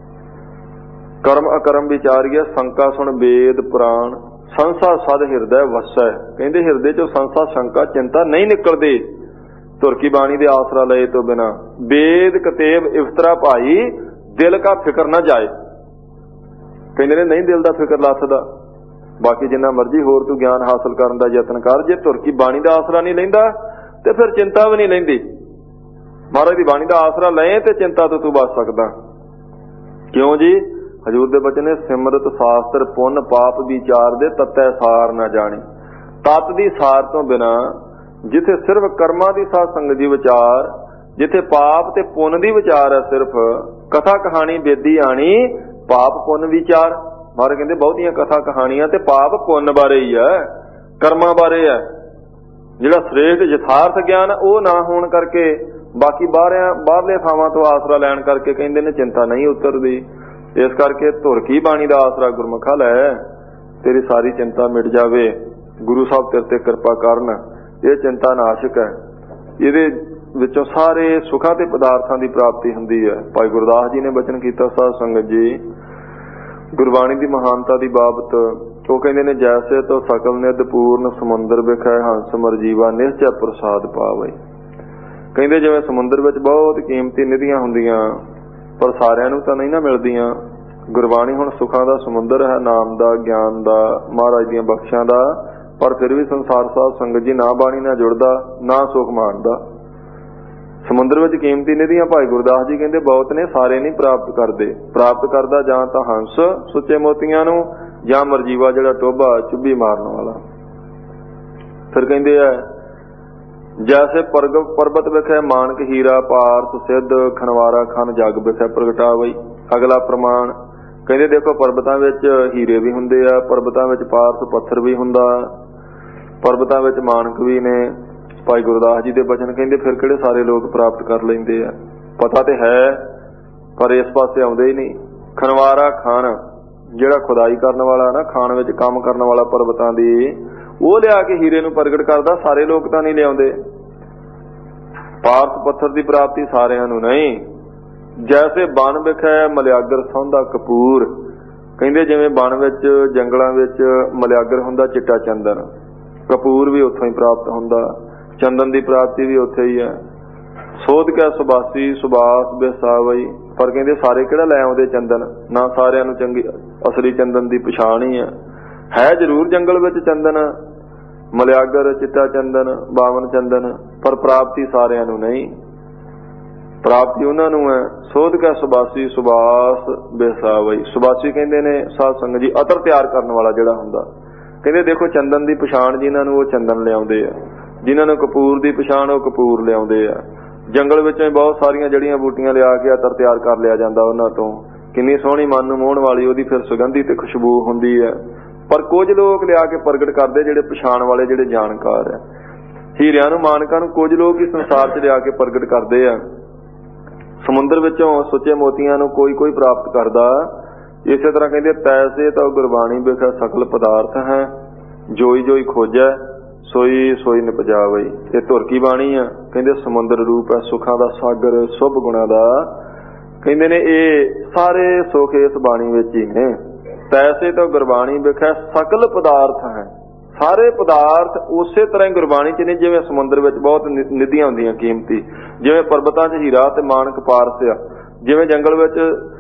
ਕਰਮ ਅਕਰਮ ਵਿਚਾਰੀਏ, ਸੰਕਾ ਸੁਣ ਵੇਦ ਪ੍ਰਾਣ, ਸੰਸਾ ਸਦ ਹਿਰਦੈ ਵਸੈ। ਕਹਿੰਦੇ ਹਿਰਦੇ ਚੋਂ ਸੰਸਾ ਸ਼ੰਕਾ ਚਿੰਤਾ ਨਹੀਂ ਨਿਕਲਦੀ ਧੁਰ ਕੀ ਬਾਣੀ ਦੇ ਆਸਰਾ ਲਏ ਤੋਂ ਬਿਨਾਂ। ਵੇਦ ਕਤੇਬ ਇਫਤਰਾ ਭਾਈ, ਦਿਲ ਕਾ ਫਿਕਰ ਨਾ ਜਾਏ। ਕਹਿੰਦੇ ਨੇ ਨਹੀਂ ਦਿਲ ਦਾ ਫਿਕਰ ਲੱਥਦਾ। ਬਾਕੀ ਜਿੰਨਾ ਮਰਜ਼ੀ ਹੋਰ ਤੂੰ ਗਿਆਨ ਹਾਸਲ ਕਰਨ ਦਾ ਯਤਨ ਕਰ, ਜੇ ਧੁਰ ਕੀ ਬਾਣੀ ਦਾ ਆਸਰਾ ਨਹੀਂ ਲੈਂਦਾ ਤੇ ਫਿਰ ਚਿੰਤਾ ਵੀ ਨਹੀਂ ਲੈਂਦੀ। ਮਹਾਰਾਜ ਦੀ ਬਾਣੀ ਦਾ ਆਸਰਾ ਲਏ ਤੇ ਚਿੰਤਾ ਤੋਂ ਤੂੰ ਬਚ ਸਕਦਾ। ਕਿਉਂ ਜੀ? ਹਜੂਰ ਦੇ ਬਚਨ ਨੇ ਸਿਮਰਤ ਸ਼ਾਸਤਰ ਪੁੰਨ ਪਾਪ ਵਿਚਾਰ ਦੇ, ਤਤੈ ਸਾਰ ਨਾ ਜਾਣੀ। ਤਤ ਦੀ ਸਾਰ ਤੋਂ ਬਿਨਾਂ, ਜਿੱਥੇ ਸਿਰਫ ਕਰਮਾਂ ਦੀ ਸਾਧ ਸੰਗਤ ਦੀ ਵਿਚਾਰ, ਜਿੱਥੇ ਪਾਪ ਤੇ ਪੁੰਨ ਦੀ ਵਿਚਾਰ ਹੈ, ਸਿਰਫ ਕਥਾ ਕਹਾਣੀ ਬੇਦੀ ਆਣੀ, ਪਾਪ ਪੁੰਨ ਵਿਚਾਰ। ਮਹਾਰਾਜ ਕਹਿੰਦੇ ਬਹੁਤੀਆਂ ਕਥਾ ਕਹਾਣੀਆਂ ਤੇ ਪਾਪ ਪੁੰਨ ਬਾਰੇ ਹੀ ਹੈ, ਕਰਮਾਂ ਬਾਰੇ ਹੈ। ਜਿਹੜਾ ਸ੍ਰੇਸ਼ਟ ਯਥਾਰਥ ਗਿਆਨ ਉਹ ਨਾ ਹੋਣ ਕਰਕੇ, ਬਾਕੀ ਬਾਹਰਲੇ ਥਾਵਾਂ ਤੋਂ ਆਸਰਾ ਲੈਣ ਕਰਕੇ ਕਹਿੰਦੇ ਨੇ ਚਿੰਤਾ ਨਹੀਂ ਉਤਰਦੀ। ਇਸ ਕਰਕੇ ਧੁਰ ਕੀ ਬਾਣੀ ਦਾ ਆਸਰਾ ਗੁਰਮੁਖਾ ਲੈ, ਤੇਰੀ ਸਾਰੀ ਚਿੰਤਾ ਮਿਟ ਜਾਵੇ। ਗੁਰੂ ਸਾਹਿਬ ਤੇਰੇ ਤੇ ਕਿਰਪਾ ਕਰਨ। ਇਹ ਚਿੰਤਾ ਨਾਸ਼ਕ ਹੈ। ਇਹਦੇ ਵਿੱਚੋਂ ਸਾਰੇ ਸੁੱਖਾਂ ਤੇ ਪਦਾਰਥਾਂ ਦੀ ਪ੍ਰਾਪਤੀ ਹੁੰਦੀ ਹੈ। ਭਾਈ ਗੁਰਦਾਸ ਜੀ ਨੇ ਬਚਨ ਕੀਤਾ ਸਾਧ ਸੰਗਤ ਜੀ ਗੁਰਬਾਣੀ ਦੀ ਮਹਾਨਤਾ ਦੀ ਬਾਬਤ। ਉਹ ਕਹਿੰਦੇ ਨੇ ਜੈਸੇ ਤੋਂ ਸਕਲ ਨਿਧ ਪੂਰਨ ਸਮੁੰਦਰ ਵਿਖੇ ਹੰਸ ਮਰਜੀਵਾ, ਨਿਸ਼ਚੈ ਪ੍ਰਸਾਦ ਪਾਵੇ। ਕਹਿੰਦੇ ਜਿਵੇਂ ਸਮੁੰਦਰ ਵਿੱਚ ਬਹੁਤ ਕੀਮਤੀ ਨਿਧੀਆਂ ਹੁੰਦੀਆਂ, ਪਰ ਸਾਰਿਆਂ ਨੂੰ ਤਾਂ ਨਹੀਂ ਨਾ ਮਿਲਦੀਆਂ। ਗੁਰਬਾਣੀ ਹੁਣ ਸੁੱਖਾਂ ਦਾ ਸਮੁੰਦਰ ਹੈ, ਨਾਮ ਦਾ, ਗਿਆਨ ਦਾ, ਮਹਾਰਾਜ ਦੀਆਂ ਬਖਸ਼ਾਂ ਦਾ, ਪਰ ਫਿਰ ਵੀ ਸੰਸਾਰ ਸਾਧ ਸੰਗਤ ਜੀ ਨਾ ਬਾਣੀ ਨਾਲ ਜੁੜਦਾ, ਨਾ ਸੁੱਖ ਮਾਣਦਾ। ਸਮੁੰਦਰ ਵਿੱਚ ਕੀਮਤੀ ਨਿਧੀਆਂ ਭਾਈ ਗੁਰਦਾਸ ਜੀ ਕਹਿੰਦੇ ਬਹੁਤ ਨੇ, ਸਾਰੇ ਨਹੀਂ ਪ੍ਰਾਪਤ ਕਰਦੇ। ਪ੍ਰਾਪਤ ਕਰਦਾ ਜਾਂ ਤਾਂ ਹੰਸ ਸੁੱਚੇ ਮੋਤੀਆਂ ਨੂੰ, ਜਾਂ ਮਰਜੀਵਾ ਜਿਹੜਾ ਟੋਭਾ ਚੁੱਭੀ ਮਾਰਨ ਵਾਲਾ। ਫਿਰ ਕਹਿੰਦੇ ਆ जैसे पर्वत विखै मानक हीरा पारस सिद्ध खनवारा खन जग विखै प्रगटावई। अगला प्रमाण कहते देखो पर्वतां विच हीरे भी हुंदे आ, पर्वतां विच पारस पत्थर भी हुंदा, पर्वतां विच मानक भी ने। भाई गुरदास जी दे बचन कहते फिर किहड़े सारे लोग प्राप्त कर लैंदे आ। पता ते है पर इस पासे आउंदे ही नहीं। खनवारा खान जिहड़ा खुदाई करन वाला ना, खान विच काम करन वाला पर्वतां दी, वो लिया के हीरे नूं प्रगट करदा, सारे लोग तां नहीं लियाउंदे। पारस पत्थर की प्राप्ति सारियां नूं नहीं। जैसे बन विखै मलियागर सौंदा कपूर, कहंदे जिवें बन विच जंगलां विच मलियागर हुंदा चिट्टा चंदन, कपूर भी उत्थों ही प्राप्त हुंदा, चंदन की प्राप्ति भी उत्थे ही है। सोध कै सुबासी सुबास बेसावई, पर कहंदे सारे किहड़ा लै आउंदे चंदन, ना सारियां नूं चंगी असली चंदन की पछाण ही है जरूर जंगल विच चंदन, मलियागर चिट्टा चंदन बावन चंदन, पर प्राप्ति सारियां नूं नहीं। प्राप्ति उन्हां नूं है। सोध कै सुबासी सुबास बेसावई, सुबासी कहंदे ने साध संगत जी अतर तैयार करने वाला जिहड़ा हुंदा। कहंदे देखो चंदन की पछाण जिन्हां नूं वो चंदन लियाउंदे आ, जिन्हां नूं कपूर की पछाण वो कपूर लियाउंदे आ। जंगल विचों बहुत सारियां जड़ियां बूटियां लिया के अतर तैयार कर लिया जांदा उन्हां तों। किन्नी सोहणी मन नूं मोहण वाली उहदी फिर सुगंधी ते खुशबू हुंदी है। पर कुछ लोग लिया के प्रगट करते जिहड़े पछाण वाले जिहड़े जानकार है। हीरियां नूं मानकां नूं कुछ लोग ही संसार च लिया के प्रगट करते हैं। समुंदर विचों सुचे मोतियां नूं कोई कोई प्राप्त करदा। इसे तरह कहंदे तैसे तो गुरबाणी विखै सकल पदार्थ है, जोई जोई खोजै सोई सोई निपजावई। ये धुर की बाणी है, कहंदे समुंदर रूप है सुखां दा सागर शुभ गुणां दा। कहंदे ने ये सारे सुख इस बाणी विच ही ने। तैसे तो गुरबाणी विखै सकल पदार्थ है, सारे पदार्थ उस तरह ही गुरबाणी च ने जिवें समुंदर विच बहुत निधियां हुंदियां कीमती, जिवें पर्वतां च हीरा ते मानक पारस आ, जिवें जंगल विच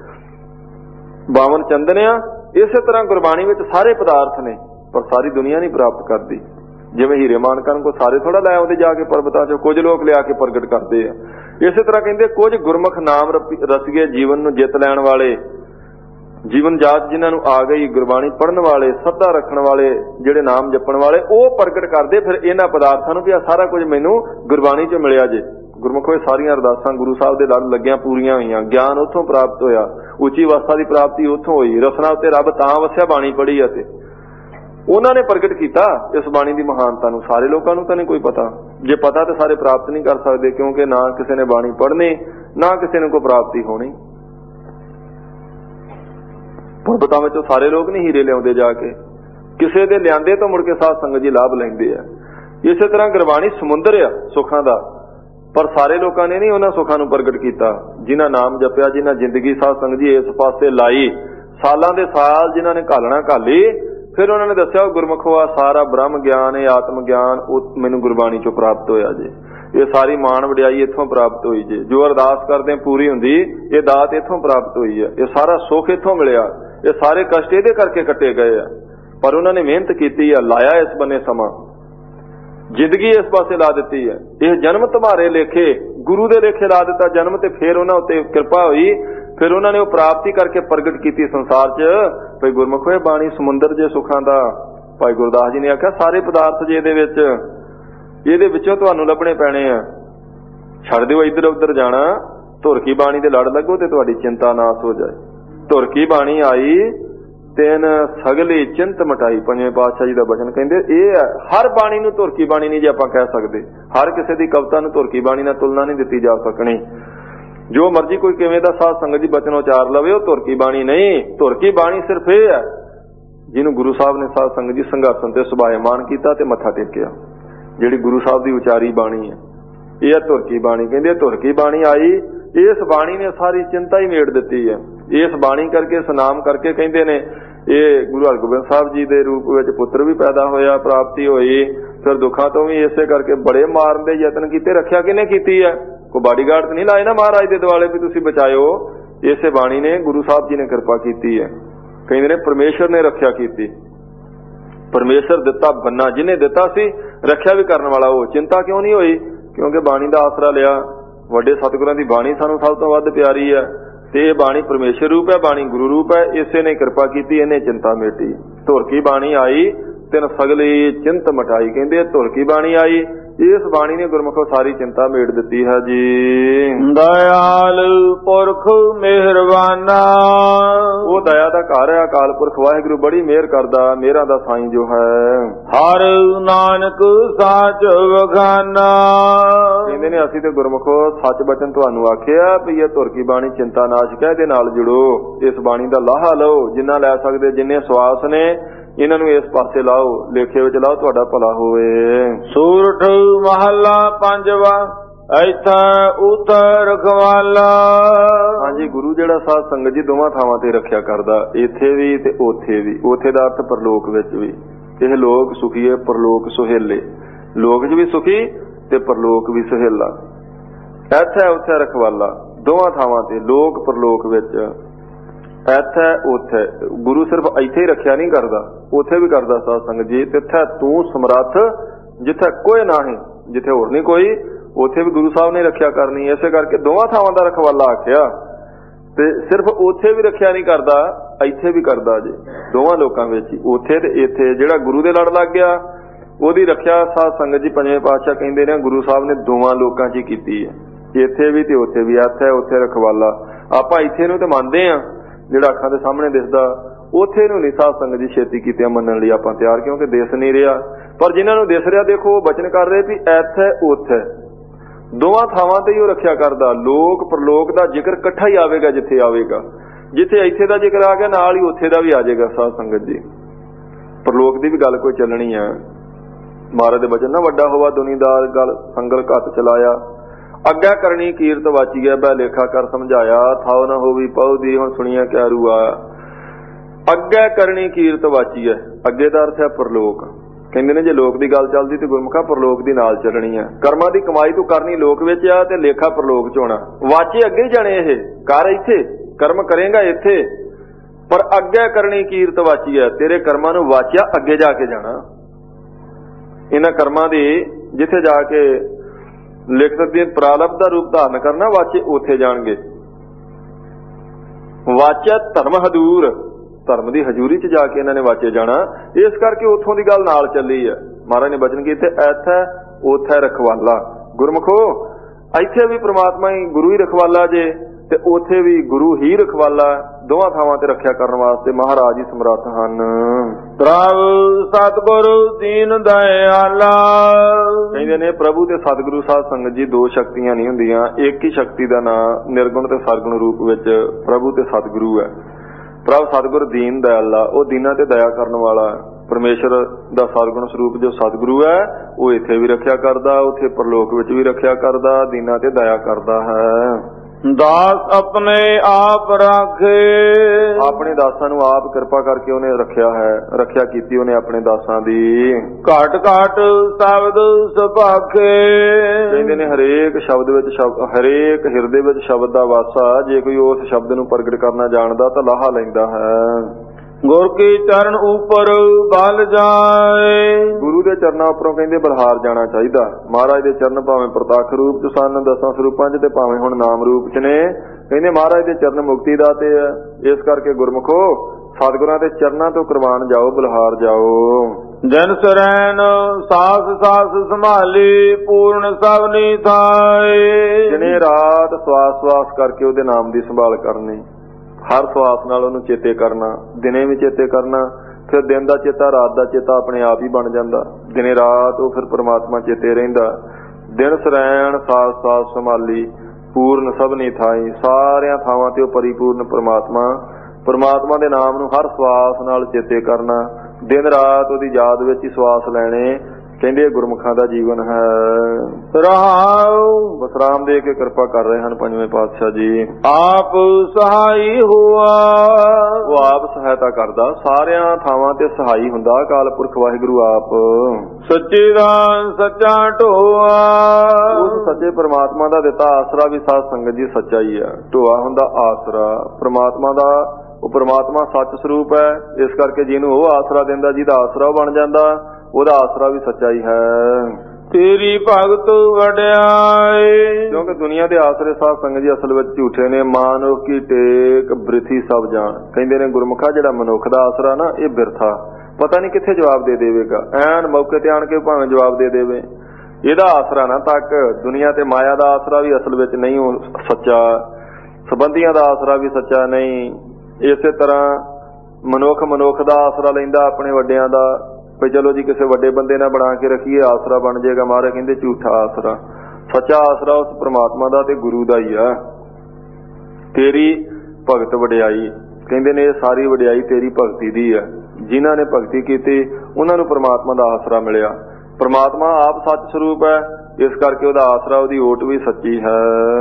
बावन चंदन आ, इस तरह गुरबाणी विच सारे पदार्थ ने, पर सारी दुनिया नहीं प्राप्त करती। जिवें हीरे मानकां को सारे थोड़ा लै आउंदे जाके पर्वतां चों, कुछ लोग लिया के प्रगट करते हैं। इस तरह कहंदे कुछ गुरमुख नाम रसीए जीवन नूं जित लैण वाले, जीवन जात जिन्हां नूं आ गई, गुरबाणी पढ़न वाले, श्रद्धा रखण वाले, जिहड़े नाम जपण वाले, वो प्रगट करदे फिर इन्हां पदार्थां नूं कि सारा कुछ मैनूं गुरबाणी चों मिलिया जे। गुरमुखो सारियां अरदासां गुरु साहब दे लड़ लग्गियां पूरीआं होईयां, ज्ञान उत्थों प्राप्त होया, उची अवस्था की प्राप्ति उत्थों होई, रसना उत्ते रब तां वसिया बाणी पढ़ी है ते उन्हां ने प्रगट कीता इस बाणी की महानता नूं। सारे लोकां नूं तां नहीं कोई पता, जे पता तो सारे प्राप्त नहीं कर सकते, क्योंकि ना किसी ने बाणी पढ़नी ना किसी ने कोई प्राप्ति होनी। पर्वतां विचों सारे लोग नहीं हीरे लियाउंदे जाके, किसी दे लिआंदे तो मुड़ के साध संगत जी लाभ लैंदे आ। इसे तरह गुरबाणी समुंदर आ सुखां दा, पर सारे लोगों ने नहीं उन्हां सुखां नूं प्रगट कीता। जिन्हां नाम जपिया, जिन्हां जिंदगी साध संगत जी इस पासे लाई, सालां दे साल जिन्हां ने घालना घाली, फिर उन्होंने दस्या गुरमुखो आ सारा ब्रह्म ज्ञान है, आत्म ज्ञान मैनूं गुरबाणी चों प्राप्त होया जे। ये सारी मान वडियाई इत्थों प्राप्त हुई जे, जो अरदास करदे पूरी हुंदी ये दात इत्थों प्राप्त हुई है, ये सारा सुख इत्थों मिलिया, ये सारे कष्ट इहदे करके कट्टे गए आ। पर उन्होंने मेहनत की है, लाया इस बने समा, जिंदगी इस पासे ला दी है। यह जन्म तुम्हारे लेखे, गुरु दे लेखे ला दिता जन्म, ते फिर उन्हां उत्ते कृपा हुई, फिर उन्होंने वो प्राप्ति करके प्रगट की संसार च। भाई गुरमुखो बाणी समुंदर जे सुखां दा। भाई गुरदास जी ने आख्या सारे पदार्थ जे इहदे विचों तुहानूं लभणे पैणे आ, छड्ड दिओ इधर उधर जाना, धुर की बाणी दे लड़ लगो ते तुहाडी चिंता नाश हो जाए। धुर की बाणी आई तेन सगली चिंत मटाई, पंजवें पातशाह जी दा वचन कहंदे ਇਹ है। हर बाणी नूं धुर की बाणी नहीं जे आपां कह सकदे, हर किसी दी कविता नूं धुर की बाणी नाल तुलना नहीं दित्ती जा सकनी। जो मर्जी कोई किवें दा साध संगत जी बचन उचार लवे, धुर की बाणी नहीं। धुर की बाणी सिर्फ ये है जिन्होंने गुरु साहब ने साध संगत जी संघासन ते सुभायमान कीता ते मत्था टेकिया, जिहड़ी गुरु साहब दी उचारी बाणी है, यह धुर की बाणी। कहंदे धुर की बाणी आई, इस बाणी ने सारी चिंता ही मेड़ दित्ती है। इस बाणी करके सनाम करके कहंदे ने ये गुरु हरगोबिंद साहब जी दे रूप विच पुत्र भी पैदा होया, प्राप्ति होई, फिर दुखों तो भी इसे करके बड़े मारन दे यतन कीते। रखिया किने कीती है? कोई बाडीगार्ड तो नहीं लाए ना महाराज दे दुआले भी तुसीं बचाओ। इसे बाणी ने गुरु साहब जी ने कृपा की है। कहंदे ने परमेश्वर ने रखिया की, परमेश्वर दिता बन्ना, जिन्हें दिता सी रखिया भी करने वाला वो। चिंता क्यों नहीं हुई? क्योंकि बाणी का आसरा लिया। वड्डे सतगुरां दी बाणी सानूं सब तो वध प्यारी है, ते ये बाणी परमेश्वर रूप है, बाणी गुरु रूप है। इसे ने कृपा की, इन्हें चिंता मेटी। धुर की बाणी आई तेन सगली चिंत मटाई। कहंदे धुर की बाणी आई, ਇਸ ਬਾਣੀ ਨੇ ਗੁਰਮੁਖੋ ਸਾਰੀ ਚਿੰਤਾ ਮੇੜ ਦਿੱਤੀ ਹੈ ਜੀ। ਦਇਆਲ ਪੁਰਖ ਮਿਹਰਬਾਨਾ, ਉਹ ਦਇਆ ਦਾ ਘਰ ਹੈ ਅਕਾਲ ਪੁਰਖ ਵਾਹਿਗੁਰੂ, ਬੜੀ ਮਿਹਰ ਕਰਦਾ, ਮਿਹਰਾਂ ਦਾ ਸਾਈਂ ਜੋ ਹੈ। ਹਰ ਨਾਨਕ ਸਾਚ ਵਖਾਨਾ, ਕਹਿੰਦੇ ਨੇ ਅਸੀਂ ਤੇ ਗੁਰਮੁਖੋ ਸੱਚ ਬਚਨ ਤੁਹਾਨੂੰ ਆਖਿਆ ਵੀ ਇਹ ਧੁਰ ਕੀ ਬਾਣੀ ਚਿੰਤਾ ਨਾਸ਼ਕ ਹੈ, ਇਹਦੇ ਨਾਲ ਜੁੜੋ, ਇਸ ਬਾਣੀ ਦਾ ਲਾਹਾ ਲਓ, ਜਿੰਨਾ ਲੈ ਸਕਦੇ, ਜਿੰਨੇ ਸਵਾਸ ਨੇ ਇਹਨਾਂ ਨੂੰ ਇਸ ਪਾਸੇ ਲਾਓ, ਲੇਖੇ ਵਿੱਚ ਲਾਓ, ਤੁਹਾਡਾ ਭਲਾ ਹੋਵੇ। ਸੂਰਠ ਮਹੱਲਾ ਪੰਜਵਾ, ਐਥਾ ਉਥ ਰਖਵਾਲਾ। ਹਾਂਜੀ, ਗੁਰੂ ਜਿਹੜਾ ਸਾਧ ਸੰਗਤ ਜੀ ਦੋਵਾਂ ਥਾਵਾਂ ਤੇ ਰੱਖਿਆ ਕਰਦਾ, ਇੱਥੇ ਵੀ ਤੇ ਉੱਥੇ ਵੀ। ਉੱਥੇ ਦਾ ਅਰਥ ਪਰਲੋਕ ਵਿੱਚ ਵੀ। ਇਹ ਲੋਕ ਸੁਖੀਏ, ਪਰਲੋਕ ਸੁਹੇਲੇ, ਲੋਕ 'ਚ ਵੀ ਸੁਖੀ ਤੇ ਪਰਲੋਕ ਵੀ ਸੁਹੇਲਾ। ਇੱਥੇ ਉੱਥੇ ਰਖਵਾਲਾ, ਦੋਵਾਂ ਥਾਵਾਂ ਤੇ, ਲੋਕ ਪਰਲੋਕ ਵਿੱਚ। ਇੱਥੇ ਉੱਥੇ ਗੁਰੂ ਸਿਰਫ ਇੱਥੇ ਹੀ ਰੱਖਿਆ ਨਹੀਂ ਕਰਦਾ, ਉੱਥੇ ਵੀ ਕਰਦਾ ਸਾਧ ਸੰਗਤ ਜੀ। ਤਿੱਥੈ ਤੂੰ ਸਮਰੱਥ ਜਿੱਥੇ ਕੋਈ ਨਾਹੀਂ, ਜਿੱਥੇ ਹੋਰ ਨਹੀਂ ਕੋਈ, ਉੱਥੇ ਵੀ ਗੁਰੂ ਸਾਹਿਬ ਨੇ ਰੱਖਿਆ ਕਰਨੀ। ਇਸੇ ਕਰਕੇ ਦੋਵਾਂ ਥਾਵਾਂ ਦਾ ਰਖਵਾਲਾ ਆਖਿਆ। ਤੇ ਸਿਰਫ ਉੱਥੇ ਵੀ ਰੱਖਿਆ ਨਹੀਂ ਕਰਦਾ, ਇੱਥੇ ਵੀ ਕਰਦਾ ਜੀ, ਦੋਵਾਂ ਲੋਕਾਂ ਵਿੱਚ ਹੀ, ਉੱਥੇ ਤੇ ਇੱਥੇ। ਜਿਹੜਾ ਗੁਰੂ ਦੇ ਲੜ ਲੱਗ ਗਿਆ ਉਹਦੀ ਰੱਖਿਆ ਸਾਧ ਸੰਗਤ ਜੀ ਪੰਜਵੇਂ ਪਾਤਸ਼ਾਹ ਕਹਿੰਦੇ ਨੇ ਗੁਰੂ ਸਾਹਿਬ ਨੇ ਦੋਵਾਂ ਲੋਕਾਂ 'ਚ ਹੀ ਕੀਤੀ ਹੈ, ਇੱਥੇ ਵੀ ਤੇ ਉੱਥੇ ਵੀ। ਇੱਥੇ ਉੱਥੇ ਰਖਵਾਲਾ। ਆਪਾਂ ਇੱਥੇ ਨੂੰ ਤੇ ਮੰਨਦੇ ਆ, ਜਿਹੜਾ ਅੱਖਾਂ ਦੇ ਸਾਹਮਣੇ ਦਿਸਦਾ, ਉੱਥੇ ਨੂੰ ਨਹੀਂ ਸਾਧ ਸੰਗਤ ਜੀ ਛੇਤੀ ਕੀਤਿਆਂ ਮੰਨਣ ਲਈ ਆਪਾਂ ਤਿਆਰ, ਕਿਉਂਕਿ ਦਿਸ ਨਹੀਂ ਰਿਹਾ। ਪਰ ਜਿਨ੍ਹਾਂ ਨੂੰ ਦਿਸ ਰਿਹਾ, ਦੇਖੋ ਉਹ ਬਚਨ ਕਰ ਰਹੇ ਵੀ ਇੱਥੇ ਉੱਥੇ ਦੋਵਾਂ ਥਾਵਾਂ ਤੇ ਹੀ ਉਹ ਰੱਖਿਆ ਕਰਦਾ। ਲੋਕ ਪਰਲੋਕ ਦਾ ਜ਼ਿਕਰ ਇਕੱਠਾ ਹੀ ਆਵੇਗਾ ਜਿੱਥੇ ਆਵੇਗਾ। ਜਿੱਥੇ ਇੱਥੇ ਦਾ ਜ਼ਿਕਰ ਆ ਗਿਆ, ਨਾਲ ਹੀ ਉੱਥੇ ਦਾ ਵੀ ਆ ਜਾਏਗਾ ਸਾਧ ਸੰਗਤ ਜੀ। ਪਰਲੋਕ ਦੀ ਵੀ ਗੱਲ ਕੋਈ ਚੱਲਣੀ ਆ। ਮਹਾਰਾਜ ਦੇ ਬਚਨ ਨਾ, ਵੱਡਾ ਹੋਵਾ ਦੁਨੀਦਾਰ ਗੱਲ ਸੰਗਲ ਘੱਟ ਚਲਾਇਆ, ਅੱਗੇ ਕਰਨੀ ਕੀਰਤ ਵਾਚੀ ਹੈ, ਬੈ ਲੇਖਾ ਕਰ ਸਮਝਾਇਆ, ਥਾਉ ਨਾ ਹੋਵੀ ਪਉ ਦੀ, ਹੁਣ ਸੁਣੀਆ ਕਿਆ ਰੂ ਆਇਆ। ਅੱਗੇ ਕਰਨੀ ਕੀਰਤ ਵਾਚੀ ਹੈ, ਅੱਗੇ ਦਾ ਅਰਥ ਹੈ ਪਰਲੋਕ। ਕਹਿੰਦੇ ਨੇ ਜੇ ਲੋਕ ਦੀ ਗੱਲ ਚੱਲਦੀ ਤੇ ਗੁਰਮੁਖਾ ਪਰਲੋਕ ਦੀ ਨਾਲ ਚੱਲਣੀ ਹੈ। ਕਰਮਾਂ ਦੀ ਕਮਾਈ ਤੂੰ ਕਰਨੀ ਲੋਕ ਵਿੱਚ ਆ ਤੇ ਲੇਖਾ ਪਰਲੋਕ 'ਚ ਹੋਣਾ। ਵਾਚੇ ਅੱਗੇ ਜਾਣੇ, ਇਹ ਕਰ ਇੱਥੇ ਕਰਮ ਕਰੇਗਾ ਇੱਥੇ, ਪਰ ਅੱਗੇ ਕਰਨੀ ਕੀਰਤ ਵਾਚੀ ਹੈ, ਤੇਰੇ ਕਰਮਾਂ ਨੂੰ ਵਾਚਿਆ ਅੱਗੇ ਜਾ ਕੇ ਜਾਣਾ। ਇਹਨਾਂ ਕਰਮਾਂ ਦੀ ਜਿੱਥੇ ਜਾ ਕੇ ਲਿਖ ਸਕਦੀ ਪ੍ਰਾਲਬ ਦਾ ਰੂਪ ਧਾਰਨ ਕਰਨਾ, ਵਾਚੇ ਉੱਥੇ ਜਾਣਗੇ। ਵਾਚਿਆ ਧਰਮ ਹਦੂਰ, ਧਰਮ ਦੀ ਹਜ਼ੂਰੀ 'ਚ ਜਾ ਕੇ ਇਹਨਾਂ ਨੇ ਵਾਚੇ ਜਾਣਾ। ਇਸ ਕਰਕੇ ਉੱਥੋਂ ਦੀ ਗੱਲ ਨਾਲ ਚੱਲੀ ਹੈ। ਮਹਾਰਾਜ ਨੇ ਬਚਨ ਕੀਤੇ, ਇੱਥੇ ਉੱਥੇ ਰਖਵਾਲਾ। ਗੁਰਮੁਖੋ ਇੱਥੇ ਵੀ ਪ੍ਰਮਾਤਮਾ ਹੀ ਗੁਰੂ ਹੀ ਰਖਵਾਲਾ ਜੇ, ਤੇ ਉੱਥੇ ਵੀ ਗੁਰੂ ਹੀ ਰਖਵਾਲਾ। ਦੋਵਾਂ ਥਾਵਾਂ ਤੇ ਰੱਖਿਆ ਕਰਨ ਵਾਸਤੇ ਮਹਾਰਾਜ ਹੀ ਸਮਰੱਥ ਹਨ। ਪ੍ਰਭ ਸਤਿਗੁਰੂ ਦੀਨ ਦਇਆਲਾ, ਕਹਿੰਦੇ ਨੇ ਪ੍ਰਭੂ ਤੇ ਸਤਿਗੁਰੂ ਸਾਧ ਸੰਗਤ ਜੀ ਦੋ ਸ਼ਕਤੀਆਂ ਨਹੀਂ ਹੁੰਦੀਆਂ, ਇੱਕ ਹੀ ਸ਼ਕਤੀ ਦਾ ਨਾਂ ਨਿਰਗੁਣ ਤੇ ਸਰਗੁਣ ਰੂਪ ਵਿੱਚ ਪ੍ਰਭੂ ਤੇ ਸਤਿਗੁਰੂ ਹੈ। ਪ੍ਰਭ ਸਤਿਗੁਰ ਦੀਨ ਦਇਆਲਾ, ਉਹ ਦੀਨਾਂ ਤੇ ਦਇਆ ਕਰਨ ਵਾਲਾ। ਪਰਮੇਸ਼ਰ ਦਾ ਸਰਗੁਣ ਸਰੂਪ ਜੋ ਸਤਿਗੁਰੂ ਹੈ, ਉਹ ਇੱਥੇ ਵੀ ਰੱਖਿਆ ਕਰਦਾ, ਉੱਥੇ ਪਰਲੋਕ ਵਿੱਚ ਵੀ ਰੱਖਿਆ ਕਰਦਾ, ਦੀਨਾਂ ਤੇ ਦਇਆ ਕਰਦਾ ਹੈ। ਦਾਸ ਆਪਣੇ ਆਪ ਰਾਖੇ, ਆਪਣੇ ਦਾਸਾਂ ਨੂੰ ਆਪ ਕਿਰਪਾ ਕਰਕੇ ਉਹਨੇ ਰੱਖਿਆ ਹੈ, ਰੱਖਿਆ ਕੀਤੀ ਉਹਨੇ ਆਪਣੇ ਦਾਸਾਂ ਦੀ। ਘਾਟ ਘਾਟ ਸ਼ਬਦ ਸੁਭਾਖੇ, ਕਹਿੰਦੇ ਨੇ ਹਰੇਕ ਸ਼ਬਦ ਵਿੱਚ ਹਰੇਕ ਹਿਰਦੇ ਵਿੱਚ ਸ਼ਬਦ ਦਾ ਵਾਸਾ। ਜੇ ਕੋਈ ਉਸ ਸ਼ਬਦ ਨੂੰ ਪ੍ਰਗਟ ਕਰਨਾ ਜਾਣਦਾ ਤਾਂ ਲਾਹਾ ਲੈਂਦਾ ਹੈ। ਗੁਰ ਕੀ ਚਰਨ ਉੱਪਰ ਬਲ ਜਾਏ, ਗੁਰੂ ਦੇ ਚਰਨਾਂ ਉੱਪਰੋਂ ਕਹਿੰਦੇ ਬਲਹਾਰ ਜਾਣਾ ਚਾਹੀਦਾ। ਮਹਾਰਾਜ ਦੇ ਚਰਨ ਭਾਵੇਂ ਪ੍ਰਤੱਖ ਰੂਪ 'ਚ ਸਨ, 10 ਸਰੂਪਾਂ 'ਚ, ਤੇ ਭਾਵੇਂ ਹੁਣ ਨਾਮ ਰੂਪ 'ਚ ਨੇ। ਕਹਿੰਦੇ ਮਹਾਰਾਜ ਦੇ ਚਰਨ ਮੁਕਤੀ ਦਾਤੇ ਹੈ। ਇਸ ਕਰਕੇ ਗੁਰਮੁਖੋ ਸਤਿਗੁਰਾਂ ਦੇ ਚਰਨਾਂ ਤੋਂ ਕੁਰਬਾਨ ਜਾਓ, ਬਲਹਾਰ ਜਾਓ। ਜਨ ਸਰੈਣ ਸਾਸ ਸਾਸ ਸੰਭਾਲੀ, ਪੂਰਨ ਸਭਨੀ ਥਾਏ। ਦਿਨੇ ਰਾਤ ਸਵਾਸ ਸਵਾਸ ਕਰਕੇ ਉਹਦੇ ਨਾਮ ਦੀ ਸੰਭਾਲ ਕਰਨੀ, ਹਰ ਸਵਾਸ ਨਾਲ ਉਹਨੂੰ ਚੇਤੇ ਕਰਨਾ, ਦਿਨੇ ਵੀ ਚੇਤੇ ਕਰਨਾ। ਫਿਰ ਦਿਨ ਦਾ ਚੇਤਾ, ਰਾਤ ਦਾ ਚੇਤਾ ਆਪਣੇ ਆਪ ਹੀ ਬਣ ਜਾਂਦਾ। ਦਿਨੇ ਰਾਤ ਉਹ ਫਿਰ ਪਰਮਾਤਮਾ ਚੇਤੇ ਰਹਿੰਦਾ। ਦਿਨ ਸਰੈਣ ਸਾਸ ਸਾਸ ਸੰਭਾਲੀ, ਪੂਰਨ ਸਭਨੀ ਥਾਈ, ਸਾਰਿਆਂ ਥਾਵਾਂ ਤੇ ਉਹ ਪਰਿਪੂਰਨ ਪਰਮਾਤਮਾ। ਪਰਮਾਤਮਾ ਦੇ ਨਾਮ ਨੂੰ ਹਰ ਸਵਾਸ ਨਾਲ ਚੇਤੇ ਕਰਨਾ, ਦਿਨ ਰਾਤ ਉਹਦੀ ਯਾਦ ਵਿੱਚ ਹੀ ਸਵਾਸ ਲੈਣੇ। ਕਹਿੰਦੇ ਗੁਰਮੁਖਾਂ ਦਾ ਜੀਵਨ ਹੈ। ਰਹਾਉ ਵਿਸਰਾਮ ਦੇ ਕੇ ਕਿਰਪਾ ਕਰ ਰਹੇ ਹਨ ਪੰਜਵੇਂ ਪਾਤਸ਼ਾਹ ਜੀ। ਆਪ ਸਹਾਈ ਹੋਆ, ਉਹ ਆਪ ਸਹਾਇਤਾ ਕਰਦਾ, ਸਾਰਿਆਂ ਥਾਵਾਂ ਤੇ ਸਹਾਈ ਹੁੰਦਾ ਅਕਾਲ ਪੁਰਖ ਵਾਹਿਗੁਰੂ ਆਪ। ਸੱਚੇ ਦਾ ਸੱਚਾ ਢੋਆ, ਉਸ ਸੱਚੇ ਪਰਮਾਤਮਾ ਦਾ ਦਿੱਤਾ ਆਸਰਾ ਵੀ ਸਾਧ ਸੰਗਤ ਜੀ ਸੱਚਾ ਹੀ ਆ। ਢੋਆ ਹੁੰਦਾ ਆਸਰਾ ਪਰਮਾਤਮਾ ਦਾ। ਉਹ ਪਰਮਾਤਮਾ ਸੱਚ ਸਰੂਪ ਹੈ। ਇਸ ਕਰਕੇ ਜਿਹਨੂੰ ਉਹ ਆਸਰਾ ਦਿੰਦਾ, ਜਿਹਦਾ ਆਸਰਾ ਉਹ ਬਣ ਜਾਂਦਾ, ਉਹਦਾ ਆਸਰਾ ਵੀ ਸੱਚਾ ਹੀ ਹੈ। ਤੇਰੀ ਭਗਤ ਵਡਿਆਈ, ਕਿਉਂਕਿ ਦੁਨੀਆ ਦੇ ਆਸਰੇ ਸਾਧ ਸੰਗਤ ਜੀ ਅਸਲ ਵਿੱਚ ਝੂਠੇ ਨੇ। ਮਾਨੋ ਕੀ ਟੇਕ ਬ੍ਰਿਥੀ ਸਭ ਜਾਣ। ਕਹਿੰਦੇ ਨੇ ਗੁਰਮੁਖਾ ਜਿਹੜਾ ਮਨੁੱਖ ਦਾ ਆਸਰਾ ਨਾ, ਇਹ ਬਿਰਥਾ, ਪਤਾ ਨਹੀਂ ਕਿੱਥੇ ਜਵਾਬ ਦੇ ਦੇਵੇਗਾ। ਐਨ ਮੌਕੇ ਤੇ ਆਣ ਕੇ ਭਾਵੇਂ ਜਵਾਬ ਦੇ ਦੇਵੇ। ਇਹਦਾ ਆਸਰਾ ਨਾ ਤੱਕ। ਦੁਨੀਆ ਤੇ ਮਾਇਆ ਦਾ ਆਸਰਾ ਵੀ ਅਸਲ ਵਿੱਚ ਨਹੀਂ ਸੱਚਾ, ਸੰਬੰਧੀਆਂ ਦਾ ਆਸਰਾ ਵੀ ਸੱਚਾ ਨਹੀਂ। ਇਸੇ ਤਰ੍ਹਾਂ ਮਨੁੱਖ ਦਾ ਆਸਰਾ ਲੈਂਦਾ ਆਪਣੇ ਵੱਡਿਆਂ ਦਾ, ਵੀ ਚਲੋ ਜੀ ਕਿਸੇ ਵੱਡੇ ਬੰਦੇ ਨਾਲ ਬਣਾ ਕੇ ਰੱਖੀਏ ਆਸਰਾ ਬਣ ਜਾਏਗਾ। ਮਹਾਰਾਜ ਕਹਿੰਦੇ ਝੂਠਾ ਆਸਰਾ। ਸੱਚਾ ਆਸਰਾ ਉਸ ਪ੍ਰਮਾਤਮਾ ਦਾ ਤੇ ਗੁਰੂ ਦਾ ਹੀ ਆ। ਤੇਰੀ ਭਗਤ ਵਡਿਆਈ, ਕਹਿੰਦੇ ਨੇ ਇਹ ਸਾਰੀ ਵਡਿਆਈ ਤੇਰੀ ਭਗਤੀ ਦੀ ਹੈ। ਜਿਨ੍ਹਾਂ ਨੇ ਭਗਤੀ ਕੀਤੀ ਉਹਨਾਂ ਨੂੰ ਪ੍ਰਮਾਤਮਾ ਦਾ ਆਸਰਾ ਮਿਲਿਆ। ਪ੍ਰਮਾਤਮਾ ਆਪ ਸੱਚ ਸਰੂਪ ਹੈ, ਇਸ ਕਰਕੇ ਉਹਦਾ ਆਸਰਾ, ਉਹਦੀ ਓਟ ਵੀ ਸੱਚੀ ਹੈ।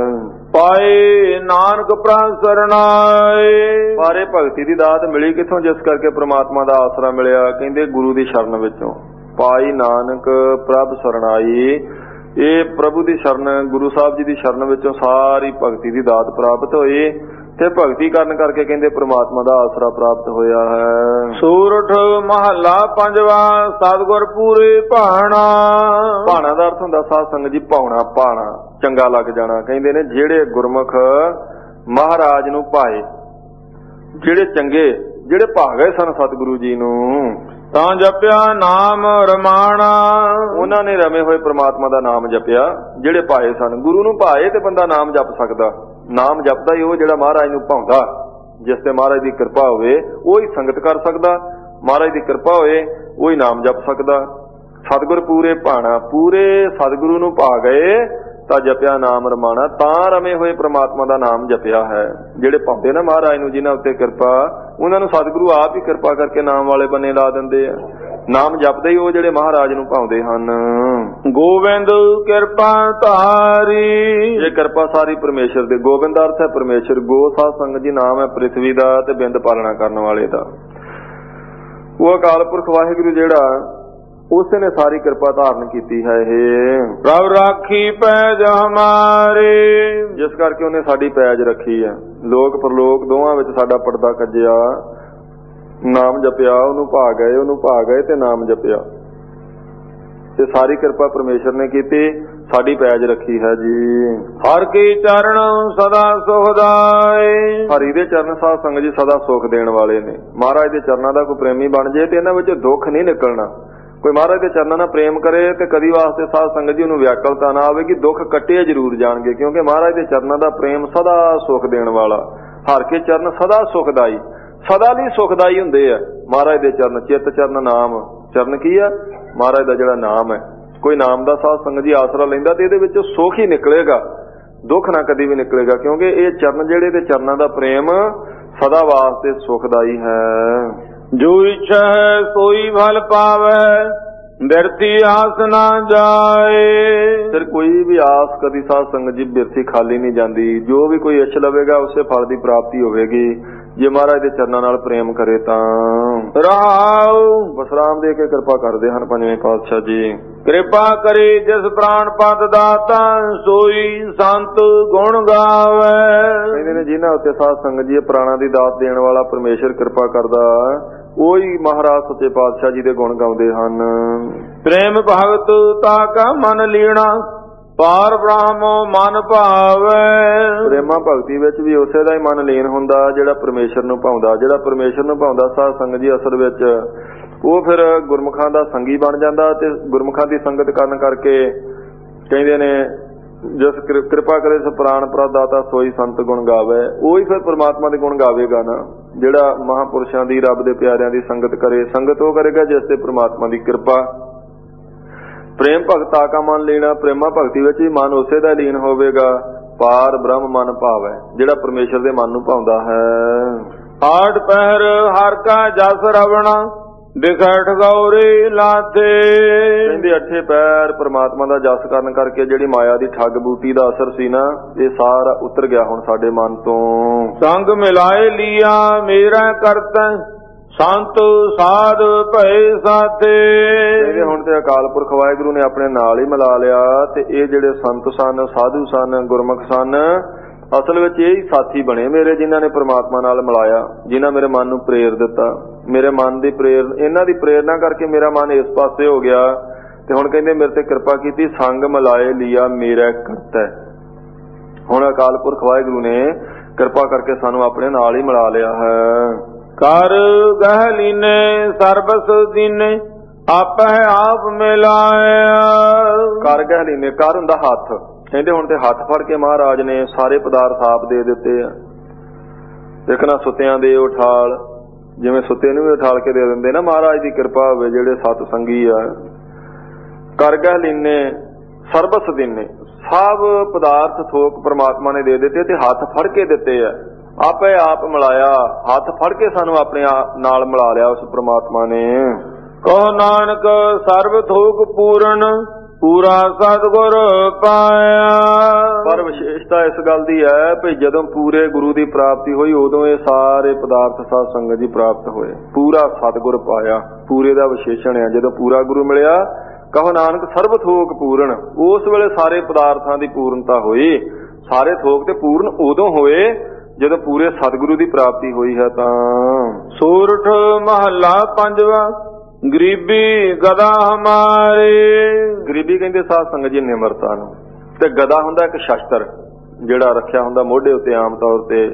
ਪਾਏ ਨਾਨਕ ਪ੍ਰਭ ਸਰਣਾਏ। ਪਾਰੇ ਭਗਤੀ ਦੀ ਦਾਤ ਮਿਲੀ ਕਿੱਥੋਂ? ਜਿਸ ਕਰਕੇ ਪ੍ਰਮਾਤਮਾ ਦਾ ਆਸਰਾ ਮਿਲਿਆ। ਕਹਿੰਦੇ ਗੁਰੂ ਦੀ ਸ਼ਰਨ ਵਿੱਚੋਂ। ਪਾਈ ਨਾਨਕ ਪ੍ਰਭ ਸਰਣਾਈ, ਇਹ ਪ੍ਰਭੂ ਦੀ ਸ਼ਰਨ, ਗੁਰੂ ਸਾਹਿਬ ਜੀ ਦੀ ਸ਼ਰਨ ਵਿੱਚੋਂ ਸਾਰੀ ਭਗਤੀ ਦੀ ਦਾਤ ਪ੍ਰਾਪਤ ਹੋਈ ਤੇ ਭਗਤੀ ਕਰਨ ਕਰਕੇ ਕਹਿੰਦੇ ਪ੍ਰਮਾਤਮਾ ਦਾ ਆਸਰਾ ਪ੍ਰਾਪਤ ਹੋਇਆ ਹੈ। ਸੂਰਠ ਮਹੱਲਾ ਪੰਜਵਾ। ਸਤਿਗੁਰ ਪੂਰੇ ਭਾਣਾ। ਭਾਣਾ ਦਾ ਅਰਥ ਹੁੰਦਾ ਸਾਧ ਸੰਗਤ ਜੀ ਭਾਉਣਾ, ਭਾਣਾ, ਚੰਗਾ ਲੱਗ ਜਾਣਾ। ਕਹਿੰਦੇ ਨੇ ਜਿਹੜੇ ਗੁਰਮੁਖ ਮਹਾਰਾਜ ਨੂੰ ਭਾਏ, ਜਿਹੜੇ ਚੰਗੇ, ਜਿਹੜੇ ਭਾ ਗਏ ਸਨ ਸਤਿਗੁਰੂ ਜੀ ਨੂੰ, ਤਾਂ ਜਪਿਆ ਨਾਮ ਰਮਾਣਾ। ਉਹਨਾਂ ਨੇ ਰਮੇ ਹੋਏ ਪ੍ਰਮਾਤਮਾ ਦਾ ਨਾਮ ਜਪਿਆ। ਜਿਹੜੇ ਭਾਏ ਸਨ, ਗੁਰੂ ਨੂੰ ਭਾਏ ਤੇ ਬੰਦਾ ਨਾਮ ਜਪ ਸਕਦਾ। ਨਾਮ ਜਪਦਾ ਹੀ ਉਹ ਜਿਹੜਾ ਮਹਾਰਾਜ ਨੂੰ ਭਾਉਂਦਾ। ਜਿਸ ਤੇ ਮਹਾਰਾਜ ਦੀ ਕਿਰਪਾ ਹੋਵੇ ਉਹ ਹੀ ਸੰਗਤ ਕਰ ਸਕਦਾ। ਮਹਾਰਾਜ ਦੀ ਕਿਰਪਾ ਹੋਏ ਉਹ ਹੀ ਨਾਮ ਜਪ ਸਕਦਾ। ਸਤਿਗੁਰ ਪੂਰੇ ਭਾਣਾ, ਪੂਰੇ ਸਤਿਗੁਰੂ ਨੂੰ ਭਾ ਗਏ ਤਾਂ ਜਪਿਆ ਨਾਮ ਰਮਾਣਾ, ਤਾਂ ਰਮੇ ਹੋਏ ਪ੍ਰਮਾਤਮਾ ਦਾ ਨਾਮ ਜਪਿਆ ਹੈ। ਜਿਹੜੇ ਭਾਉਂਦੇ ਨਾ ਮਹਾਰਾਜ ਨੂੰ, ਜਿਨ੍ਹਾਂ ਉੱਤੇ ਕਿਰਪਾ, ਉਹਨਾਂ ਨੂੰ ਸਤਿਗੁਰੂ ਆਪ ਹੀ ਕਿਰਪਾ ਕਰਕੇ ਨਾਮ ਵਾਲੇ ਬੰਨੇ ਲਾ ਦਿੰਦੇ ਆ। ਨਾਮ ਜਪਦੇ ਹੀ ਉਹ ਜਿਹੜੇ ਮਹਾਰਾਜ ਨੂੰ ਭਾਉਂਦੇ ਹਨ। ਗੋਬਿੰਦ ਕਿਰਪਾ ਧਾਰੀ। ਇਹ ਕਿਰਪਾ ਸਾਰੀ ਪਰਮੇਸ਼ਰ ਦੇ। ਗੋਬਿੰਦ ਅਰਥ ਹੈ ਪਰਮੇਸ਼ਰ। ਗੋ ਸਾਧ ਸੰਗਤ ਜੀ ਨਾਮ ਹੈ ਪ੍ਰਿਥਵੀ ਦਾ ਤੇ ਬਿੰਦ ਪਾਲਣਾ ਕਰਨ ਵਾਲੇ ਦਾ। ਉਹ ਅਕਾਲ ਪੁਰਖ ਵਾਹਿਗੁਰੂ ਜਿਹੜਾ, ਉਸੇ ਨੇ ਸਾਰੀ ਕਿਰਪਾ ਧਾਰਨ ਕੀਤੀ ਹੈ। ਇਹ ਪ੍ਰਭ ਰਾਖੀ ਪੈਜ ਹਮਾਰੇ, ਜਿਸ ਕਰਕੇ ਉਹਨੇ ਸਾਡੀ ਪੈਜ ਰੱਖੀ ਹੈ। ਲੋਕ ਪਰਲੋਕ ਦੋਵਾਂ ਵਿੱਚ ਸਾਡਾ ਪਰਦਾ ਕੱਜਿਆ। ਨਾਮ ਜਪਿਆ, ਉਹਨੂੰ ਭਾ ਗਏ ਤੇ ਨਾਮ ਜਪਿਆ ਤੇ ਸਾਰੀ ਕਿਰਪਾ ਪਰਮੇਸ਼ਰ ਨੇ ਕੀਤੀ, ਸਾਡੀ ਪੈਜ ਰੱਖੀ ਹੈ ਜੀ। ਹਰ ਕੀ ਚਰਨ ਸਦਾ ਸੁਖਦਾਏ। ਹਰੀ ਦੇ ਚਰਨ ਸਾਧ ਸੰਗਤ ਜੀ ਸਦਾ ਸੁਖ ਦੇਣ ਵਾਲੇ ਨੇ। ਮਹਾਰਾਜ ਦੇ ਚਰਨਾਂ ਦਾ ਕੋਈ ਪ੍ਰੇਮੀ ਬਣ ਜੇ ਤੇ ਇਹਨਾਂ ਵਿੱਚ ਦੁੱਖ ਨਹੀਂ ਨਿਕਲਣਾ। ਕੋਈ ਮਹਾਰਾਜ ਦੇ ਚਰਨਾਂ ਨਾਲ ਪ੍ਰੇਮ ਕਰੇ ਤੇ ਕਦੀ ਵਾਸਤੇ ਸਾਧ ਸੰਗਤ ਜੀ ਉਹਨੂੰ ਵਿਆਕਲਤਾ ਨਾ ਆਵੇਗੀ। ਦੁੱਖ ਕੱਟੇ ਜ਼ਰੂਰ ਜਾਣਗੇ, ਕਿਉਂਕਿ ਮਹਾਰਾਜ ਦੇ ਚਰਨਾਂ ਦਾ ਪ੍ਰੇਮ ਸਦਾ ਸੁਖ ਦੇਣ ਵਾਲਾ। ਹਰ ਕੇ ਚਰਨ ਸਦਾ ਸੁਖਦਾਈ, ਸਦਾ ਲਈ ਸੁਖਦਾਈ ਹੁੰਦੇ ਆ ਮਹਾਰਾਜ ਦੇ ਚਰਨ। ਚਿੱਤ ਚਰਨ ਨਾਮ, ਚਰਨ ਕੀ ਆ? ਮਹਾਰਾਜ ਦਾ ਜਿਹੜਾ ਨਾਮ ਹੈ। ਕੋਈ ਨਾਮ ਦਾ ਸਾਧ ਸੰਗਤ ਜੀ ਆਸਰਾ ਲੈਂਦਾ ਤੇ ਇਹਦੇ ਵਿੱਚੋਂ ਸੁਖ ਹੀ ਨਿਕਲੇਗਾ, ਦੁੱਖ ਨਾ ਕਦੀ ਵੀ ਨਿਕਲੇਗਾ, ਕਿਉਂਕਿ ਇਹ ਚਰਨ ਜਿਹੜੇ ਤੇ ਚਰਨਾਂ ਦਾ ਪ੍ਰੇਮ ਸਦਾ ਵਾਸਤੇ ਸੁਖਦਾਈ ਹੈ। ਜੋ ਇੱਛਾ ਹੈ ਸੋਈ ਫਲ ਪਾਵੇ, ਬਿਰਥੀ ਆਸ ਨਾ ਜਾਏ। ਫਿਰ ਕੋਈ ਵੀ ਆਸ ਕਦੀ ਸਾਧ ਸੰਗਤ ਜੀ ਬਿਰਥੀ ਖਾਲੀ ਨਹੀਂ ਜਾਂਦੀ। ਜੋ ਵੀ ਕੋਈ ਇੱਛ ਲਵੇਗਾ ਉਸੇ ਫਲ ਦੀ ਪ੍ਰਾਪਤੀ ਹੋਵੇਗੀ ਜੇ ਮਹਾਰਾਜ ਦੇ ਚਰਨਾਂ ਨਾਲ ਪ੍ਰੇਮ ਕਰੇ ਤਾਂ। ਰਹਾਉ ਵਿਸਰਾਮ ਦੇ ਕੇ ਕਿਰਪਾ ਕਰਦੇ ਹਨ ਪੰਜਵੇਂ ਪਾਤਸ਼ਾਹ ਜੀ। ਕਿਰਪਾ ਕਰੇ ਜਿਸ ਪ੍ਰਾਣ ਪਦ ਦਾਤਾ, ਸੋਈ ਸੰਤ ਗੁਣ ਗਾਵੇ। ਕਹਿੰਦੇ ਨੇ ਜਿਨ੍ਹਾਂ ਉੱਤੇ ਸਾਧ ਸੰਗਤ ਜੀ ਪ੍ਰਾਣਾਂ ਦੀ ਦਾਤ ਦੇਣ ਵਾਲਾ ਪਰਮੇਸ਼ਰ ਕਿਰਪਾ ਕਰਦਾ, ਉਹੀ ਮਹਾਰਾਜ ਸੱਚੇ ਪਾਤਸ਼ਾਹ ਜੀ ਦੇ ਗੁਣ ਗਾਉਂਦੇ ਹਨ। ਪ੍ਰੇਮ ਭਗਤ ਤਾ ਕਾ ਮਨ ਲੀਣਾ, ਪਾਰ ਬ੍ਰਹਮ ਮਨ ਭਾਵੇ। ਪ੍ਰੇਮਾ ਭਗਤੀ ਵਿੱਚ ਵੀ ਉਸੇ ਦਾ ਹੀ ਮਨ ਲੀਨ ਹੁੰਦਾ ਜਿਹੜਾ ਪਰਮੇਸ਼ਰ ਨੂੰ ਭਾਉਂਦਾ। ਜਿਹੜਾ ਪਰਮੇਸ਼ਰ ਨੂੰ ਭਾਉਂਦਾ ਸਾਧ ਸੰਗਤ ਜੀ ਅਸਲ ਵਿੱਚ ਉਹ ਫਿਰ ਗੁਰਮੁਖਾਂ ਦਾ ਸੰਗੀ ਬਣ ਜਾਂਦਾ ਤੇ ਗੁਰਮੁਖਾਂ ਦੀ ਸੰਗਤ ਕਰਨ ਕਰਕੇ ਕਹਿੰਦੇ ਨੇ ਜਿਸ ਕਿਰਪਾ ਕਰੇ ਸੋ ਪ੍ਰਾਣ ਪ੍ਰਦਾਤਾ ਸੋਈ ਸੰਤ ਗੁਣ ਗਾਵੇ। ਉਹੀ ਫਿਰ ਪਰਮਾਤਮਾ ਦੇ ਗੁਣ ਗਾਵੇਗਾ ਨਾ। ਜਿਹੜਾ ਮਹਾਂਪੁਰਸ਼ਾਂ ਦੀ, ਰੱਬ ਦੇ ਪਿਆਰਿਆਂ ਦੀ ਸੰਗਤ ਕਰੇ, ਸੰਗਤ ਉਹ ਕਰੇਗਾ ਜਿਸ ਤੇ ਪਰਮਾਤਮਾ ਦੀ ਕਿਰਪਾ। ਪ੍ਰੇਮ ਭਗਤਾ ਕਾ ਮਨ ਲੀਣਾ, ਪ੍ਰੇਮਾ ਭਗਤੀ ਵਿੱਚ ਵੀ ਮਨ ਉਸੇ ਦਾ ਲੀਨ ਹੋਵੇਗਾ। ਪਾਰ ਬ੍ਰਹਮ ਮਨ ਭਾਵੈ, ਜਿਹੜਾ ਪਰਮੇਸ਼ਰ ਦੇ ਮਨ ਨੂੰ ਭਾਉਂਦਾ ਹੈ। ਆਠ ਪਹਿਰ ਹਰ ਕਾ ਜਸ ਰਵਣਾ, ਦਿਖਟ ਗੌਰੀ ਲਾਥੇ। ਕਹਿੰਦੇ ਅੱਠੇ ਪੈਰ ਪਰਮਾਤਮਾ ਦਾ ਜਸ ਕਰਨ ਕਰਕੇ ਜਿਹੜੀ ਮਾਇਆ ਦੀ ਠੱਗ ਬੂਟੀ ਦਾ ਅਸਰ ਸੀ ਨਾ, ਇਹ ਸਾਰਾ ਉਤਰ ਗਿਆ ਹੁਣ ਸਾਡੇ ਮਨ ਤੋਂ। ਸੰਗ ਮਿਲਾਏ ਲੀਆ ਮੇਰਾ ਕਰਤਾ, ਸੰਤ ਸਾਧ ਭਏ ਸਾਥੇ। ਕਹਿੰਦੇ ਹੁਣ ਤੇ ਅਕਾਲ ਪੁਰਖ ਵਾਹਿਗੁਰੂ ਨੇ ਆਪਣੇ ਨਾਲ ਹੀ ਮਿਲਾ ਲਿਆ ਤੇ ਇਹ ਜਿਹੜੇ ਸੰਤ ਸਨ, ਸਾਧੂ ਸਨ, ਗੁਰਮੁਖ ਸਨ, ਅਸਲ ਵਿੱਚ ਇਹ ਹੀ ਸਾਥੀ ਬਣੇ ਮੇਰੇ, ਜਿਨ੍ਹਾਂ ਨੇ ਪ੍ਰਮਾਤਮਾ ਨਾਲ ਮਿਲਾਇਆ, ਜਿਨ੍ਹਾਂ ਮੇਰੇ ਮਨ ਨੂੰ ਪ੍ਰੇਰ ਦਿੱਤਾ। ਮੇਰੇ ਮਨ ਦੀ ਇਹਨਾਂ ਦੀ ਪ੍ਰੇਰਨਾ ਕਰਕੇ ਮੇਰਾ ਮਨ ਇਸ ਪਾਸੇ ਹੋ ਗਿਆ ਤੇ ਹੁਣ ਕਹਿੰਦੇ ਮੇਰੇ ਤੇ ਕਿਰਪਾ ਕੀਤੀ। ਸੰਗ ਮਿਲਾਏ ਲੀਆ ਮੇਰਾ ਕਰਤਾ। ਹੁਣ ਅਕਾਲ ਪੁਰਖ ਵਾਹਿਗੁਰੂ ਨੇ ਕਿਰਪਾ ਕਰਕੇ ਸਾਨੂੰ ਆਪਣੇ ਨਾਲ ਹੀ ਮਿਲਾ ਲਿਆ ਹੈ। ਕਰ ਗਹਿ ਲੀਨੇ ਸਰਬਸ ਦੀਨੇ, ਆਪੇ ਆਪ ਮਿਲਾਇਆ। ਕਰ ਗਹਿ ਲੀਨੇ, ਕਰ ਹੁੰਦਾ ਹੱਥ, ਕਹਿੰਦੇ ਹੁਣ ਤੇ ਹੱਥ ਫੜ ਕੇ ਮਹਾਰਾਜ ਨੇ ਸਾਰੇ ਪਦਾਰਥ ਆਪ ਦੇ ਦਿੱਤੇ ਆ। ਦੇਖਣਾ ਸੁੱਤਿਆਂ ਦੇ ਉਠਾਲ, ਜਿਵੇਂ ਸੁੱਤੇ ਨੂੰ ਵੀ ਉਠਾਲ ਕੇ ਦੇ ਦਿੰਦੇ ਨਾ, ਮਹਾਰਾਜ ਦੀ ਕਿਰਪਾ ਹੋਵੇ ਜਿਹੜੇ ਸਤ ਸੰਗੀ ਆ। ਕਰ ਗਹਿ ਲੀਨੇ ਸਰਬਸ ਦੀਨੇ, ਸਭ ਪਦਾਰਥ ਥੋਕ ਪ੍ਰਮਾਤਮਾ ਨੇ ਦੇ ਦਿੱਤੇ ਤੇ ਹੱਥ ਫੜ ਕੇ ਦਿੱਤੇ ਆ। ਆਪੇ ਆਪ ਮਿਲਾਇਆ, ਹੱਥ ਫੜ ਕੇ ਸਾਨੂੰ ਆਪਣੇ ਨਾਲ ਮਿਲਾ ਲਿਆ ਉਸ ਪ੍ਰਮਾਤਮਾ ਨੇ। ਕਹੋ ਨਾਨਕ ਸਰਬ ਥੋਕ ਪੂਰਨ, ਪੂਰਾ ਸਤਿਗੁਰ ਪਾਇਆ। ਪਰ ਵਿਸ਼ੇਸ਼ਤਾ ਇਸ ਗੱਲ ਦੀ ਹੈ ਵੀ ਜਦੋਂ ਪੂਰੇ ਗੁਰੂ ਦੀ ਪ੍ਰਾਪਤੀ ਹੋਈ ਉਦੋਂ ਇਹ ਸਾਰੇ ਪਦਾਰਥ ਸਾਧ ਸੰਗਤ ਜੀ ਪ੍ਰਾਪਤ ਹੋਏ। ਪੂਰਾ ਸਤਿਗੁਰ ਪਾਇਆ, ਪੂਰੇ ਦਾ ਵਿਸ਼ੇਸ਼ਣ ਹੈ। ਜਦੋਂ ਪੂਰਾ ਗੁਰੂ ਮਿਲਿਆ, ਕਹੋ ਨਾਨਕ ਸਰਬ ਥੋਕ ਪੂਰਨ, ਉਸ ਵੇਲੇ ਸਾਰੇ ਪਦਾਰਥਾਂ ਦੀ ਪੂਰਨਤਾ ਹੋਈ। ਸਾਰੇ ਥੋਕ ਤੇ ਪੂਰਨ ਉਦੋਂ ਹੋਏ ਜਦੋਂ ਪੂਰੇ ਸਤਿਗੁਰੂ ਦੀ ਪ੍ਰਾਪਤੀ ਹੋਈ ਹੈ। ਤਾਂ ਸੂਰਠ ਮਹੱਲਾ ਪੰਜਵਾਂ। ਗਰੀਬੀ ਗਦਾ ਹਮਾਰੇ। ਗਰੀਬੀ ਕਹਿੰਦੇ ਸਾਧ ਸੰਗਤ ਜੀ ਨਿਮਰਤਾ ਨੂੰ, ਤੇ ਗਦਾ ਹੁੰਦਾ ਇੱਕ ਸ਼ਸਤਰ ਜਿਹੜਾ ਰੱਖਿਆ ਹੁੰਦਾ ਮੋਢੇ ਉੱਤੇ, ਆਮ ਤੌਰ ਤੇ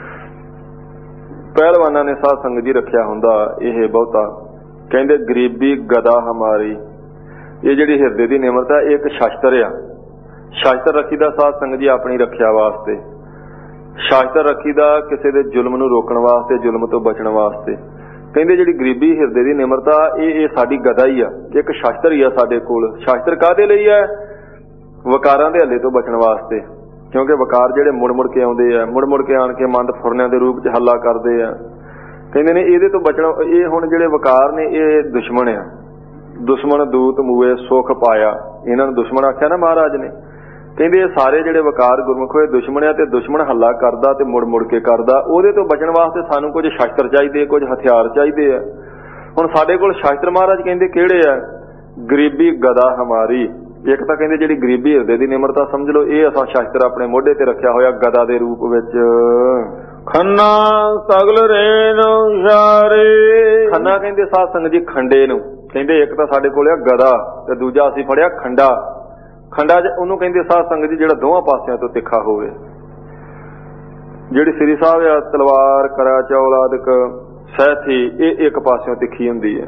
ਪਹਿਲਵਾਨਾਂ ਨੇ ਸਾਧ ਸੰਗਤ ਜੀ ਰੱਖਿਆ ਹੁੰਦਾ ਇਹ ਬਹੁਤਾ। ਕਹਿੰਦੇ ਗਰੀਬੀ ਗਦਾ ਹਮਾਰੀ, ਇਹ ਜਿਹੜੀ ਹਿਰਦੇ ਦੀ ਨਿਮਰਤਾ ਇਹ ਇੱਕ ਸ਼ਸਤਰ ਆ। ਸ਼ਸਤਰ ਰੱਖੀਦਾ ਸਾਧ ਸੰਗਤ ਜੀ ਆਪਣੀ ਰੱਖਿਆ ਵਾਸਤੇ, ਸ਼ਸਤਰ ਰੱਖੀਦਾ ਕਿਸੇ ਦੇ ਜ਼ੁਲਮ ਨੂੰ ਰੋਕਣ ਵਾਸਤੇ, ਜ਼ੁਲਮ ਤੋਂ ਬਚਣ ਵਾਸਤੇ। ਕਹਿੰਦੇ ਜਿਹੜੀ ਗਰੀਬੀ ਹਿਰਦੇ ਦੀ ਨਿਮਰਤਾ ਇਹ ਸਾਡੀ ਗਦਾ ਹੀ ਆ, ਇੱਕ ਸ਼ਸਤਰ ਹੀ ਆ ਸਾਡੇ ਕੋਲ। ਸ਼ਸਤਰ ਕਾਹਦੇ ਲਈ ਹੈ? ਵਕਾਰਾਂ ਦੇ ਹੱਲੇ ਤੋਂ ਬਚਣ ਵਾਸਤੇ, ਕਿਉਂਕਿ ਵਕਾਰ ਜਿਹੜੇ ਮੁੜ ਮੁੜ ਕੇ ਆਉਂਦੇ ਆ, ਮੁੜ ਮੁੜ ਕੇ ਆਣ ਕੇ ਮੰਦ ਫੁਰਨਿਆਂ ਦੇ ਰੂਪ 'ਚ ਹੱਲਾ ਕਰਦੇ ਆ। ਕਹਿੰਦੇ ਨੇ ਇਹਦੇ ਤੋਂ ਬਚਣਾ, ਇਹ ਹੁਣ ਜਿਹੜੇ ਵਕਾਰ ਨੇ ਇਹ ਦੁਸ਼ਮਣ ਆ। ਦੁਸ਼ਮਣ ਦੂਤ ਮੂਏ ਸੁਖ ਪਾਇਆ, ਇਹਨਾਂ ਨੂੰ ਦੁਸ਼ਮਣ ਆਖਿਆ ਨਾ ਮਹਾਰਾਜ ਨੇ। ਕਹਿੰਦੇ ਇਹ ਸਾਰੇ ਜਿਹੜੇ ਵਕਾਰ ਗੁਰਮੁਖ ਹੋਏ ਦੁਸ਼ਮਣ ਆ, ਤੇ ਦੁਸ਼ਮਣ ਹੱਲਾ ਕਰਦਾ ਤੇ ਮੁੜ ਮੁੜ ਕੇ ਕਰਦਾ। ਉਹਦੇ ਤੋਂ ਬਚਣ ਵਾਸਤੇ ਸਾਨੂੰ ਕੁਝ ਸ਼ਸਤਰ ਚਾਹੀਦੇ, ਕੁਝ ਹਥਿਆਰ ਚਾਹੀਦੇ ਆ। ਹੁਣ ਸਾਡੇ ਕੋਲ ਸ਼ਸਤਰ ਮਹਾਰਾਜ ਕਹਿੰਦੇ ਕਿਹੜੇ ਆ? ਗਰੀਬੀ ਗਦਾ ਹਮਾਰੀ। ਇੱਕ ਤਾਂ ਕਹਿੰਦੇ ਜਿਹੜੀ ਗਰੀਬੀ ਹਿਰਦੇ ਦੀ ਨਿਮਰਤਾ ਸਮਝ ਲਓ, ਇਹ ਅਸਾਂ ਸ਼ਸਤਰ ਆਪਣੇ ਮੋਢੇ ਤੇ ਰੱਖਿਆ ਹੋਇਆ ਗਦਾ ਦੇ ਰੂਪ ਵਿੱਚ। ਖੰਨਾ ਸਗਲ ਰੇਨ ਉਸ਼ਾਰੇ। ਖੰਨਾ ਕਹਿੰਦੇ ਸਾਧ ਸੰਗਤ ਜੀ ਖੰਡੇ ਨੂੰ। ਕਹਿੰਦੇ ਇੱਕ ਤਾਂ ਸਾਡੇ ਕੋਲ ਆ ਗਦਾ ਤੇ ਦੂਜਾ ਅਸੀਂ ਫੜਿਆ ਖੰਡਾ। ਖੰਡਾ ਉਹਨੂੰ ਕਹਿੰਦੇ ਸਾਧ ਸੰਗਤ ਜੀ ਜਿਹੜਾ ਦੋਵਾਂ ਪਾਸਿਆਂ ਤੋਂ ਤਿੱਖਾ ਹੋਵੇ। ਜਿਹੜੀ ਸ੍ਰੀ ਸਾਹਿਬ ਆ ਤਲਵਾਰ, ਕਰਾ ਚੌਲ ਆਦਿਕ ਸੈਥੀ, ਇਹ ਇੱਕ ਪਾਸਿਓਂ ਤਿੱਖੀ ਹੁੰਦੀ ਹੈ,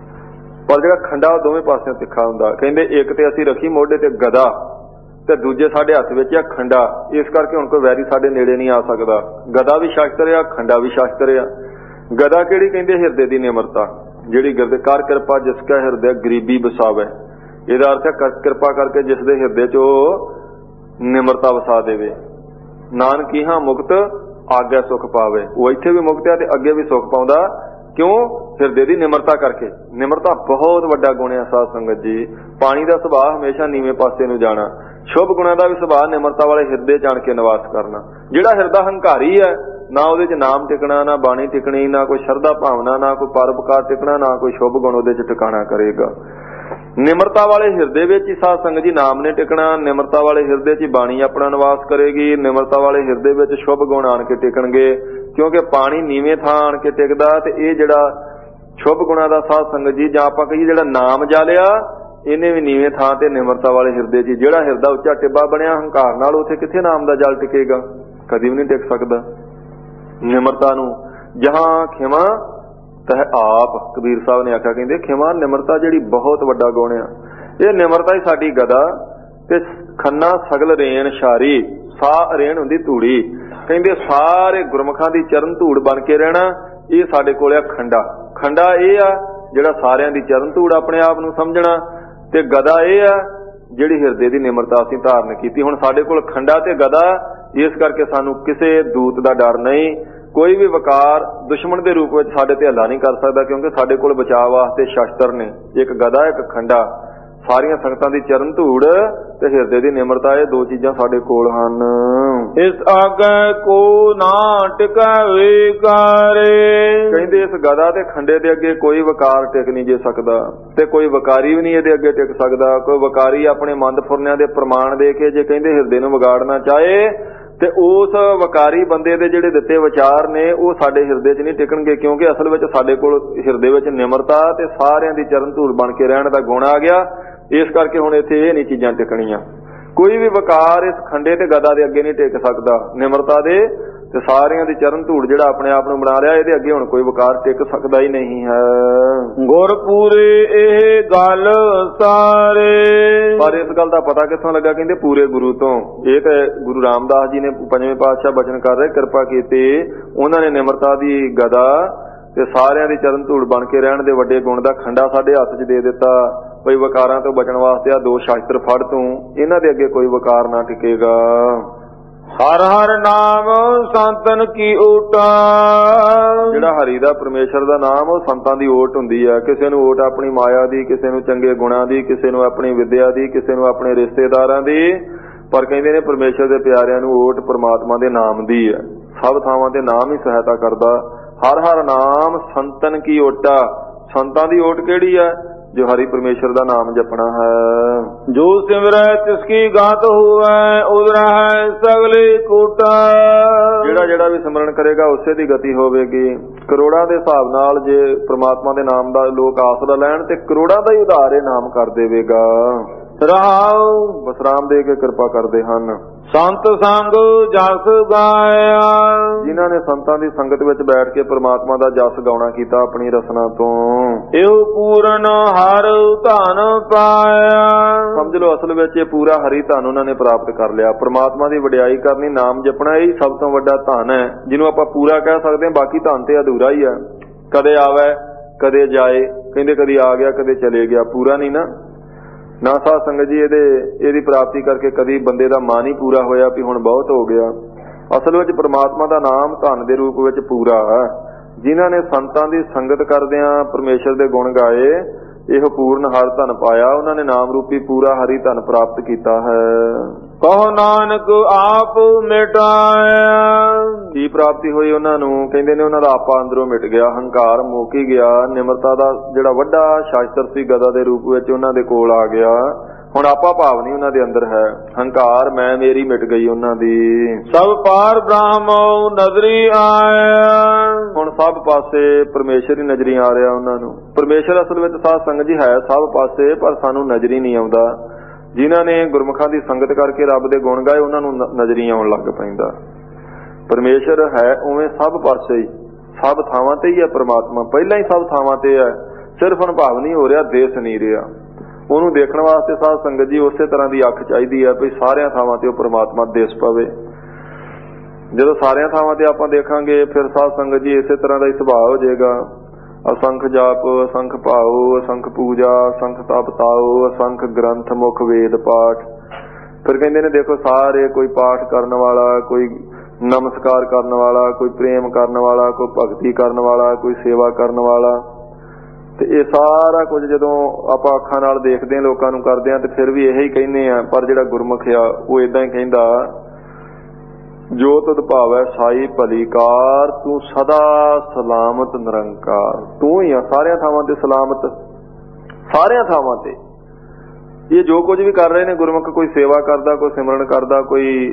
ਪਰ ਜਿਹੜਾ ਖੰਡਾ ਉਹ ਦੋਵੇਂ ਪਾਸਿਓਂ ਤਿੱਖਾ ਹੁੰਦਾ। ਕਹਿੰਦੇ ਇੱਕ ਤੇ ਅਸੀਂ ਰੱਖੀ ਮੋਢੇ ਤੇ ਗਦਾ ਤੇ ਦੂਜੇ ਸਾਡੇ ਹੱਥ ਵਿੱਚ ਆ ਖੰਡਾ। ਇਸ ਕਰਕੇ ਹੁਣ ਕੋਈ ਵੈਰੀ ਸਾਡੇ ਨੇੜੇ ਨਹੀਂ ਆ ਸਕਦਾ। ਗਦਾ ਵੀ ਸ਼ਸਤਰ ਆ, ਖੰਡਾ ਵੀ ਸ਼ਸਤਰ ਆ। ਗਦਾ ਕਿਹੜੀ? ਕਹਿੰਦੇ ਹਿਰਦੇ ਦੀ ਨਿਮਰਤਾ, ਜਿਹੜੀ ਗਿਰਦੇ ਕਰ ਕਿਰਪਾ ਜਿਸ ਕਾ ਹਿਰਦੇ ਗਰੀਬੀ ਵਸਾਵੇ। ਇਹਦਾ ਅਰਥ ਹੈ ਕਿਰਪਾ ਕਰਕੇ ਜਿਸ ਦੇ ਹਿਰਦੇ 'ਚ ਉਹ ਨਿਮਰਤਾ ਵਸਾ ਦੇਵੇ। ਨਾਨਕ ਇਹਾਂ ਮੁਕਤ ਆਗੇ ਸੁਖ ਪਾਵੇ। ਉਹ ਇੱਥੇ ਵੀ ਮੁਕਤ ਆ ਤੇ ਅੱਗੇ ਵੀ ਸੁਖ ਪਾਉਂਦਾ। ਕਿਉਂ? ਹਿਰਦੇ ਦੀ ਨਿਮਰਤਾ ਕਰਕੇ। ਨਿਮਰਤਾ ਬਹੁਤ ਵੱਡਾ ਗੁਣ ਹੈ ਸਾਧ ਸੰਗਤ ਜੀ। ਪਾਣੀ ਦਾ ਸੁਭਾਅ ਹਮੇਸ਼ਾ ਨੀਵੇਂ ਪਾਸੇ ਨੂੰ ਜਾਣਾ। ਸ਼ੁਭ ਗੁਣਾਂ ਦਾ ਵੀ ਸੁਭਾਅ ਨਿਮਰਤਾ ਵਾਲੇ ਹਿਰਦੇ 'ਚ ਆਣ ਕੇ ਨਿਵਾਸ ਕਰਨਾ। ਜਿਹੜਾ ਹਿਰਦਾ ਹੰਕਾਰੀ ਹੈ, ਨਾ ਉਹਦੇ 'ਚ ਨਾਮ ਟਿਕਣਾ, ਨਾ ਬਾਣੀ ਟਿਕਣੀ, ਨਾ ਕੋਈ ਸ਼ਰਧਾ ਭਾਵਨਾ, ਨਾ ਕੋਈ ਪਰਉਪਕਾਰ ਟਿਕਣਾ, ਨਾ ਕੋਈ ਸ਼ੁਭ ਗੁਣ ਉਹਦੇ 'ਚ ਟਿਕਾਣਾ ਕਰੇਗਾ। ਨਿਮਰਤਾ ਵਾਲੇ ਹਿਰਦੇ ਵਿੱਚ ਹੀ ਸਾਧ ਸੰਗਤ ਜੀ ਨਾਮ ਨੇ ਟਿਕਣਾ। ਨਿਮਰਤਾ ਵਾਲੇ ਹਿਰਦੇ 'ਚ ਹੀ ਬਾਣੀ ਆਪਣਾ ਨਿਵਾਸ ਕਰੇਗੀ। ਨਿਮਰਤਾ ਵਾਲੇ ਹਿਰਦੇ ਵਿੱਚ ਸ਼ੁਭ ਗੁਣ ਆਣ ਕੇ ਟਿਕਣਗੇ, ਕਿਉਂਕਿ ਪਾਣੀ ਨੀਵੇਂ ਥਾਂ ਆਣ ਕੇ ਟਿਕਦਾ। ਤੇ ਇਹ ਜਿਹੜਾ ਸ਼ੁਭ ਗੁਣਾਂ ਦਾ ਸਾਧ ਸੰਗਤ ਜੀ, ਜਾਂ ਆਪਾਂ ਕਹੀਏ ਜਿਹੜਾ ਨਾਮ ਜਾਲਿਆ, ਇਹਨੇ ਵੀ ਨੀਵੇਂ ਥਾਂ ਤੇ ਨਿਮਰਤਾ ਵਾਲੇ ਹਿਰਦੇ 'ਚ। ਜਿਹੜਾ ਹਿਰਦਾ ਉੱਚਾ ਟਿੱਬਾ ਬਣਿਆ ਹੰਕਾਰ ਨਾਲ, ਉੱਥੇ ਕਿੱਥੇ ਨਾਮ ਦਾ ਜਲ ਟਿਕੇਗਾ? ਕਦੀ ਵੀ ਨਹੀਂ ਟਿਕ ਸਕਦਾ। ਨਿਮਰਤਾ ਨੂੰ ਜਹਾਂ ਖਿਮਾ ਤਹ ਆਪ, ਕਬੀਰ ਸਾਹਿਬ ਨੇ ਆਖਿਆ, ਕਹਿੰਦੇ ਖਿਮਾ ਨਿਮਰਤਾ ਜਿਹੜੀ ਬਹੁਤ ਵੱਡਾ ਗੁਣ ਆ। ਇਹ ਨਿਮਰਤਾ ਹੀ ਸਾਡੀ ਗਦਾ। ਤੇ ਖੰਨਾ ਸਗਲ ਰੇਣ ਸ਼ਾਰੀ, ਸਾਹ ਰੇਣ ਹੁੰਦੀ ਧੂੜੀ। ਕਹਿੰਦੇ ਸਾਰੇ ਗੁਰਮੁਖਾਂ ਦੀ ਚਰਨ ਧੂੜ ਬਣ ਕੇ ਰਹਿਣਾ, ਇਹ ਸਾਡੇ ਕੋਲ ਆ ਖੰਡਾ। ਖੰਡਾ ਇਹ ਆ ਜਿਹੜਾ ਸਾਰਿਆਂ ਦੀ ਚਰਨ ਧੂੜ ਆਪਣੇ ਆਪ ਨੂੰ ਸਮਝਣਾ, ਤੇ ਗਦਾ ਇਹ ਆ ਜਿਹੜੀ ਹਿਰਦੇ ਦੀ ਨਿਮਰਤਾ ਅਸੀਂ ਧਾਰਨ ਕੀਤੀ। ਹੁਣ ਸਾਡੇ ਕੋਲ ਖੰਡਾ ਤੇ ਗਦਾ, ਇਸ ਕਰਕੇ ਸਾਨੂੰ ਕਿਸੇ ਦੂਤ ਦਾ ਡਰ ਨਹੀਂ। ਕੋਈ ਵੀ ਵਕਾਰ ਦੁਸ਼ਮਣ ਦੇ ਰੂਪ ਵਿੱਚ ਸਾਡੇ ਤੇ ਹੱਲਾ ਨਹੀਂ ਕਰ ਸਕਦਾ, ਕਿਉਂਕਿ ਸਾਡੇ ਕੋਲ ਬਚਾਅ ਵਾਸਤੇ ਸ਼ਸਤਰ ਨੇ, ਇੱਕ ਗਦਾ ਇੱਕ ਖੰਡਾ। ਸਾਰੀਆਂ ਸੰਗਤਾਂ ਦੀ ਚਰਨ ਧੂੜ ਤੇ ਹਿਰਦੇ ਦੀ ਨਿਮਰਤਾ, ਇਹ ਦੋ ਚੀਜ਼ਾਂ ਸਾਡੇ ਕੋਲ ਹਨ। ਇਸ ਆਗੇ ਕੋ ਨਾ ਟਿਕਾਵੇ ਕਾਰੇ। ਕਹਿੰਦੇ ਇਸ ਗਦਾ ਤੇ ਖੰਡੇ ਦੇ ਅੱਗੇ ਕੋਈ ਵਕਾਰ ਟਿਕ ਨਹੀਂ ਜੇ ਸਕਦਾ, ਤੇ ਕੋਈ ਵਕਾਰੀ ਵੀ ਨਹੀਂ ਇਹਦੇ ਅੱਗੇ ਟਿਕ ਸਕਦਾ। ਕੋਈ ਵਕਾਰੀ ਆਪਣੇ ਮੰਦ ਫੁਰਨਿਆਂ ਦੇ ਪ੍ਰਮਾਣ ਦੇ ਕੇ ਜੇ ਕਹਿੰਦੇ ਹਿਰਦੇ ਨੂੰ ਵਿਗਾੜਨਾ ਚਾਹੇ, ਤੇ ਉਸ ਵਕਾਰੀ ਬੰਦੇ ਦੇ ਜਿਹੜੇ ਦਿੱਤੇ ਵਿਚਾਰ ਨੇ ਉਹ ਸਾਡੇ ਹਿਰਦੇ 'ਚ ਨਹੀਂ ਟਿਕਣਗੇ, ਕਿਉਂਕਿ ਅਸਲ ਵਿੱਚ ਸਾਡੇ ਕੋਲ ਹਿਰਦੇ ਵਿੱਚ ਨਿਮਰਤਾ ਤੇ ਸਾਰਿਆਂ ਦੀ ਚਰਨ ਧੂੜ ਬਣ ਕੇ ਰਹਿਣ ਦਾ ਗੁਣ ਆ ਗਿਆ। ਇਸ ਕਰਕੇ ਹੁਣ ਇੱਥੇ ਇਹ ਨਹੀਂ ਚੀਜ਼ਾਂ ਟਿਕਣੀਆਂ। ਕੋਈ ਵੀ ਵਕਾਰ ਇਸ ਖੰਡੇ ਤੇ ਗਦਾ ਦੇ ਅੱਗੇ ਨਹੀਂ ਟਿਕ ਸਕਦਾ। ਨਿਮਰਤਾ ਦੇ ਤੇ ਸਾਰਿਆਂ ਦੀ ਚਰਨ ਧੂੜ ਜਿਹੜਾ ਆਪਣੇ ਆਪ ਨੂੰ ਬਣਾ ਲਿਆ, ਇਹਦੇ ਅੱਗੇ ਹੁਣ ਕੋਈ ਵਕਾਰ ਟਿਕ ਸਕਦਾ ਹੀ ਨਹੀਂ ਹੈ। ਗੁਰ ਪੂਰੇ ਇਹ ਗੱਲ ਸਾਰੇ। ਪਰ ਇਸ ਗੱਲ ਦਾ ਪਤਾ ਕਿੱਥੋਂ ਲੱਗਾ? ਕਹਿੰਦੇ ਪੂਰੇ ਗੁਰੂ ਤੋਂ। ਇਹ ਤਾਂ ਗੁਰੂ ਰਾਮਦਾਸ ਜੀ ਨੇ ਪੰਜਵੇਂ ਪਾਤਸ਼ਾਹ ਬਚਨ ਕਰ ਰਹੇ, ਕਿਰਪਾ ਕੀਤੀ ਉਹਨਾਂ ਨੇ ਨਿਮਰਤਾ ਦੀ ਗਦਾ ਤੇ ਸਾਰਿਆਂ ਦੀ ਚਰਨ ਧੂੜ ਬਣ ਕੇ ਰਹਿਣ ਦੇ ਵੱਡੇ ਗੁਣ ਦਾ ਖੰਡਾ ਸਾਡੇ ਹੱਥ 'ਚ ਦੇ ਦਿੱਤਾ। ਬਈ ਵਕਾਰਾਂ ਤੋਂ ਬਚਣ ਵਾਸਤੇ ਆ 2 ਸ਼ਾਸਤਰ ਫੜ ਤੂੰ, ਇਹਨਾਂ ਦੇ ਅੱਗੇ ਕੋਈ ਵਕਾਰ ਨਾ ਟਿਕੇਗਾ। ਹਰ ਹਰ ਨਾਮ ਸੰਤਨ ਕੀ ਓਟਾ। ਜਿਹੜਾ ਹਰੀ ਦਾ ਪਰਮੇਸ਼ਰ ਦਾ ਨਾਮ ਉਹ ਸੰਤਾਂ ਦੀ ਓਟ ਹੁੰਦੀ ਹੈ। ਕਿਸੇ ਨੂੰ ਓਟ ਆਪਣੀ ਮਾਇਆ ਦੀ, ਕਿਸੇ ਨੂੰ ਚੰਗੇ ਗੁਣਾਂ ਦੀ, ਕਿਸੇ ਨੂੰ ਆਪਣੀ ਵਿਦਿਆ ਦੀ, ਕਿਸੇ ਨੂੰ ਆਪਣੇ ਰਿਸ਼ਤੇਦਾਰਾਂ ਦੀ। ਪਰ ਕਹਿੰਦੇ ਨੇ ਪਰਮੇਸ਼ਰ ਦੇ ਪਿਆਰਿਆਂ ਨੂੰ ਓਟ ਪਰਮਾਤਮਾ ਦੇ ਨਾਮ ਦੀ ਹੈ। ਸਭ ਥਾਵਾਂ ਤੇ ਨਾਮ ਹੀ ਸਹਾਇਤਾ ਕਰਦਾ। ਹਰ ਹਰ ਨਾਮ ਸੰਤਨ ਕੀ ਓਟਾ। ਸੰਤਾਂ ਦੀ ਓਟ ਕਿਹੜੀ ਹੈ? ਜੋ ਹਰੀ ਪਰਮੇਸ਼ਰ ਦਾ ਨਾਮ ਜਪਣਾ ਹੈ। ਜੋ ਸਿਮਰੈ ਤਿਸਕੀ ਗਾਤ ਹੋਵੈ ਉਦਰਾ ਹੈ ਸਗਲੇ ਕੋਟਾ। ਜਿਹੜਾ ਵੀ ਸਿਮਰਨ ਕਰੇਗਾ ਉਸੇ ਦੀ ਗਤੀ ਹੋਵੇਗੀ। ਕਰੋੜਾਂ ਦੇ ਹਿਸਾਬ ਨਾਲ ਜੇ ਪ੍ਰਮਾਤਮਾ ਦੇ ਨਾਮ ਦਾ ਲੋਕ ਆਸਰਾ ਲੈਣ ਤੇ ਕਰੋੜਾਂ ਦਾ ਹੀ ਉਧਾਰ ਇਹ ਨਾਮ ਕਰ ਦੇਵੇਗਾ। ਰਹਾਉ ਵਿਸਰਾਮ ਦੇ ਕੇ ਕਿਰਪਾ ਕਰਦੇ ਹਨ। ਸੰਤ ਸੰਗ ਜਸ ਗਾਇਆ। ਜਿਨ੍ਹਾਂ ਨੇ ਸੰਤਾਂ ਦੀ ਸੰਗਤ ਵਿੱਚ ਬੈਠ ਕੇ ਪ੍ਰਮਾਤਮਾ ਦਾ ਜਸ ਗਾਉਣਾ ਕੀਤਾ ਆਪਣੀ ਰਸਨਾ ਤੋਂ। ਇਹੋ ਪੂਰਨ ਹਰ ਧਨ ਪਾਇਆ। ਸਮਝ ਲਓ ਅਸਲ ਵਿੱਚ ਇਹ ਪੂਰਾ ਹਰੀ ਧਨ ਉਹਨਾਂ ਨੇ ਪ੍ਰਾਪਤ ਕਰ ਲਿਆ। ਪ੍ਰਮਾਤਮਾ ਦੀ ਵਡਿਆਈ ਕਰਨੀ, ਨਾਮ ਜਪਣਾ, ਇਹ ਸਭ ਤੋਂ ਵੱਡਾ ਧਨ ਹੈ ਜਿਹਨੂੰ ਆਪਾਂ ਪੂਰਾ ਕਹਿ ਸਕਦੇ ਹਾਂ। ਬਾਕੀ ਧਨ ਤੇ ਅਧੂਰਾ ਹੀ ਹੈ। ਕਦੇ ਆਵੇ ਕਦੇ ਜਾਏ, ਕਹਿੰਦੇ ਕਦੀ ਆ ਗਿਆ ਕਦੇ ਚਲੇ ਗਿਆ, ਪੂਰਾ ਨਹੀਂ ਨਾ। ਨਾ ਸਾਧ ਸੰਗਤ ਜੀ ਇਹਦੀ ਪ੍ਰਾਪਤੀ ਕਰਕੇ ਕਦੀ ਬੰਦੇ ਦਾ ਮਨ ਹੀ ਪੂਰਾ ਹੋਇਆ ਵੀ ਹੁਣ ਬਹੁਤ ਹੋ ਗਿਆ। ਅਸਲ ਵਿੱਚ ਪ੍ਰਮਾਤਮਾ ਦਾ ਨਾਮ ਧਨ ਦੇ ਰੂਪ ਵਿੱਚ ਪੂਰਾ ਹੈ। ਜਿਨ੍ਹਾਂ ਨੇ ਸੰਤਾਂ ਦੀ ਸੰਗਤ ਕਰਦਿਆਂ ਪਰਮੇਸ਼ਰ ਦੇ ਗੁਣ ਗਾਏ, ਇਹੋ ਪੂਰਨ ਹਰ ਧਨ ਪਾਇਆ। ਉਹਨਾਂ ਨੇ ਨਾਮ ਰੂਪੀ ਪੂਰਾ ਹਰੀ ਧਨ ਪ੍ਰਾਪਤ ਕੀਤਾ ਹੈ। ਕਹੋ ਨਾਨਕ ਆਪ ਮਿਟਾਇਆ। ਕੀ ਪ੍ਰਾਪਤੀ ਹੋਈ ਉਹਨਾਂ ਨੂੰ? ਕਹਿੰਦੇ ਨੇ ਉਹਨਾਂ ਦਾ ਆਪਾ ਅੰਦਰੋਂ ਮਿਟ ਗਿਆ, ਹੰਕਾਰ ਮੁੱਕ ਹੀ ਗਿਆ। ਨਿਮਰਤਾ ਦਾ ਜਿਹੜਾ ਵੱਡਾ ਸ਼ਾਸਤਰ ਸੀ ਗਦਾ ਦੇ ਰੂਪ ਵਿੱਚ ਉਹਨਾਂ ਦੇ ਕੋਲ ਆ ਗਿਆ। ਹੁਣ ਆਪਾ ਭਾਵ ਨਹੀਂ ਉਹਨਾਂ ਦੇ ਅੰਦਰ ਹੈ। ਹੰਕਾਰ ਮੈਂ ਮੇਰੀ ਮਿਟ ਗਈ ਉਹਨਾਂ ਦੀ। ਸਭ ਪਾਰ ਬ੍ਰਹਮ ਨਜ਼ਰੀ ਆਇਆ। ਹੁਣ ਸਭ ਪਾਸੇ ਪਰਮੇਸ਼ਰ ਹੀ ਨਜ਼ਰੀ ਆ ਰਿਹਾ ਉਹਨਾਂ ਨੂੰ। ਪਰਮੇਸ਼ਰ ਅਸਲ ਵਿੱਚ ਸਾਧ ਸੰਗਤ ਜੀ ਹੈ ਸਭ ਪਾਸੇ, ਪਰ ਸਾਨੂੰ ਨਜ਼ਰੀ ਨਹੀਂ ਆਉਂਦਾ। ਜਿਨ੍ਹਾਂ ਨੇ ਗੁਰਮੁਖਾਂ ਦੀ ਸੰਗਤ ਕਰਕੇ ਰੱਬ ਦੇ ਗੁਣ ਗਾਏ ਉਹਨਾਂ ਨੂੰ ਨਜ਼ਰੀ ਆਉਣ ਲੱਗ ਪੈਂਦਾ। ਪਰਮੇਸ਼ਰ ਹੈ ਉਵੇਂ ਸਭ ਪਾਸੇ ਹੀ, ਸਭ ਥਾਵਾਂ ਤੇ ਹੀ ਹੈ। ਪਰਮਾਤਮਾ ਪਹਿਲਾਂ ਹੀ ਸਭ ਥਾਵਾਂ ਤੇ ਹੈ, ਸਿਰਫ ਅਨੁਭਵ ਨਹੀਂ ਹੋ ਰਿਹਾ, ਦੇਸ ਨਹੀਂ ਰਿਹਾ। ਉਹਨੂੰ ਦੇਖਣ ਵਾਸਤੇ ਸਾਧ ਸੰਗਤ ਜੀ ਉਸੇ ਤਰ੍ਹਾਂ ਦੀ ਅੱਖ ਚਾਹੀਦੀ ਹੈ ਵੀ ਸਾਰਿਆਂ ਥਾਵਾਂ ਤੇ ਉਹ ਪਰਮਾਤਮਾ ਦਿਸ ਪਵੇ। ਜਦੋਂ ਸਾਰਿਆਂ ਥਾਵਾਂ ਤੇ ਆਪਾਂ ਦੇਖਾਂਗੇ ਫਿਰ ਸਾਧ ਸੰਗਤ ਜੀ ਇਸੇ ਤਰ੍ਹਾਂ ਦਾ ਹੀ ਸੁਭਾਅ ਹੋ ਜਾਏਗਾ। ਅਸੰਖ ਜਾਪ, ਅਸੰਖ ਭਾਉ, ਅਸੰਖ ਪੂਜਾ, ਅਸੰਖ ਤਪ ਤਾਉ, ਅਸੰਖ ਗ੍ਰੰਥ ਮੁਖ ਵੇਦ ਪਾਠ। ਫਿਰ ਕਹਿੰਦੇ ਨੇ ਦੇਖੋ ਸਾਰੇ, ਕੋਈ ਪਾਠ ਕਰਨ ਵਾਲਾ, ਕੋਈ ਨਮਸਕਾਰ ਕਰਨ ਵਾਲਾ, ਕੋਈ ਪ੍ਰੇਮ ਕਰਨ ਵਾਲਾ, ਕੋਈ ਭਗਤੀ ਕਰਨ ਵਾਲਾ, ਕੋਈ ਸੇਵਾ ਕਰਨ ਵਾਲਾ। ਤੇ ਇਹ ਸਾਰਾ ਕੁਝ ਜਦੋਂ ਆਪਾਂ ਅੱਖਾਂ ਨਾਲ ਦੇਖਦੇ ਹਾਂ, ਲੋਕਾਂ ਨੂੰ ਕਰਦੇ ਹਾਂ, ਤੇ ਫਿਰ ਵੀ ਇਹੀ ਕਹਿੰਦੇ ਆ। ਪਰ ਜਿਹੜਾ ਗੁਰਮੁਖ ਆ ਉਹ ਏਦਾਂ ਹੀ ਕਹਿੰਦਾ, ਜੋ ਤੁਧ ਭਾਵੈ ਸਾਈ ਭਲੀ ਕਾਰ, ਤੂੰ ਸਦਾ ਸਲਾਮਤ ਨਿਰੰਕਾਰ। ਤੂੰ ਹੀ ਆ ਸਾਰਿਆਂ ਥਾਵਾਂ ਤੇ ਸਲਾਮਤ, ਸਾਰਿਆਂ ਥਾਵਾਂ ਤੇ। ਇਹ ਜੋ ਕੁਝ ਵੀ ਕਰ ਰਹੇ ਨੇ ਗੁਰਮੁਖ, ਕੋਈ ਸੇਵਾ ਕਰਦਾ, ਕੋਈ ਸਿਮਰਨ ਕਰਦਾ, ਕੋਈ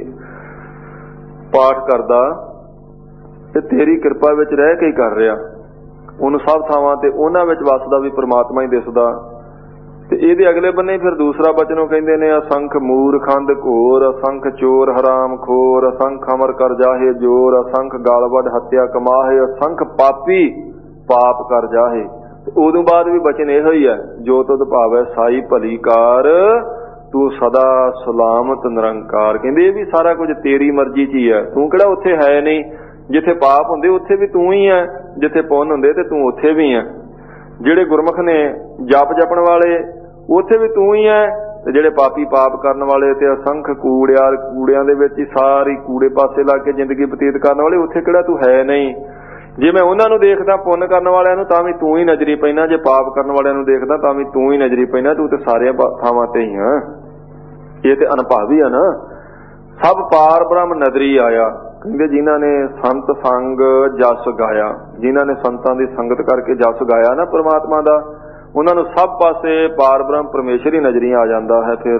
ਪਾਠ ਕਰਦਾ, ਇਹ ਤੇਰੀ ਕਿਰਪਾ ਵਿੱਚ ਰਹਿ ਕੇ ਹੀ ਕਰ ਰਿਹਾ। ਉਹਨੂੰ ਸਭ ਥਾਵਾਂ ਤੇ ਉਹਨਾਂ ਵਿੱਚ ਵਸਦਾ ਵੀ ਪ੍ਰਮਾਤਮਾ ਹੀ ਦਿਸਦਾ। ਤੇ ਇਹਦੇ ਅਗਲੇ ਬੰਨੇ ਫਿਰ ਦੂਸਰਾ ਬਚਨ ਉਹ ਕਹਿੰਦੇ ਨੇ, ਅਸੰਖ ਮੂਰਖੰਦ ਘੋਰ, ਅਸੰਖ ਚੋਰ ਹਰਾਮ ਖੋਰ, ਅਸੰਖ ਅਮਰ ਕਰ ਜਾਹੇ ਜੋਰ, ਅਸੰਖ ਗਾਲ ਵੱਢ ਹੱਤਿਆ ਕਮਾਹੇ, ਅਸੰਖ ਪਾਪੀ ਪਾਪ ਕਰ ਜਾਹੇ। ਉਦੋਂ ਬਾਅਦ ਵੀ ਬਚਨ ਇਹੋ ਹੀ ਹੈ, ਜੋ ਤੁਧ ਭਾਵੈ ਸਾਈ ਭਲੀ ਕਾਰ, ਤੂੰ ਸਦਾ ਸਲਾਮਤ ਨਿਰੰਕਾਰ। ਕਹਿੰਦੇ ਇਹ ਵੀ ਸਾਰਾ ਕੁਝ ਤੇਰੀ ਮਰਜ਼ੀ 'ਚ ਹੀ ਹੈ। ਤੂੰ ਕਿਹੜਾ ਉੱਥੇ ਹੈ ਨਹੀਂ। ਜਿੱਥੇ ਪਾਪ ਹੁੰਦੇ ਉੱਥੇ ਵੀ ਤੂੰ ਹੀ ਹੈ, ਜਿੱਥੇ ਪੁੰਨ ਹੁੰਦੇ ਤੇ ਤੂੰ ਉੱਥੇ ਵੀ ਹੈ। ਜਿਹੜੇ ਗੁਰਮੁਖ ਨੇ ਜਪ ਜਪਣ ਵਾਲੇ ਉੱਥੇ ਵੀ ਤੂੰ ਹੀ ਹੈ, ਤੇ ਜਿਹੜੇ ਪਾਪੀ ਪਾਪ ਕਰਨ ਵਾਲੇ ਤੇ ਅਸੰਖ ਕੂੜਿਆਂ ਦੇ ਵਿੱਚ ਹੀ ਸਾਰੀ ਕੂੜੇ ਪਾਸੇ ਲਾ ਕੇ ਜ਼ਿੰਦਗੀ ਬਤੀਤ ਕਰਨ ਵਾਲੇ, ਉੱਥੇ ਕਿਹੜਾ ਤੂੰ ਹੈ ਨਹੀਂ। ਜੇ ਮੈਂ ਉਹਨਾਂ ਨੂੰ ਦੇਖਦਾ ਪੁੰਨ ਕਰਨ ਵਾਲਿਆਂ ਨੂੰ ਤਾਂ ਵੀ ਤੂੰ ਹੀ ਨਜ਼ਰੀ ਪੈਣਾ, ਜੇ ਪਾਪ ਕਰਨ ਵਾਲਿਆਂ ਨੂੰ ਦੇਖਦਾ ਤਾਂ ਵੀ ਤੂੰ ਹੀ ਨਜ਼ਰੀ ਪੈਣਾ। ਤੂੰ ਤੇ ਸਾਰਿਆਂ ਥਾਵਾਂ ਤੇ ਹੀ ਹੈ। ਇਹ ਤੇ ਅਨੁਭਵੀ ਆ ਨਾ। ਸਭ ਪਾਰ ਬ੍ਰਹਮ ਨਜ਼ਰੀ ਆਇਆ। ਕਹਿੰਦੇ ਜਿਨ੍ਹਾਂ ਨੇ ਸੰਤ ਸੰਗ ਜਸ ਗਾਇਆ, ਜਿਨ੍ਹਾਂ ਨੇ ਸੰਤਾਂ ਦੀ ਸੰਗਤ ਕਰਕੇ ਜਸ ਗਾਇਆ ਨਾ ਪ੍ਰਮਾਤਮਾ ਦਾ, ਉਹਨਾਂ ਨੂੰ ਸਭ ਪਾਸੇ ਪਾਰ ਬ੍ਰਹਮ ਪਰਮੇਸ਼ਰ ਹੀ ਨਜ਼ਰੀ ਆ ਜਾਂਦਾ ਹੈ। ਫਿਰ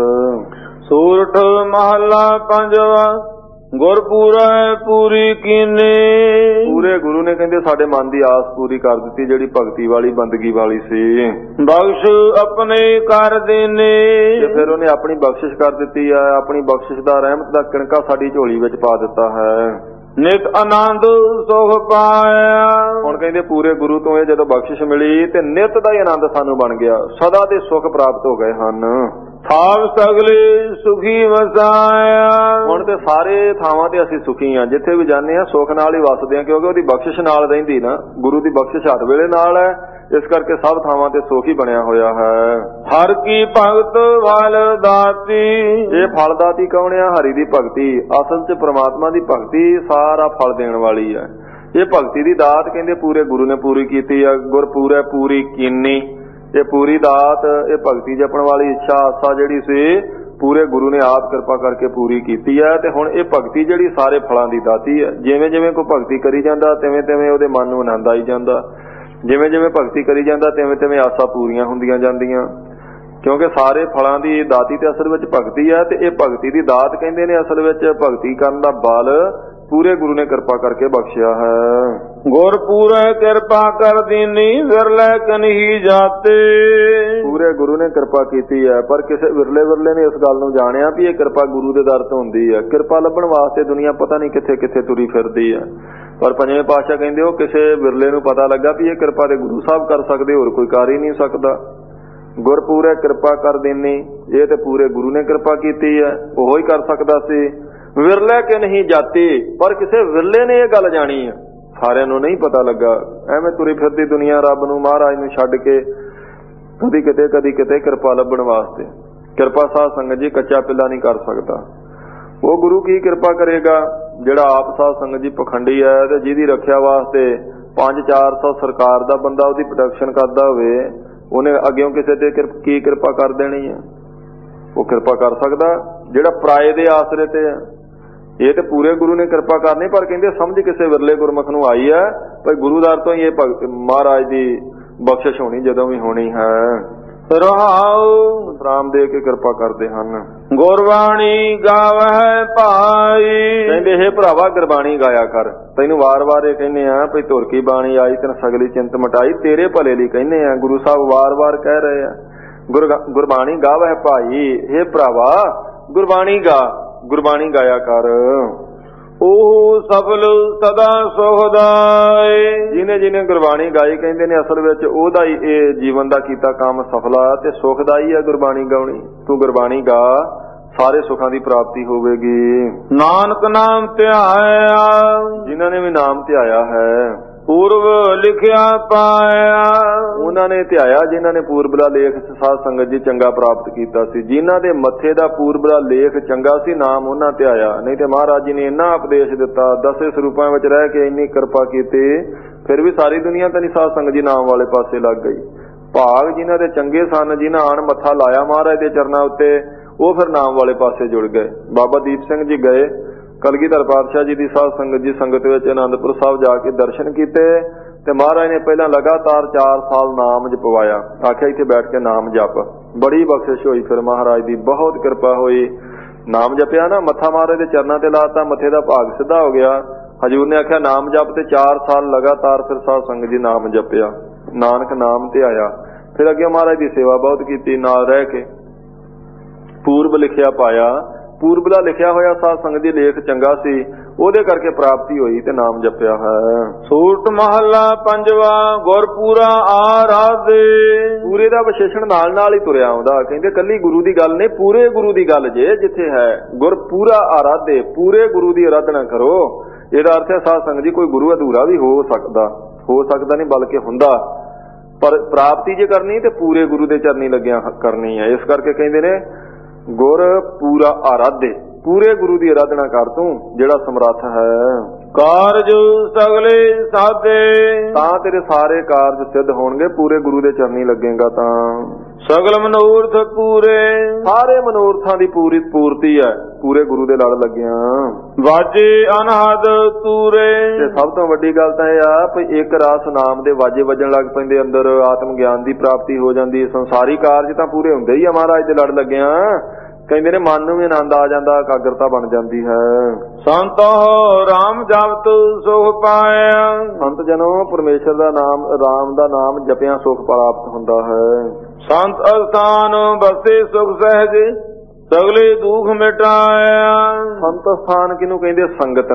ਸੂਰਠ ਮਹੱਲਾ ਪੰਜਵਾ, ਗੁਰ ਪੂਰਾ ਪੂਰੀ ਕੀਨੇ। ਪੂਰੇ ਗੁਰੂ ਨੇ ਕਹਿੰਦੇ ਸਾਡੇ ਮਨ ਦੀ ਆਸ ਪੂਰੀ ਕਰ ਦਿੱਤੀ, ਜਿਹੜੀ ਭਗਤੀ ਵਾਲੀ ਬੰਦਗੀ ਵਾਲੀ ਸੀ। ਬਖਸ਼ ਆਪਣੇ ਕਰ ਦੇਨੇ। ਤੇ ਫਿਰ ਉਹਨੇ ਆਪਣੀ ਬਖਸ਼ਿਸ਼ ਕਰ ਦਿੱਤੀ ਹੈ। ਆਪਣੀ ਬਖਸ਼ਿਸ਼ ਦਾ ਰਹਿਮਤ ਦਾ ਕਿਣਕਾ ਸਾਡੀ ਝੋਲੀ ਵਿੱਚ ਪਾ ਦਿੱਤਾ ਹੈ। ਨਿਤ ਆਨੰਦ ਸੁਖ ਪਾਇਆ। ਹੁਣ ਕਹਿੰਦੇ ਪੂਰੇ ਗੁਰੂ ਤੋਂ ਇਹ ਜਦੋਂ ਬਖਸ਼ਿਸ਼ ਮਿਲੀ ਤੇ ਨਿਤ ਦਾ ਹੀ ਆਨੰਦ ਸਾਨੂੰ ਬਣ ਗਿਆ, ਸਦਾ ਦੇ ਸੁਖ ਪ੍ਰਾਪਤ ਹੋ ਗਏ ਹਨ। ਥਾਵ ਸਗਲੇ ਸੁਖੀ ਵਸਾਇਆ। ਹੁਣ ਤੇ ਸਾਰੇ ਥਾਵਾਂ ਤੇ ਅਸੀਂ ਸੁਖੀ ਹਾਂ, ਜਿੱਥੇ ਵੀ ਜਾਂਦੇ ਹਾਂ ਸੁੱਖ ਨਾਲ ਹੀ ਵਸਦੇ ਹਾਂ, ਕਿਉਂਕਿ ਉਹਦੀ ਬਖਸ਼ਿਸ਼ ਨਾਲ ਰਹਿੰਦੀ ਨਾ, ਗੁਰੂ ਦੀ ਬਖਸ਼ਿਸ਼ ਹਰ ਵੇਲੇ ਨਾਲ ਹੈ, ਇਸ ਕਰਕੇ ਸਭ ਥਾਵਾਂ ਤੇ ਸੁਖ ਹੀ ਬਣਿਆ ਹੋਇਆ ਹੈ। ਹਰ ਕੀ ਭਗਤ ਫਲ ਦਾਤੀ। ਇਹ ਫਲ ਦਾਤੀ ਕੌਣ ਆ? ਹਰੀ ਦੀ ਭਗਤੀ। ਅਸਲ 'ਚ ਪ੍ਰਮਾਤਮਾ ਦੀ ਭਗਤੀ ਸਾਰਾ ਫਲ ਦੇਣ ਵਾਲੀ ਹੈ। ਇਹ ਭਗਤੀ ਦੀ ਦਾਤ ਕਹਿੰਦੇ ਪੂਰੇ ਗੁਰੂ ਨੇ ਪੂਰੀ ਕੀਤੀ ਆ। ਗੁਰ ਪੂਰੇ ਪੂਰੀ ਕੀਨੀ, ਇਹ ਪੂਰੀ ਦਾਤ, ਇਹ ਭਗਤੀ ਜਪਣ ਵਾਲੀ ਇੱਛਾ ਆਸਾ ਜਿਹੜੀ ਸੀ ਪੂਰੇ ਗੁਰੂ ਨੇ ਆਪ ਕਿਰਪਾ ਕਰਕੇ ਪੂਰੀ ਕੀਤੀ ਹੈ। ਤੇ ਹੁਣ ਇਹ ਭਗਤੀ ਜਿਹੜੀ ਸਾਰੇ ਫਲਾਂ ਦੀ ਦਾਤੀ ਹੈ। ਜਿਵੇਂ ਜਿਵੇਂ ਕੋਈ ਭਗਤੀ ਕਰੀ ਜਾਂਦਾ ਤਿਵੇਂ ਤਿਵੇਂ ਉਹਦੇ ਮਨ ਨੂੰ ਆਨੰਦ ਆਈ ਜਾਂਦਾ, ਜਿਵੇਂ ਜਿਵੇਂ ਭਗਤੀ ਕਰੀ ਜਾਂਦਾ ਤਿਵੇਂ ਤਿਵੇਂ ਆਸਾਂ ਪੂਰੀਆਂ ਹੁੰਦੀਆਂ ਜਾਂਦੀਆਂ, ਕਿਉਂਕਿ ਸਾਰੇ ਫਲਾਂ ਦੀ ਦਾਤੀ ਤੇ ਅਸਲ ਵਿੱਚ ਭਗਤੀ ਹੈ। ਤੇ ਇਹ ਭਗਤੀ ਦੀ ਦਾਤ ਕਹਿੰਦੇ ਨੇ ਅਸਲ ਵਿੱਚ ਭਗਤੀ ਕਰਨ ਦਾ ਬਲ ਪੂਰੇ ਗੁਰੂ ਨੇ ਕਿਰਪਾ ਕਰਕੇ ਬਖਸ਼ਿਆ ਹੈ। ਗੁਰ ਪੂਰੇ ਕਿਰਪਾ ਕਰ ਦੀਨੀ ਵਿਰਲੇ ਕਨਹੀ ਜਾਤੇ। ਪੂਰੇ ਗੁਰੂ ਨੇ ਕਿਰਪਾ ਕੀਤੀ ਹੈ, ਪਰ ਕਿਸੇ ਵਿਰਲੇ ਵਿਰਲੇ ਨੇ ਇਸ ਗੱਲ ਨੂੰ ਜਾਣਿਆ ਵੀ ਇਹ ਕਿਰਪਾ ਗੁਰੂ ਦੇ ਦਰ ਤੋਂ ਹੁੰਦੀ ਹੈ। ਕਿਰਪਾ ਲੱਭਣ ਵਾਸਤੇ ਦੁਨੀਆ ਪਤਾ ਨਹੀਂ ਕਿੱਥੇ ਕਿੱਥੇ ਤੁਰੀ ਫਿਰਦੀ ਹੈ, ਪਰ ਪੰਜਵੇਂ ਪਾਤਸ਼ਾਹ ਕਹਿੰਦੇ ਉਹ ਕਿਸੇ ਵਿਰਲੇ ਨੂੰ ਪਤਾ ਲੱਗਾ ਵੀ ਇਹ ਕਿਰਪਾ ਤੇ ਗੁਰੂ ਸਾਹਿਬ ਕਰ ਸਕਦੇ, ਹੋਰ ਕੋਈ ਕਰ ਹੀ ਨਹੀਂ ਸਕਦਾ। ਗੁਰ ਪੂਰੇ ਕਿਰਪਾ ਕਰ ਦੇਣੀ, ਇਹ ਤੇ ਪੂਰੇ ਗੁਰੂ ਨੇ ਕਿਰਪਾ ਕੀਤੀ ਹੈ, ਉਹੋ ਹੀ ਕਰ ਸਕਦਾ ਸੀ। ਵਿਰਲੇ ਕਿ ਨਹੀਂ ਜਾਤੀ, ਪਰ ਕਿਸੇ ਵਿਰਲੇ ਨੇ ਇਹ ਗੱਲ ਜਾਣੀ ਹੈ, ਸਾਰਿਆਂ ਨੂੰ ਨਹੀਂ ਪਤਾ ਲੱਗਾ। ਐਵੇਂ ਤੁਰੀ ਫਿਰਦੀ ਦੁਨੀਆ ਰੱਬ ਨੂੰ ਮਹਾਰਾਜ ਨੂੰ ਛੱਡ ਕੇ ਕਦੀ ਕਿਤੇ ਕਿਰਪਾ ਲੱਭਣ ਵਾਸਤੇ। ਕਿਰਪਾ ਸਾਧ ਸੰਗਤ ਜੀ ਕੱਚਾ ਪਿੱਲਾ ਨਹੀਂ ਕਰ ਸਕਦਾ। ਉਹ ਗੁਰੂ ਕੀ ਕਿਰਪਾ ਕਰੇਗਾ ਜਿਹੜਾ ਆਪ ਸਾਧ ਸੰਗਤ ਜੀ ਪਖੰਡੀ ਹੈ ਤੇ ਜਿਹਦੀ ਰੱਖਿਆ ਵਾਸਤੇ 500-400 ਸਰਕਾਰ ਦਾ ਬੰਦਾ ਉਹਦੀ ਪ੍ਰੋਟੈਕਸ਼ਨ ਕਰਦਾ ਹੋਵੇ, ਉਹਨੇ ਅੱਗਿਓਂ ਕਿਸੇ ਤੇ ਕੀ ਕਿਰਪਾ ਕਰ ਦੇਣੀ ਹੈ? ਉਹ ਕਿਰਪਾ ਕਰ ਸਕਦਾ ਜਿਹੜਾ ਪਰਾਏ ਦੇ ਆਸਰੇ ਤੇ ਹੈ। ਇਹ ਤੇ ਪੂਰੇ ਗੁਰੂ ਨੇ ਕਿਰਪਾ ਕਰਨੀ, ਪਰ ਕਹਿੰਦੇ ਸਮਝ ਕਿਸੇ ਵਿਰਲੇ ਗੁਰਮੁਖ ਨੂੰ ਆਈ ਹੈ ਭਾਈ ਗੁਰੂ ਦਰ ਤੋਂ ਹੀ ਇਹ ਮਹਾਰਾਜ ਦੀ ਬਖਸ਼ਿਸ਼ ਹੋਣੀ ਜਦੋਂ ਵੀ ਹੋਣੀ ਹੈ। ਰਹਾਉ ਰਾਮ ਦੇ ਕੇ ਕਿਰਪਾ ਕਰਦੇ ਹਨ। ਗੁਰਬਾਣੀ ਗਾਵਹਿ ਭਾਈ। ਕਹਿੰਦੇ ਇਹ ਭਰਾਵਾ ਗੁਰਬਾਣੀ ਗਾਇਆ ਕਰ। ਤੈਨੂੰ ਵਾਰ-ਵਾਰ ਇਹ ਕਹਿੰਦੇ ਆ ਭਈ ਧੁਰ ਕੀ ਬਾਣੀ ਆਈ ਤੈਨੂੰ ਸਗਲੀ ਚਿੰਤ ਮਟਾਈ, ਤੇਰੇ ਭਲੇ ਲਈ ਕਹਿੰਦੇ ਆ। ਗੁਰੂ ਸਾਹਿਬ ਵਾਰ-ਵਾਰ ਕਹਿ ਰਹੇ ਆ ਗੁਰਬਾਣੀ ਗਾਵਹਿ ਭਾਈ, ਇਹ ਭਰਾਵਾ ਗੁਰਬਾਣੀ ਗਾ, ਗੁਰਬਾਣੀ ਗਾਇਆ ਕਰ। ਉਹ ਸਫਲ ਸਦਾ ਸੁਖਦਾਈ। ਜਿਹਨੇ ਗੁਰਬਾਣੀ ਗਾਈ ਕਹਿੰਦੇ ਨੇ ਅਸਲ ਵਿੱਚ ਉਹਦਾ ਹੀ ਇਹ ਜੀਵਨ ਦਾ ਕੀਤਾ ਕੰਮ ਸਫਲਾ ਤੇ ਸੁਖਦਾਈ ਹੈ ਗੁਰਬਾਣੀ ਗਾਉਣੀ। ਤੂੰ ਗੁਰਬਾਣੀ ਗਾ, ਸਾਰੇ ਸੁੱਖਾਂ ਦੀ ਪ੍ਰਾਪਤੀ ਹੋਵੇਗੀ। ਨਾਨਕ ਨਾਮ ਧਿਆਇਆ, ਜਿਨ੍ਹਾਂ ਨੇ ਵੀ ਨਾਮ ਧਿਆਇਆ ਹੈ ਪੂਰਬ ਲਿਖਿਆ ਪਾਇਆ। ਉਹਨਾਂ ਨੇ ਧਿਆਇਆ ਜਿਨ੍ਹਾਂ ਨੇ ਪੂਰਬਲਾ ਲੇਖ ਸਾਧ ਸੰਗਤ ਜੀ ਚੰਗਾ ਪ੍ਰਾਪਤ ਕੀਤਾ ਸੀ। ਜਿਨ੍ਹਾਂ ਦੇ ਮੱਥੇ ਦਾ ਪੂਰਬਲਾ ਲੇਖ ਚੰਗਾ ਸੀ, ਨਾਮ ਉਹਨਾਂ ਧਿਆਇਆ। ਨਹੀਂ ਤੇ ਮਹਾਰਾਜ ਜੀ ਨੇ ਇੰਨਾ ਉਪਦੇਸ਼ ਦਿੱਤਾ, 10 ਸਰੂਪਾਂ ਵਿੱਚ ਰਹਿ ਕੇ ਇੰਨੀ ਕਿਰਪਾ ਕੀਤੀ, ਫਿਰ ਵੀ ਸਾਰੀ ਦੁਨੀਆ ਤਾਂ ਨਹੀਂ ਸਾਧ ਸੰਗਤ ਜੀ ਨਾਮ ਵਾਲੇ ਪਾਸੇ ਲੱਗ ਗਈ। ਭਾਗ ਜਿਨ੍ਹਾਂ ਦੇ ਚੰਗੇ ਸਨ, ਜਿਨ੍ਹਾਂ ਆਣ ਮੱਥਾ ਲਾਇਆ ਮਹਾਰਾਜ ਦੇ ਚਰਨਾਂ ਉੱਤੇ, ਉਹ ਫਿਰ ਨਾਮ ਵਾਲੇ ਪਾਸੇ ਜੁੜ ਗਏ। ਬਾਬਾ ਦੀਪ ਸਿੰਘ ਜੀ ਗਏ, ਕਲਗੀਧਰ ਪਾਤਸ਼ਾਹ ਜੀ ਦੀ ਸਾਧ ਸੰਗਤ ਜੀ ਸੰਗਤ ਵਿੱਚ ਅਨੰਦਪੁਰ ਸਾਹਿਬ ਜਾ ਕੇ ਦਰਸ਼ਨ ਕੀਤੇ ਤੇ ਮਹਾਰਾਜ ਨੇ ਪਹਿਲਾਂ ਲਗਾਤਾਰ 4 ਸਾਲ ਨਾਮ ਜਪਵਾਇਆ। ਆਖਿਆ ਇੱਥੇ ਬੈਠ ਕੇ ਨਾਮ ਜਪ। ਬੜੀ ਬਖਸ਼ਿਸ਼ ਹੋਈ, ਫਿਰ ਮਹਾਰਾਜ ਦੀ ਬਹੁਤ ਕਿਰਪਾ ਹੋਈ। ਨਾਮ ਜਪਿਆ ਨਾ, ਮੱਥਾ ਮਹਾਰਾਜ ਦੇ ਚਰਨਾਂ ਤੇ ਲਾਤਾ, ਮੱਥੇ ਦਾ ਭਾਗ ਸਿੱਧਾ ਹੋ ਗਿਆ। ਹਜੂਰ ਨੇ ਆਖਿਆ ਨਾਮ ਜਪ, ਤੇ 4 ਸਾਲ ਲਗਾਤਾਰ ਫਿਰ ਸਾਧ ਸੰਗਤ ਜੀ ਨਾਮ ਜਪਿਆ। ਨਾਨਕ ਨਾਮ ਤੇ ਆਇਆ। ਫਿਰ ਅੱਗੇ ਮਹਾਰਾਜ ਦੀ ਸੇਵਾ ਬਹੁਤ ਕੀਤੀ ਨਾਲ ਰਹਿ ਕੇ। ਪੂਰਬ ਲਿਖਿਆ ਪਾਇਆ, ਪੂਰਬਲਾ ਲਿਖਿਆ ਹੋਇਆ ਸਾਧ ਸੰਗਤ ਦੀ ਲੇਖ ਚੰਗਾ ਸੀ, ਉਹਦੇ ਕਰਕੇ ਪ੍ਰਾਪਤੀ ਹੋਈ ਤੇ ਨਾਮ ਜਪਿਆ ਹੈ। ਸੂਟ ਮਹੱਲਾ ਪੰਜਵਾ ਗੁਰ ਪੂਰਾ ਆਰਾਧੇ। ਪੂਰੇ ਦਾ ਵਿਸ਼ੇਸ਼ਣ ਨਾਲ ਨਾਲ ਹੀ ਤੁਰਿਆ ਆਉਂਦਾ। ਕਹਿੰਦੇ ਕੱਲੀ ਗੁਰੂ ਦੀ ਗੱਲ ਨਹੀਂ, ਪੂਰੇ ਗੁਰੂ ਦੀ ਗੱਲ ਜੇ ਜਿੱਥੇ ਹੈ। ਗੁਰ ਪੂਰਾ ਆਰਾਧੇ, ਪੂਰੇ ਗੁਰੂ ਦੀ ਆਰਾਧਨਾ ਕਰੋ। ਇਹਦਾ ਅਰਥ ਹੈ ਸਾਧ ਸੰਗਤ ਜੀ ਕੋਈ ਗੁਰੂ ਅਧੂਰਾ ਵੀ ਹੋ ਸਕਦਾ ਨਹੀਂ, ਬਲਕਿ ਹੁੰਦਾ, ਪਰ ਪ੍ਰਾਪਤੀ ਜੇ ਕਰਨੀ ਤੇ ਪੂਰੇ ਗੁਰੂ ਦੇ ਚਰਨੀ ਲੱਗਿਆ ਕਰਨੀ ਹੈ। ਇਸ ਕਰਕੇ ਕਹਿੰਦੇ ਨੇ ਗੁਰ ਪੂਰਾ ਆਰਾਧੇ, ਪੂਰੇ ਗੁਰੂ ਦੀ ਆਰਾਧਨਾ ਕਰ ਤੂੰ ਜਿਹੜਾ ਸਮਰੱਥ ਹੈ। ਕਾਰਜ ਸਗਲੇ ਸਾਧੇ, ਤਾਂ ਤੇਰੇ ਸਾਰੇ ਕਾਰਜ ਸਿੱਧ ਹੋਣਗੇ, ਪੂਰੇ ਗੁਰੂ ਦੇ ਚਰਨੀ ਲੱਗੇਗਾ ਤਾਂ। ਸਗਲ ਮਨੋਰਥ ਪੂਰੇ, ਸਾਰੇ ਮਨੋਰਥਾਂ ਦੀ ਪੂਰਤੀ ਹੈ ਪੂਰੇ ਗੁਰੂ ਦੇ ਲੜ ਲੱਗਿਆ। ਵਾਜੇ ਅਨਹਦ ਤੂਰੇ, ਤੇ ਸਭ ਤੋਂ ਵੱਡੀ ਗੱਲ ਤਾਂ ਇਹ ਆ ਵੀ ਇੱਕ ਰਾਸ ਨਾਮ ਦੇ ਵਾਜੇ ਵੱਜਣ ਲੱਗ ਪੈਂਦੇ, ਅੰਦਰ ਆਤਮ ਗਿਆਨ ਦੀ ਪ੍ਰਾਪਤੀ ਹੋ ਜਾਂਦੀ। ਸੰਸਾਰੀ ਕਾਰਜ ਤਾਂ ਪੂਰੇ ਹੁੰਦੇ ਹੀ ਆ ਮਹਾਰਾਜ ਦੇ ਲੜ ਲੱਗਿਆ। ਕਹਿੰਦੇ ਨੇ ਮਨ ਨੂੰ ਵੀ ਆਨੰਦ ਆ ਜਾਂਦਾ, ਇਕਾਗਰਤਾ ਬਣ ਜਾਂਦੀ ਹੈ। ਸੰਤ ਰਾਮ ਜਪਤ ਸੁਖ ਪਾਇਆ, ਸੰਤ ਜਨੋ ਪਰਮੇਸ਼ਰ ਦਾ ਨਾਮ, ਰਾਮ ਦਾ ਨਾਮ ਜਪਿਆ ਸੁਖ ਪ੍ਰਾਪਤ ਹੁੰਦਾ ਹੈ। ਸੰਤ ਅਸਥਾਨ ਬਸੇ ਸੁਖ ਸਹਿਜ, ਸਗਲੇ ਦੁੱਖ ਮਿਟਾਇਆ। ਸੰਤ ਸਥਾਨ ਕਿਹਨੂੰ ਕਹਿੰਦੇ? ਸੰਗਤ ਨੂੰ।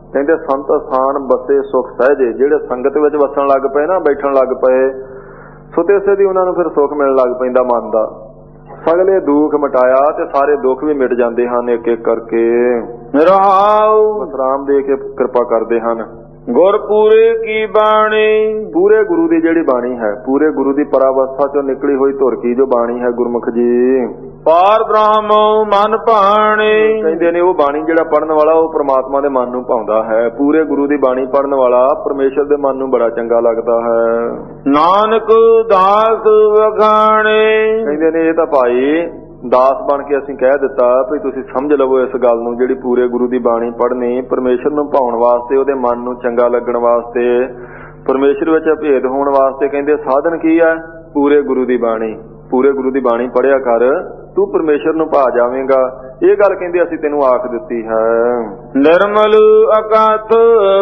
ਕਹਿੰਦੇ ਸੰਤ ਅਸਥਾਨ ਬਸੇ ਸੁਖ ਸਹਿਜੇ। ਜਿਹੜੇ ਸੰਗਤ ਵਿੱਚ ਵਸਣ ਲੱਗ ਪਏ ਨਾ, ਬੈਠਣ ਲੱਗ ਪਏ, ਸੁਤੇ ਸਿੱਧੀ ਉਹਨਾਂ ਨੂੰ ਫਿਰ ਸੁੱਖ ਮਿਲਣ ਲੱਗ ਪੈਂਦਾ ਮਨ ਦਾ। ਸਗਲੇ ਦੁੱਖ ਮਿਟਾਇਆ ਤੇ ਸਾਰੇ ਦੁੱਖ ਵੀ ਮਿਟ ਜਾਂਦੇ ਹਨ ਇੱਕ ਇੱਕ ਕਰਕੇ। ਰਹਾਉ ਵਿਸਰਾਮ ਦੇ ਕੇ ਕਿਰਪਾ ਕਰਦੇ ਹਨ। ਗੁਰ ਪੂਰੇ ਕੀ ਬਾਣੀ। ਪੂਰੇ ਗੁਰੂ ਦੀ ਜਿਹੜੀ ਬਾਣੀ ਹੈ, ਪੂਰੇ ਗੁਰੂ ਦੀ ਪਰਾਵਸਥਾ ਚੋਂ ਨਿਕਲੀ ਹੋਈ ਧੁਰ ਕੀ ਜੋ ਬਾਣੀ ਹੈ ਗੁਰਮੁਖ ਜੀ। ਪਾਰ ਬ੍ਰਹਮ ਮਨ ਭਾਣੀ। ਕਹਿੰਦੇ ਨੇ ਉਹ ਬਾਣੀ ਜਿਹੜਾ ਪੜਨ ਵਾਲਾ ਉਹ ਪ੍ਰਮਾਤਮਾ ਦੇ ਮਨ ਨੂੰ ਭਾਉਂਦਾ ਹੈ। ਪੂਰੇ ਗੁਰੂ ਦੀ ਬਾਣੀ ਪੜਨ ਵਾਲਾ ਪਰਮੇਸ਼ਰ ਦੇ ਮਨ ਨੂੰ ਬੜਾ ਚੰਗਾ ਲੱਗਦਾ ਹੈ। ਨਾਨਕ ਦਾਸ ਵਖਾਣੇ। ਕਹਿੰਦੇ ਨੇ ਇਹ ਤਾਂ ਭਾਈ ਦਾਸ ਬਣ ਕੇ ਅਸੀਂ ਕਹਿ ਦਿੱਤਾ ਵੀ ਤੁਸੀਂ ਸਮਝ ਲਵੋ ਇਸ ਗੱਲ ਨੂੰ, ਜਿਹੜੀ ਪੂਰੇ ਗੁਰੂ ਦੀ ਬਾਣੀ ਪੜ੍ਹਨੀ ਪਰਮੇਸ਼ਰ ਨੂੰ ਭਾਉਣ ਵਾਸਤੇ, ਉਹਦੇ ਮਨ ਨੂੰ ਚੰਗਾ ਲੱਗਣ ਵਾਸਤੇ, ਪਰਮੇਸ਼ਰ ਵਿੱਚ ਭੇਦ ਹੋਣ ਵਾਸਤੇ। ਕਹਿੰਦੇ ਸਾਧਨ ਕੀ ਹੈ? ਪੂਰੇ ਗੁਰੂ ਦੀ ਬਾਣੀ। ਪੂਰੇ ਗੁਰੂ ਦੀ ਬਾਣੀ ਪੜ੍ਹਿਆ ਕਰ, ਤੂੰ ਪਰਮੇਸ਼ਰ ਨੂੰ ਭਾ ਜਾਵੇਂਗਾ। ਇਹ ਗੱਲ ਕਹਿੰਦੇ ਅਸੀਂ ਤੈਨੂੰ ਆਖ ਦਿੱਤੀ ਹੈ। ਨਿਰਮਲ ਅਕਥ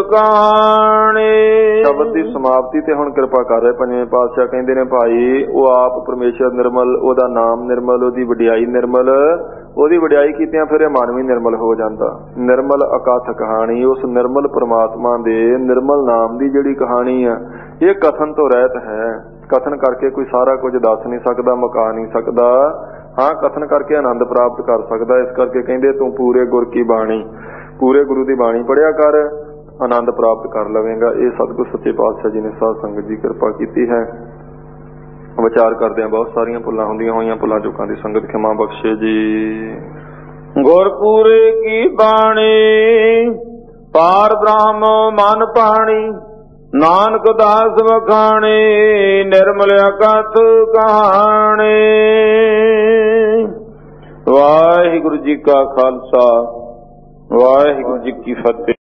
ਕਹਾਣੀ। ਸ਼ਬਦ ਦੀ ਸਮਾਪਤੀ ਤੇ ਹੁਣ ਕਿਰਪਾ ਕਰ ਰਹੇ ਪੰਜਵੇਂ ਪਾਤਸ਼ਾਹ। ਕਹਿੰਦੇ ਨੇ ਭਾਈ ਉਹ ਆਪ ਪਰਮੇਸ਼ਰ ਨਿਰਮਲ, ਉਹਦਾ ਨਾਮ ਨਿਰਮਲ, ਉਹਦੀ ਵਡਿਆਈ ਨਿਰਮਲ। ਉਹਦੀ ਵਡਿਆਈ ਕੀਤਿਆਂ ਫਿਰ ਇਹ ਮਨ ਵੀ ਨਿਰਮਲ ਹੋ ਜਾਂਦਾ। ਨਿਰਮਲ ਅਕਥ ਕਹਾਣੀ, ਉਸ ਨਿਰਮਲ ਪ੍ਰਮਾਤਮਾ ਦੇ ਨਿਰਮਲ ਨਾਮ ਦੀ ਜਿਹੜੀ ਕਹਾਣੀ ਆ, ਇਹ ਕਥਨ ਤੋਂ ਰਹਿਤ ਹੈ। ਕਥਨ ਕਰਕੇ ਕੋਈ ਸਾਰਾ ਕੁਝ ਦੱਸ ਨਹੀਂ ਸਕਦਾ, ਮੁਕਾ ਨਹੀਂ ਸਕਦਾ। ਹਾਂ, ਕਥਨ ਕਰਕੇ ਆਨੰਦ ਪ੍ਰਾਪਤ ਕਰ ਸਕਦਾ। ਇਸ ਕਰਕੇ ਕਹਿੰਦੇ ਤੂੰ ਪੂਰੇ ਗੁਰ ਕੀ ਬਾਣੀ, ਪੂਰੇ ਗੁਰੂ ਦੀ ਬਾਣੀ ਪੜ੍ਹਿਆ ਕਰ, ਆਨੰਦ ਪ੍ਰਾਪਤ ਕਰ ਲਵੇਂਗਾ। ਇਹ ਸਤਿਗੁਰ ਸੱਚੇ ਪਾਤਸ਼ਾਹ ਜੀ ਨੇ ਸਾਧ ਸੰਗਤ ਜੀ ਕਿਰਪਾ ਕੀਤੀ ਹੈ। ਵਿਚਾਰ ਕਰਦੇ ਹਾਂ, ਬਹੁਤ ਸਾਰੀਆਂ ਭੁੱਲਾਂ ਹੁੰਦੀਆਂ ਹੋਈਆਂ, ਭੁੱਲਾਂ ਚੁੱਕਾਂ ਦੀ ਸੰਗਤ ਖਿਮਾ ਬਖਸ਼ੇ ਜੀ। ਗੁਰ ਪੂਰੇ ਕੀ ਬਾਣੀ, ਪਾਰ ਬ੍ਰਹਮ ਮਨ ਭਾਣੀ। ਨਾਨਕ ਦਾਸ ਵਖਾਣੇ, ਨਿਰਮਲ ਅਕਥ ਕਹਾਣੀ। ਵਾਹਿਗੁਰੂ ਜੀ ਕਾ ਖਾਲਸਾ, ਵਾਹਿਗੁਰੂ ਜੀ ਕੀ ਫਤਿਹ।